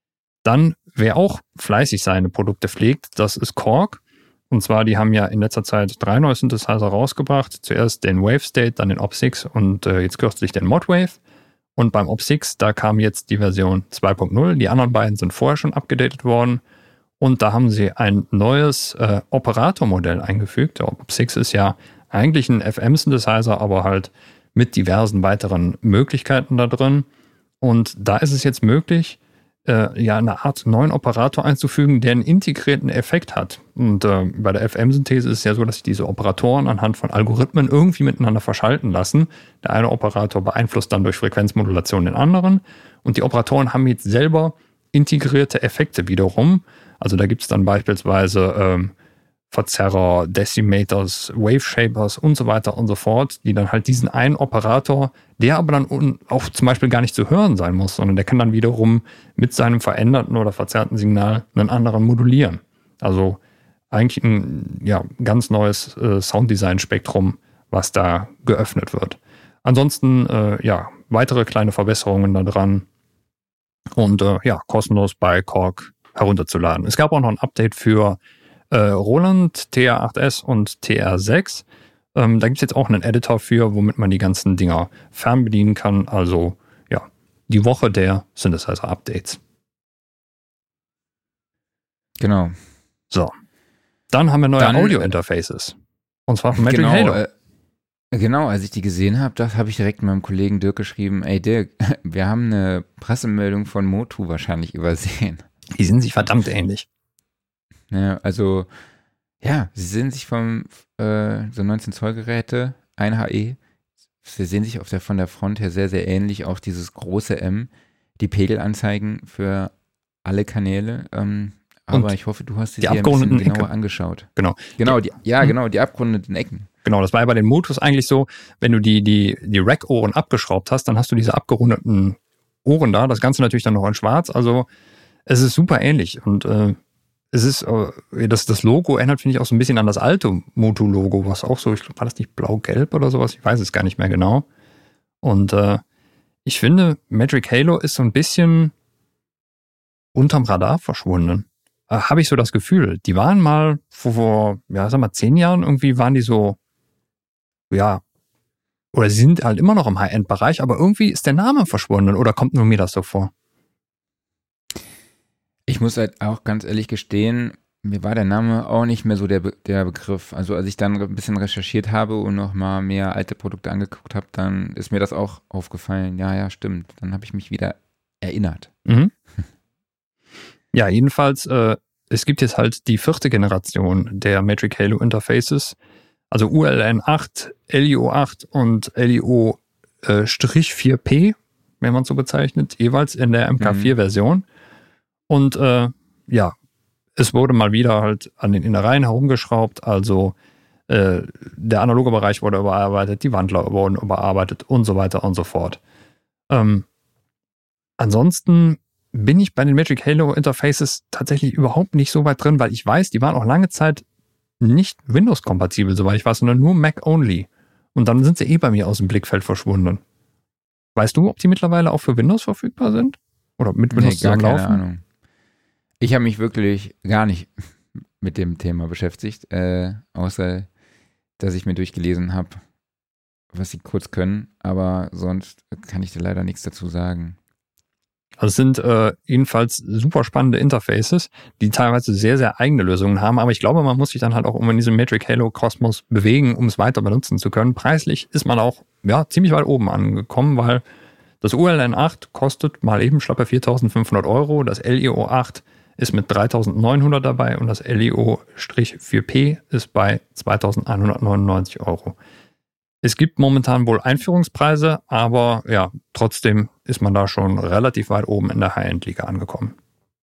A: Dann, wer auch fleißig seine Produkte pflegt, das ist Korg. Und zwar, die haben ja in letzter Zeit 3 neue Synthesizer rausgebracht. Zuerst den WaveState, dann den Op6 und jetzt kürzlich den Modwave. Und beim Op6, da kam jetzt die Version 2.0. Die anderen beiden sind vorher schon abgedatet worden. Und da haben sie ein neues Operatormodell eingefügt. Der Op6 ist ja eigentlich ein FM-Synthesizer, aber halt mit diversen weiteren Möglichkeiten da drin. Und da ist es jetzt möglich, eine Art neuen Operator einzufügen, der einen integrierten Effekt hat. Und bei der FM-Synthese ist es ja so, dass sich diese Operatoren anhand von Algorithmen irgendwie miteinander verschalten lassen. Der eine Operator beeinflusst dann durch Frequenzmodulation den anderen. Und die Operatoren haben jetzt selber integrierte Effekte wiederum. Also da gibt es dann beispielsweise Verzerrer, Decimators, Wave Shapers und so weiter und so fort, die dann halt diesen einen Operator, der aber dann auch zum Beispiel gar nicht zu hören sein muss, sondern der kann dann wiederum mit seinem veränderten oder verzerrten Signal einen anderen modulieren. Also eigentlich ein ganz neues Sounddesign-Spektrum, was da geöffnet wird. Ansonsten weitere kleine Verbesserungen da dran und kostenlos bei Korg herunterzuladen. Es gab auch noch ein Update für Roland, TR8S und TR6. Da gibt es jetzt auch einen Editor für, womit man die ganzen Dinger fernbedienen kann. Also die Woche der Synthesizer-Updates.
B: Genau.
A: So. Dann haben wir neue Audio-Interfaces. Und zwar von Metal Halo.
B: Genau, als ich die gesehen habe, das habe ich direkt meinem Kollegen Dirk geschrieben, ey Dirk, wir haben eine Pressemeldung von Motu wahrscheinlich übersehen.
A: Die sind sich verdammt ähnlich.
B: Ja, also, sie sehen sich vom so 19-Zoll-Geräte, 1 HE, sie sehen sich von der Front her sehr, sehr ähnlich, auch dieses große M, die Pegelanzeigen für alle Kanäle, Aber ich hoffe, du hast sie
A: die
B: dir ein bisschen genauer
A: Ecken.
B: Angeschaut.
A: Genau.
B: Die abgerundeten Ecken.
A: Genau, das war ja bei den Motus eigentlich so, wenn du die Rack-Ohren abgeschraubt hast, dann hast du diese abgerundeten Ohren da. Das Ganze natürlich dann noch in schwarz. Also es ist super ähnlich. Und es ist, das Logo erinnert, finde ich, auch so ein bisschen an das alte Motu-Logo, was auch so, ich glaube, war das nicht blau-gelb oder sowas? Ich weiß es gar nicht mehr genau. Und ich finde, Magic Halo ist so ein bisschen unterm Radar verschwunden. Habe ich so das Gefühl. Die waren mal vor 10 Jahren irgendwie waren die so, ja, oder sie sind halt immer noch im High-End-Bereich, aber irgendwie ist der Name verschwunden oder kommt nur mir das so vor?
B: Ich muss halt auch ganz ehrlich gestehen, mir war der Name auch nicht mehr so der Begriff. Also als ich dann ein bisschen recherchiert habe und nochmal mehr alte Produkte angeguckt habe, dann ist mir das auch aufgefallen. Ja, stimmt. Dann habe ich mich wieder erinnert.
A: Mhm. Ja, jedenfalls, es gibt jetzt halt die 4. Generation der Magic Halo Interfaces, also ULN 8, LIO 8 und LIO-4P, wenn man es so bezeichnet, jeweils in der MK4-Version. Und es wurde mal wieder halt an den Innereien herumgeschraubt, also der analoge Bereich wurde überarbeitet, die Wandler wurden überarbeitet und so weiter und so fort. Ansonsten bin ich bei den Magic Halo Interfaces tatsächlich überhaupt nicht so weit drin, weil ich weiß, die waren auch lange Zeit nicht Windows-kompatibel, soweit ich weiß, sondern nur Mac-only. Und dann sind sie bei mir aus dem Blickfeld verschwunden. Weißt du, ob die mittlerweile auch für Windows verfügbar sind? Oder mit Windows zusammenlaufen?
B: Keine Ahnung. Ich habe mich wirklich gar nicht mit dem Thema beschäftigt, außer dass ich mir durchgelesen habe, was sie kurz können, aber sonst kann ich dir leider nichts dazu sagen.
A: Also es sind jedenfalls super spannende Interfaces, die teilweise sehr, sehr eigene Lösungen haben, aber ich glaube, man muss sich dann halt auch in diesem Magic Halo Kosmos bewegen, um es weiter benutzen zu können. Preislich ist man auch ziemlich weit oben angekommen, weil das ULN 8 kostet mal eben schlappe 4.500 €, das LIO 8 ist mit 3.900 dabei und das LIO-4P ist bei 2.199 €. Es gibt momentan wohl Einführungspreise, aber ja, trotzdem ist man da schon relativ weit oben in der High-End-Liga angekommen.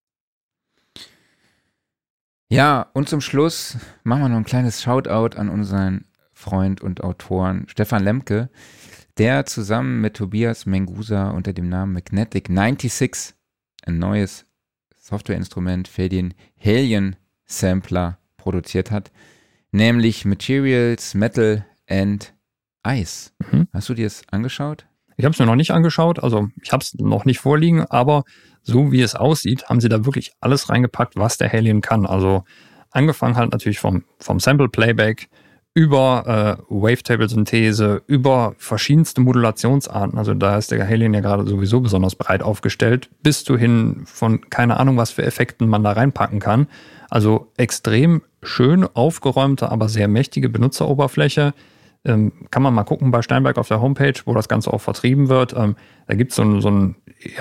B: Ja, und zum Schluss machen wir noch ein kleines Shoutout an unseren Freund und Autoren Stefan Lemke, der zusammen mit Tobias Mengusa unter dem Namen Magnetic 96 ein neues Softwareinstrument für den Halion Sampler produziert hat, nämlich Materials, Metal and Ice. Hast du dir das angeschaut?
A: Ich habe es mir noch nicht angeschaut, also ich habe es noch nicht vorliegen, aber so wie es aussieht, haben sie da wirklich alles reingepackt, was der Halion kann. Also angefangen halt natürlich vom Sample Playback über Wavetable-Synthese, über verschiedenste Modulationsarten. Also da ist der Halion ja gerade sowieso besonders breit aufgestellt, bis hin von keine Ahnung, was für Effekten man da reinpacken kann. Also extrem schön aufgeräumte, aber sehr mächtige Benutzeroberfläche. Kann man mal gucken bei Steinberg auf der Homepage, wo das Ganze auch vertrieben wird. Da gibt es so ein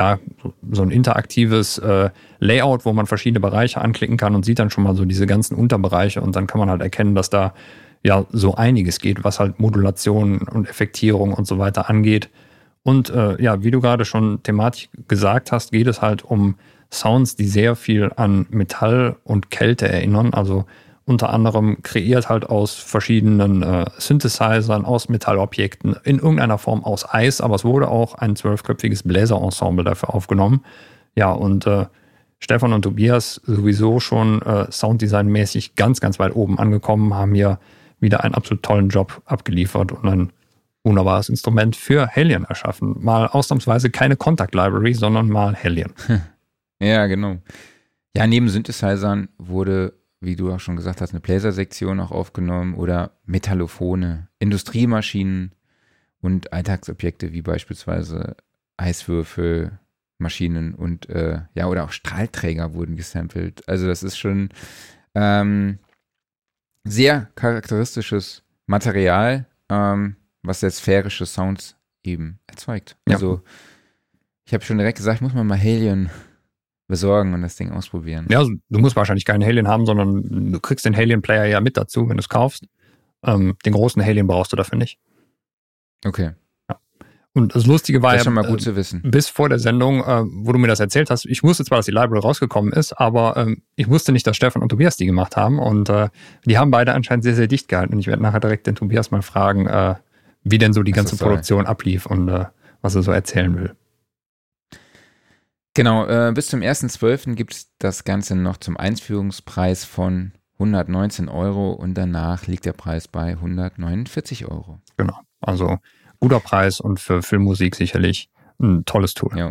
A: interaktives Layout, wo man verschiedene Bereiche anklicken kann und sieht dann schon mal so diese ganzen Unterbereiche und dann kann man halt erkennen, dass da ja so einiges geht, was halt Modulation und Effektierung und so weiter angeht. Und wie du gerade schon thematisch gesagt hast, geht es halt um Sounds, die sehr viel an Metall und Kälte erinnern. Also unter anderem kreiert halt aus verschiedenen Synthesizern, aus Metallobjekten, in irgendeiner Form aus Eis, aber es wurde auch ein 12-köpfiges Bläserensemble dafür aufgenommen. Ja, und Stefan und Tobias sowieso schon Sounddesign-mäßig ganz, ganz weit oben angekommen, haben hier wieder einen absolut tollen Job abgeliefert und ein wunderbares Instrument für Halion erschaffen. Mal ausnahmsweise keine Contact Library, sondern mal Halion.
B: Ja, genau. Ja, neben Synthesizern wurde, wie du auch schon gesagt hast, eine Bläsersektion auch aufgenommen oder Metallophone, Industriemaschinen und Alltagsobjekte wie beispielsweise Eiswürfel, Maschinen und oder auch Strahlträger wurden gesampelt. Also das ist schon sehr charakteristisches Material, was sehr sphärische Sounds eben erzeugt. Also ich habe schon direkt gesagt, muss man mal Halion besorgen und das Ding ausprobieren.
A: Ja, also du musst wahrscheinlich keinen Halion haben, sondern du kriegst den Halion-Player ja mit dazu, wenn du es kaufst. Den großen Halion brauchst du dafür nicht.
B: Okay.
A: Ja. Und das Lustige war
B: das
A: ja,
B: ist schon mal gut zu wissen.
A: Bis vor der Sendung, wo du mir das erzählt hast, ich wusste zwar, dass die Library rausgekommen ist, aber ich wusste nicht, dass Stefan und Tobias die gemacht haben. Und die haben beide anscheinend sehr, sehr dicht gehalten. Und ich werde nachher direkt den Tobias mal fragen, wie denn so die ganze Produktion ablief und was er so erzählen will.
B: Genau, bis zum 1.12. gibt es das Ganze noch zum Einführungspreis von 119 € und danach liegt der Preis bei 149 €.
A: Genau, also guter Preis und für Filmmusik sicherlich ein tolles Tool.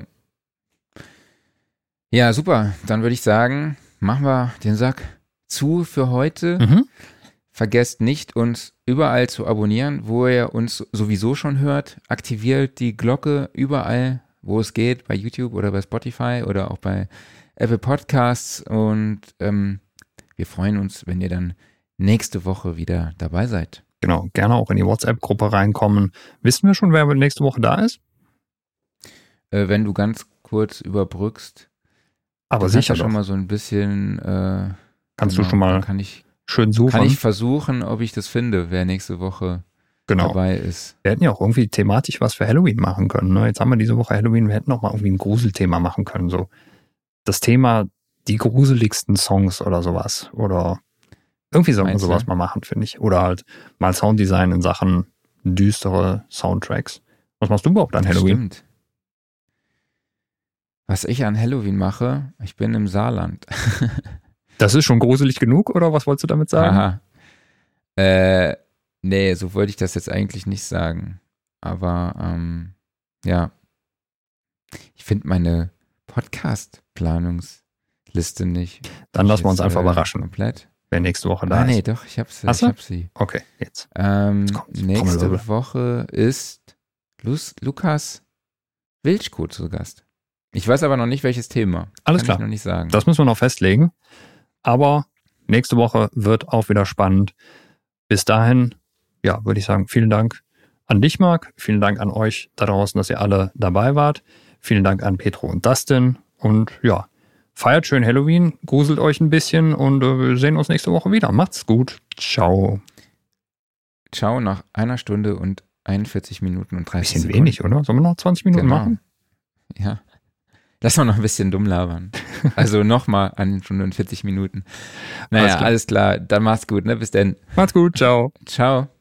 B: Ja, super. Dann würde ich sagen, machen wir den Sack zu für heute. Vergesst nicht, uns überall zu abonnieren, wo ihr uns sowieso schon hört. Aktiviert die Glocke überall, wo es geht, bei YouTube oder bei Spotify oder auch bei Apple Podcasts. Und wir freuen uns, wenn ihr dann nächste Woche wieder dabei seid.
A: Genau, gerne auch in die WhatsApp-Gruppe reinkommen. Wissen wir schon, wer nächste Woche da ist?
B: Wenn du ganz kurz überbrückst.
A: Aber sicher
B: schon mal so ein bisschen.
A: Kannst du schon mal schön suchen?
B: Kann ich versuchen, ob ich das finde, wer nächste Woche dabei ist.
A: Wir hätten ja auch irgendwie thematisch was für Halloween machen können. Ne? Jetzt haben wir diese Woche Halloween, wir hätten auch mal irgendwie ein Gruselthema machen können. So das Thema, die gruseligsten Songs oder sowas. Oder irgendwie sollten wir sowas mal machen, finde ich. Oder halt mal Sounddesign in Sachen düstere Soundtracks. Was machst du überhaupt an Halloween?
B: Stimmt. Was ich an Halloween mache, ich bin im Saarland.
A: Das ist schon gruselig genug, oder was wolltest du damit sagen?
B: Aha. Nee, so wollte ich das jetzt eigentlich nicht sagen. Aber ja. Ich finde meine Podcast-Planungsliste nicht.
A: Dann lassen wir uns einfach überraschen.
B: Komplett.
A: Wer nächste Woche da ist.
B: Nee, doch, ich hab sie.
A: Okay, jetzt.
B: Nächste Woche ist Lukas Wilczko zu Gast. Ich weiß aber noch nicht, welches Thema.
A: Alles klar.
B: Kann ich noch nicht sagen.
A: Das müssen wir noch festlegen. Aber nächste Woche wird auch wieder spannend. Bis dahin, ja, würde ich sagen, vielen Dank an dich, Marc. Vielen Dank an euch da draußen, dass ihr alle dabei wart. Vielen Dank an Petro und Dustin. Und ja, feiert schön Halloween, gruselt euch ein bisschen und wir sehen uns nächste Woche wieder. Macht's gut. Ciao.
B: Ciao nach 1 Stunde und 41 Minuten und 30
A: Sekunden. Bisschen wenig, oder? Sollen wir noch 20 Minuten machen?
B: Ja. Lass mal noch ein bisschen dumm labern. Also nochmal 1 Stunde und 40 Minuten. Naja, alles klar. Dann macht's gut, ne? Bis dann.
A: Macht's gut. Ciao.
B: Ciao.